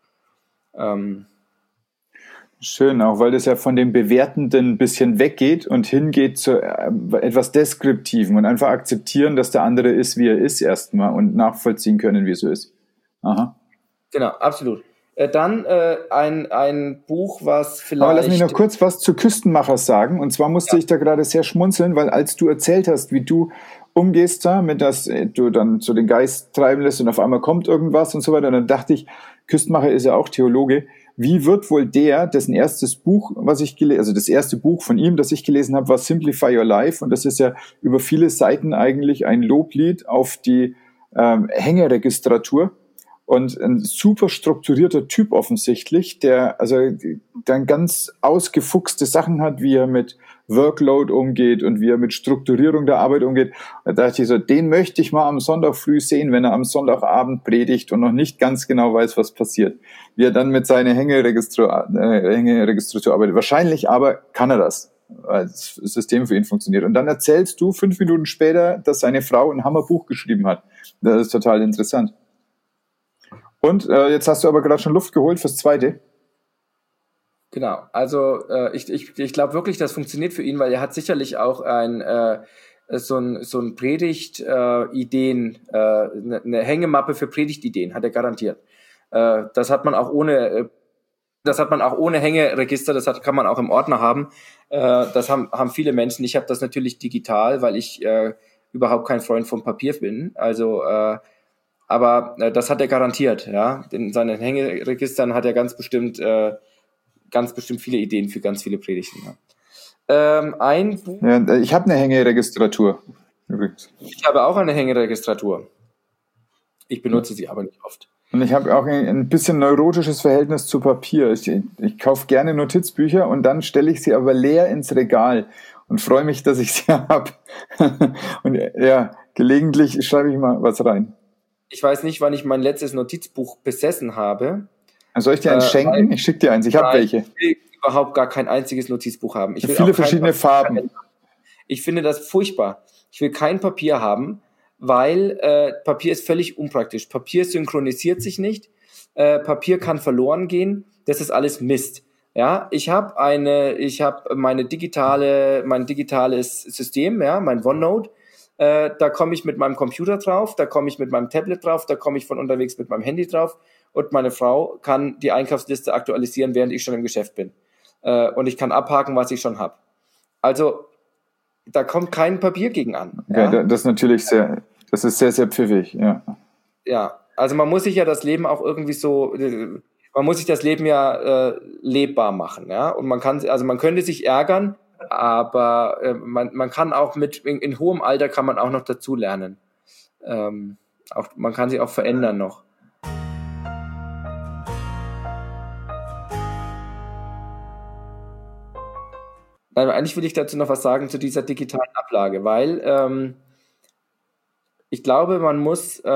Schön, auch weil das ja von dem Bewertenden ein bisschen weggeht und hingeht zu etwas Deskriptiven und einfach akzeptieren, dass der andere ist, wie er ist erstmal und nachvollziehen können, wie es so ist. Aha. Genau, absolut. Dann ein Buch, was vielleicht... Aber lass mich noch kurz was zu Küstenmachers sagen. Und zwar musste ich da gerade sehr schmunzeln, weil als du erzählt hast, wie du umgehst damit, dass du dann so den Geist treiben lässt und auf einmal kommt irgendwas und so weiter, dann dachte ich, Küstenmacher ist ja auch Theologe. Wie wird wohl dessen erstes Buch, also das erste Buch von ihm, das ich gelesen habe, war Simplify Your Life. Und das ist ja über viele Seiten eigentlich ein Loblied auf die Hängeregistratur. Und ein super strukturierter Typ offensichtlich, der dann ganz ausgefuchste Sachen hat, wie er mit Workload umgeht und wie er mit Strukturierung der Arbeit umgeht. Da dachte ich so, den möchte ich mal am Sonntag früh sehen, wenn er am Sonntagabend predigt und noch nicht ganz genau weiß, was passiert. Wie er dann mit seiner Hängeregistratur arbeitet. Wahrscheinlich aber kann er das, weil das System für ihn funktioniert. Und dann erzählst du 5 Minuten später, dass seine Frau ein Hammerbuch geschrieben hat. Das ist total interessant. Und jetzt hast du aber gerade schon Luft geholt fürs Zweite. Genau, also ich glaube wirklich, das funktioniert für ihn, weil er hat sicherlich auch so ein Predigt-Ideen, eine Hängemappe für Predigtideen, hat er garantiert. Das hat man auch ohne Hängeregister, kann man auch im Ordner haben. Das haben viele Menschen. Ich habe das natürlich digital, weil ich überhaupt kein Freund vom Papier bin. Also aber das hat er garantiert, ja. In seinen Hängeregistern hat er ganz bestimmt viele Ideen für ganz viele Predigten. Ja. Ein Buch. Ja, ich habe eine Hängeregistratur. Übrigens. Ich habe auch eine Hängeregistratur. Ich benutze sie aber nicht oft. Und ich habe auch ein bisschen neurotisches Verhältnis zu Papier. Ich kaufe gerne Notizbücher und dann stelle ich sie aber leer ins Regal und freue mich, dass ich sie habe. Und ja, gelegentlich schreibe ich mal was rein. Ich weiß nicht, wann ich mein letztes Notizbuch besessen habe. Soll ich dir eins schenken? Ich schicke dir eins. Ich habe welche. Ich will überhaupt gar kein einziges Notizbuch haben. Ich will viele verschiedene Farben. Ich finde das furchtbar. Ich will kein Papier haben, weil Papier ist völlig unpraktisch. Papier synchronisiert sich nicht. Papier kann verloren gehen. Das ist alles Mist. Ja, ich habe mein digitales System, ja, mein OneNote. Da komme ich mit meinem Computer drauf, da komme ich mit meinem Tablet drauf, da komme ich von unterwegs mit meinem Handy drauf und meine Frau kann die Einkaufsliste aktualisieren, während ich schon im Geschäft bin. Und ich kann abhaken, was ich schon habe. Also da kommt kein Papier gegen an. Ja, das ist natürlich sehr, sehr pfiffig, ja. Ja, also man muss sich ja das Leben auch irgendwie lebbar machen, ja. Und man könnte sich ärgern, aber man kann auch in hohem Alter kann man auch noch dazu lernen. Man kann sich auch verändern noch. Nein, eigentlich will ich dazu noch was sagen zu dieser digitalen Ablage, weil ich glaube, man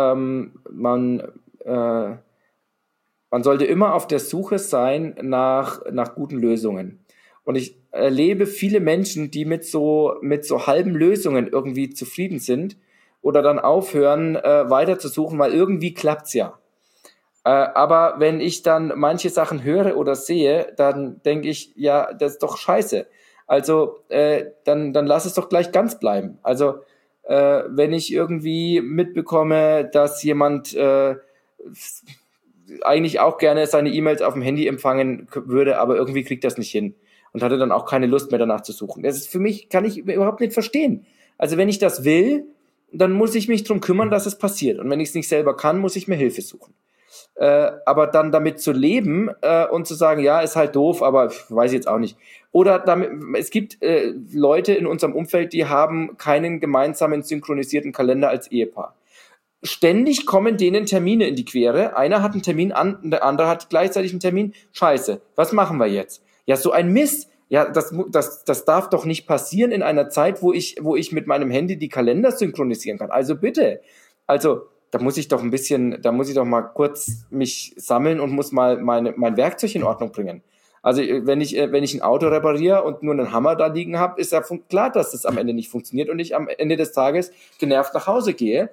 sollte immer auf der Suche sein nach guten Lösungen. Und ich erlebe viele Menschen, die mit so halben Lösungen irgendwie zufrieden sind oder dann aufhören, weiter zu suchen, weil irgendwie klappt's ja. Aber wenn ich dann manche Sachen höre oder sehe, dann denke ich, ja, das ist doch scheiße. Also dann lass es doch gleich ganz bleiben. Also wenn ich irgendwie mitbekomme, dass jemand eigentlich auch gerne seine E-Mails auf dem Handy empfangen würde, aber irgendwie kriegt das nicht hin und hatte dann auch keine Lust mehr danach zu suchen. Das ist für mich, kann ich überhaupt nicht verstehen. Also wenn ich das will, dann muss ich mich drum kümmern, dass es passiert. Und wenn ich es nicht selber kann, muss ich mir Hilfe suchen. Aber dann damit zu leben und zu sagen, ja, ist halt doof, aber weiß ich jetzt auch nicht. Oder es gibt Leute in unserem Umfeld, die haben keinen gemeinsamen synchronisierten Kalender als Ehepaar. Ständig kommen denen Termine in die Quere. Einer hat einen Termin an, der andere hat gleichzeitig einen Termin. Scheiße, was machen wir jetzt? Ja, so ein Mist. Ja, das darf doch nicht passieren in einer Zeit, wo ich mit meinem Handy die Kalender synchronisieren kann. Also bitte. Also da muss ich doch mal kurz mich sammeln und muss mal mein Werkzeug in Ordnung bringen. Also wenn ich ein Auto repariere und nur einen Hammer da liegen habe, ist ja klar, dass das am Ende nicht funktioniert und ich am Ende des Tages genervt nach Hause gehe.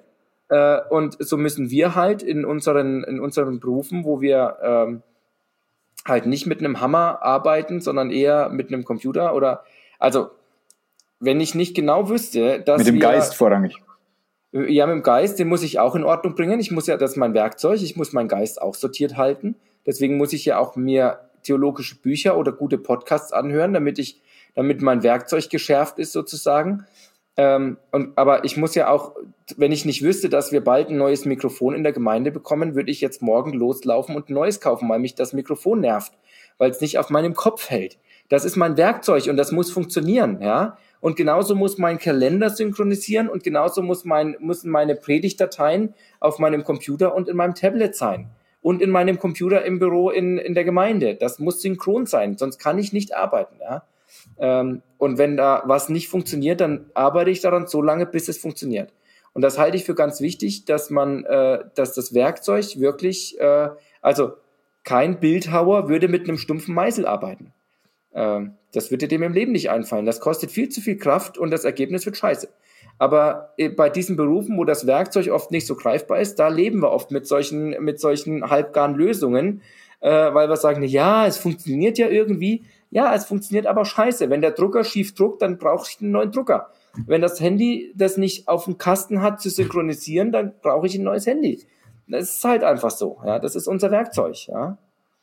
Und so müssen wir halt in unseren Berufen, wo wir halt nicht mit einem Hammer arbeiten, sondern eher mit einem Computer also wenn ich nicht genau wüsste, dass mit dem Geist vorrangig. Ja, mit dem Geist, den muss ich auch in Ordnung bringen. Das ist mein Werkzeug, ich muss meinen Geist auch sortiert halten. Deswegen muss ich ja auch mir theologische Bücher oder gute Podcasts anhören, damit mein Werkzeug geschärft ist sozusagen. Aber ich muss ja auch, wenn ich nicht wüsste, dass wir bald ein neues Mikrofon in der Gemeinde bekommen, würde ich jetzt morgen loslaufen und ein neues kaufen, weil mich das Mikrofon nervt, weil es nicht auf meinem Kopf hält. Das ist mein Werkzeug und das muss funktionieren, ja. Und genauso muss mein Kalender synchronisieren und genauso müssen meine Predigtdateien auf meinem Computer und in meinem Tablet sein. Und in meinem Computer im Büro in der Gemeinde. Das muss synchron sein, sonst kann ich nicht arbeiten, ja. Und wenn da was nicht funktioniert, dann arbeite ich daran so lange, bis es funktioniert. Und das halte ich für ganz wichtig, dass das Werkzeug wirklich, also kein Bildhauer würde mit einem stumpfen Meißel arbeiten. Das würde dem im Leben nicht einfallen. Das kostet viel zu viel Kraft und das Ergebnis wird scheiße. Aber bei diesen Berufen, wo das Werkzeug oft nicht so greifbar ist, da leben wir oft mit solchen halbgaren Lösungen, weil wir sagen, ja, es funktioniert ja irgendwie. Ja, es funktioniert aber scheiße. Wenn der Drucker schief druckt, dann brauche ich einen neuen Drucker. Wenn das Handy das nicht auf dem Kasten hat zu synchronisieren, dann brauche ich ein neues Handy. Das ist halt einfach so. Ja, das ist unser Werkzeug. Ja,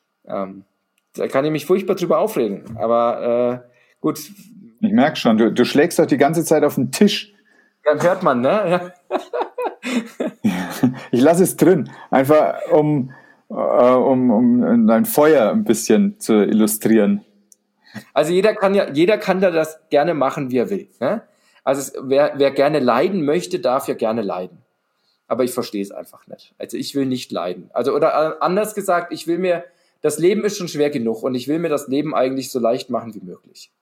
da kann ich mich furchtbar drüber aufregen. Aber gut. Ich merke schon, du schlägst doch die ganze Zeit auf den Tisch. Dann hört man, ne? Ja. Ich lasse es drin, einfach um dein Feuer ein bisschen zu illustrieren. Also jeder kann da das gerne machen, wie er will. Ne? Also wer gerne leiden möchte, darf ja gerne leiden. Aber ich verstehe es einfach nicht. Also ich will nicht leiden. Also oder anders gesagt, das Leben ist schon schwer genug und ich will mir das Leben eigentlich so leicht machen wie möglich.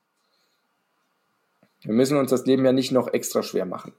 Wir müssen uns das Leben ja nicht noch extra schwer machen.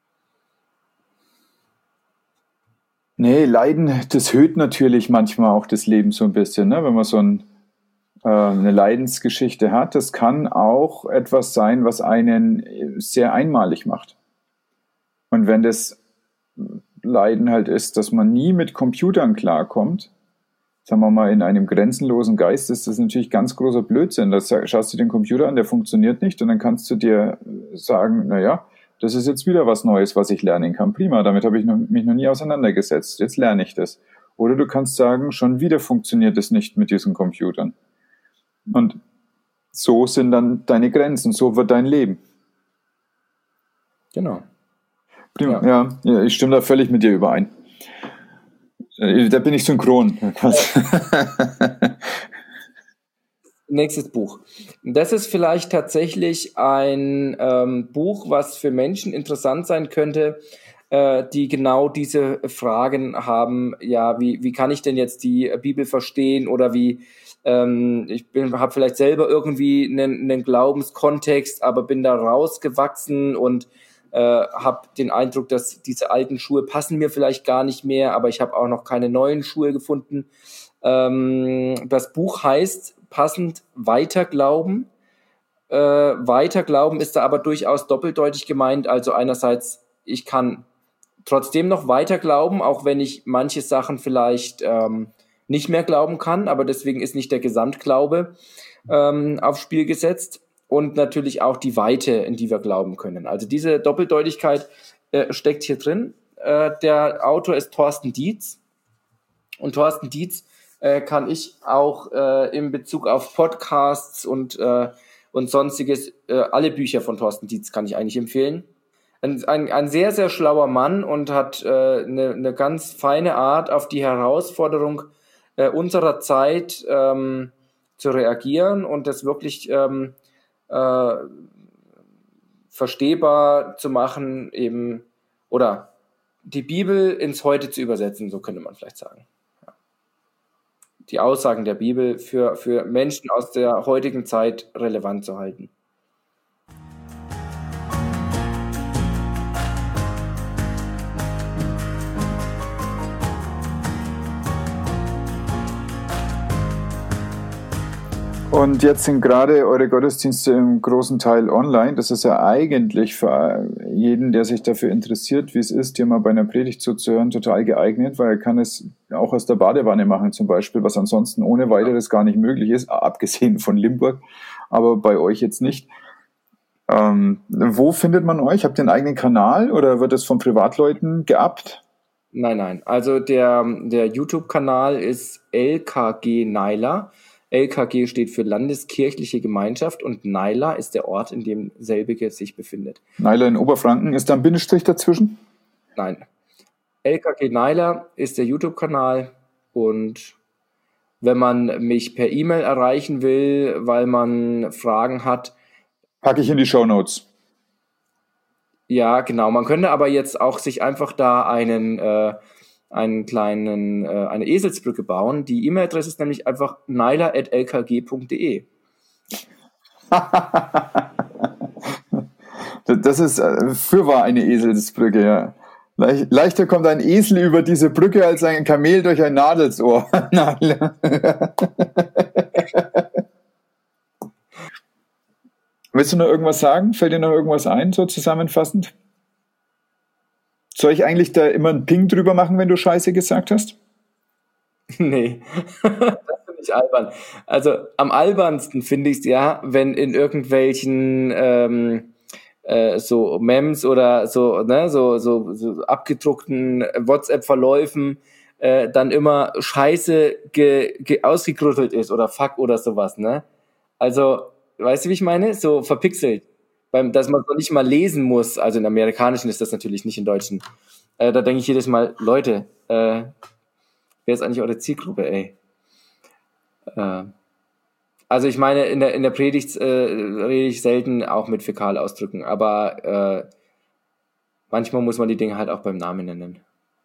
Nee, Leiden, das höht natürlich manchmal auch das Leben so ein bisschen, ne? Wenn man so eine Leidensgeschichte hat. Das kann auch etwas sein, was einen sehr einmalig macht. Und wenn das Leiden halt ist, dass man nie mit Computern klarkommt, sagen wir mal in einem grenzenlosen Geist, ist das natürlich ganz großer Blödsinn. Da schaust du den Computer an, der funktioniert nicht und dann kannst du dir sagen, naja, das ist jetzt wieder was Neues, was ich lernen kann. Prima, damit habe ich mich noch nie auseinandergesetzt. Jetzt lerne ich das. Oder du kannst sagen, schon wieder funktioniert es nicht mit diesen Computern. Und so sind dann deine Grenzen, so wird dein Leben. Genau. Prima, ja, ich stimme da völlig mit dir überein. Da bin ich synchron. Nächstes Buch. Das ist vielleicht tatsächlich ein Buch, was für Menschen interessant sein könnte, die genau diese Fragen haben. Ja, wie kann ich denn jetzt die Bibel verstehen oder ich habe vielleicht selber irgendwie einen Glaubenskontext, aber bin da rausgewachsen und habe den Eindruck, dass diese alten Schuhe passen mir vielleicht gar nicht mehr, aber ich habe auch noch keine neuen Schuhe gefunden. Das Buch heißt passend Weiterglauben. Weiterglauben ist da aber durchaus doppeldeutig gemeint. Also einerseits, ich kann trotzdem noch weiter glauben, auch wenn ich manche Sachen vielleicht nicht mehr glauben kann, aber deswegen ist nicht der Gesamtglaube aufs Spiel gesetzt. Und natürlich auch die Weite, in die wir glauben können. Also diese Doppeldeutigkeit steckt hier drin. Der Autor ist Thorsten Dietz. Und Thorsten Dietz kann ich auch in Bezug auf Podcasts und sonstiges, alle Bücher von Thorsten Dietz kann ich eigentlich empfehlen. Ein sehr, sehr schlauer Mann und hat eine ganz feine Art, auf die Herausforderung unserer Zeit zu reagieren und das wirklich verstehbar zu machen, eben, oder die Bibel ins Heute zu übersetzen, so könnte man vielleicht sagen. Ja. Die Aussagen der Bibel für Menschen aus der heutigen Zeit relevant zu halten. Und jetzt sind gerade eure Gottesdienste im großen Teil online. Das ist ja eigentlich für jeden, der sich dafür interessiert, wie es ist, dir mal bei einer Predigt zuzuhören, total geeignet, weil er kann es auch aus der Badewanne machen zum Beispiel, was ansonsten ohne weiteres gar nicht möglich ist, abgesehen von Limburg, aber bei euch jetzt nicht. Wo findet man euch? Habt ihr einen eigenen Kanal oder wird es von Privatleuten geappt? Nein. Also der YouTube-Kanal ist LKG Naila. LKG steht für Landeskirchliche Gemeinschaft und Naila ist der Ort, in dem selbige sich befindet. Naila in Oberfranken. Ist da ein Bindestrich dazwischen? Nein. LKG Naila ist der YouTube-Kanal und wenn man mich per E-Mail erreichen will, weil man Fragen hat, packe ich in die Shownotes. Ja, genau. Man könnte aber jetzt auch sich einfach da eine Eselsbrücke bauen. Die E-Mail-Adresse ist nämlich einfach naila@lkg.de. Das ist fürwahr eine Eselsbrücke, ja. Leichter kommt ein Esel über diese Brücke als ein Kamel durch ein Nadelsohr. Willst du noch irgendwas sagen? Fällt dir noch irgendwas ein, so zusammenfassend? Soll ich eigentlich da immer einen Ping drüber machen, wenn du Scheiße gesagt hast? Nee, das finde ich albern. Also am albernsten finde ich es ja, wenn in irgendwelchen so Memes oder so, ne, so abgedruckten WhatsApp-Verläufen dann immer Scheiße ausgekruttelt ist oder Fuck oder sowas, ne? Also, weißt du, wie ich meine? So verpixelt. Dass man es noch nicht mal lesen muss. Also in Amerikanischen ist das natürlich nicht, in Deutschen. Da denke ich jedes Mal, Leute, wer ist eigentlich eure Zielgruppe, ey? Also ich meine, in der Predigt rede ich selten auch mit Fäkalausdrücken, aber manchmal muss man die Dinge halt auch beim Namen nennen.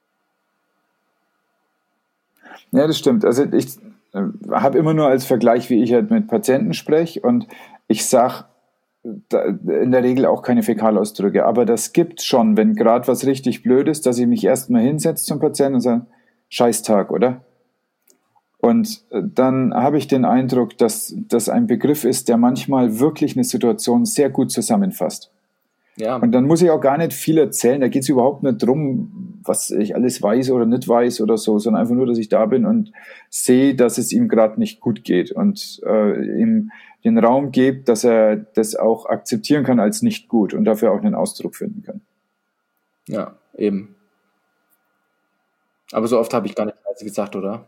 Ja, das stimmt. Also ich habe immer nur als Vergleich, wie ich halt mit Patienten spreche, und ich sage in der Regel auch keine Fäkalausdrücke, aber das gibt schon, wenn gerade was richtig blöd ist, dass ich mich erstmal hinsetze zum Patienten und sage, Scheißtag, oder? Und dann habe ich den Eindruck, dass das ein Begriff ist, der manchmal wirklich eine Situation sehr gut zusammenfasst. Ja. Und dann muss ich auch gar nicht viel erzählen, da geht es überhaupt nicht drum, was ich alles weiß oder nicht weiß oder so, sondern einfach nur, dass ich da bin und sehe, dass es ihm gerade nicht gut geht und ihm den Raum gebe, dass er das auch akzeptieren kann als nicht gut und dafür auch einen Ausdruck finden kann. Ja, eben. Aber so oft habe ich gar nicht gesagt, oder?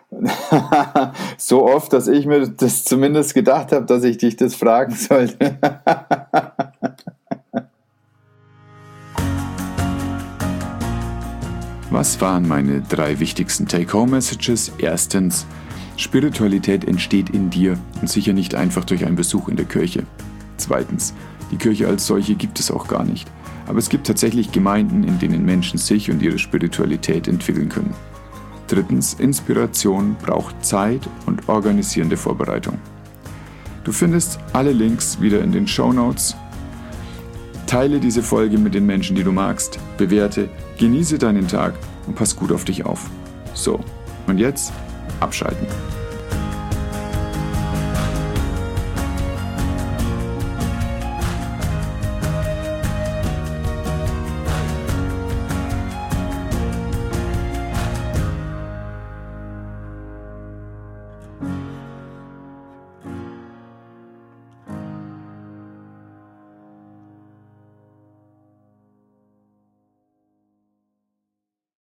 So oft, dass ich mir das zumindest gedacht habe, dass ich dich das fragen sollte. Was waren meine 3 wichtigsten Take-Home-Messages? Erstens, Spiritualität entsteht in dir und sicher nicht einfach durch einen Besuch in der Kirche. Zweitens, die Kirche als solche gibt es auch gar nicht. Aber es gibt tatsächlich Gemeinden, in denen Menschen sich und ihre Spiritualität entwickeln können. Drittens, Inspiration braucht Zeit und organisierende Vorbereitung. Du findest alle Links wieder in den Shownotes. Teile diese Folge mit den Menschen, die du magst, bewerte, genieße deinen Tag und pass gut auf dich auf. So, und jetzt abschalten.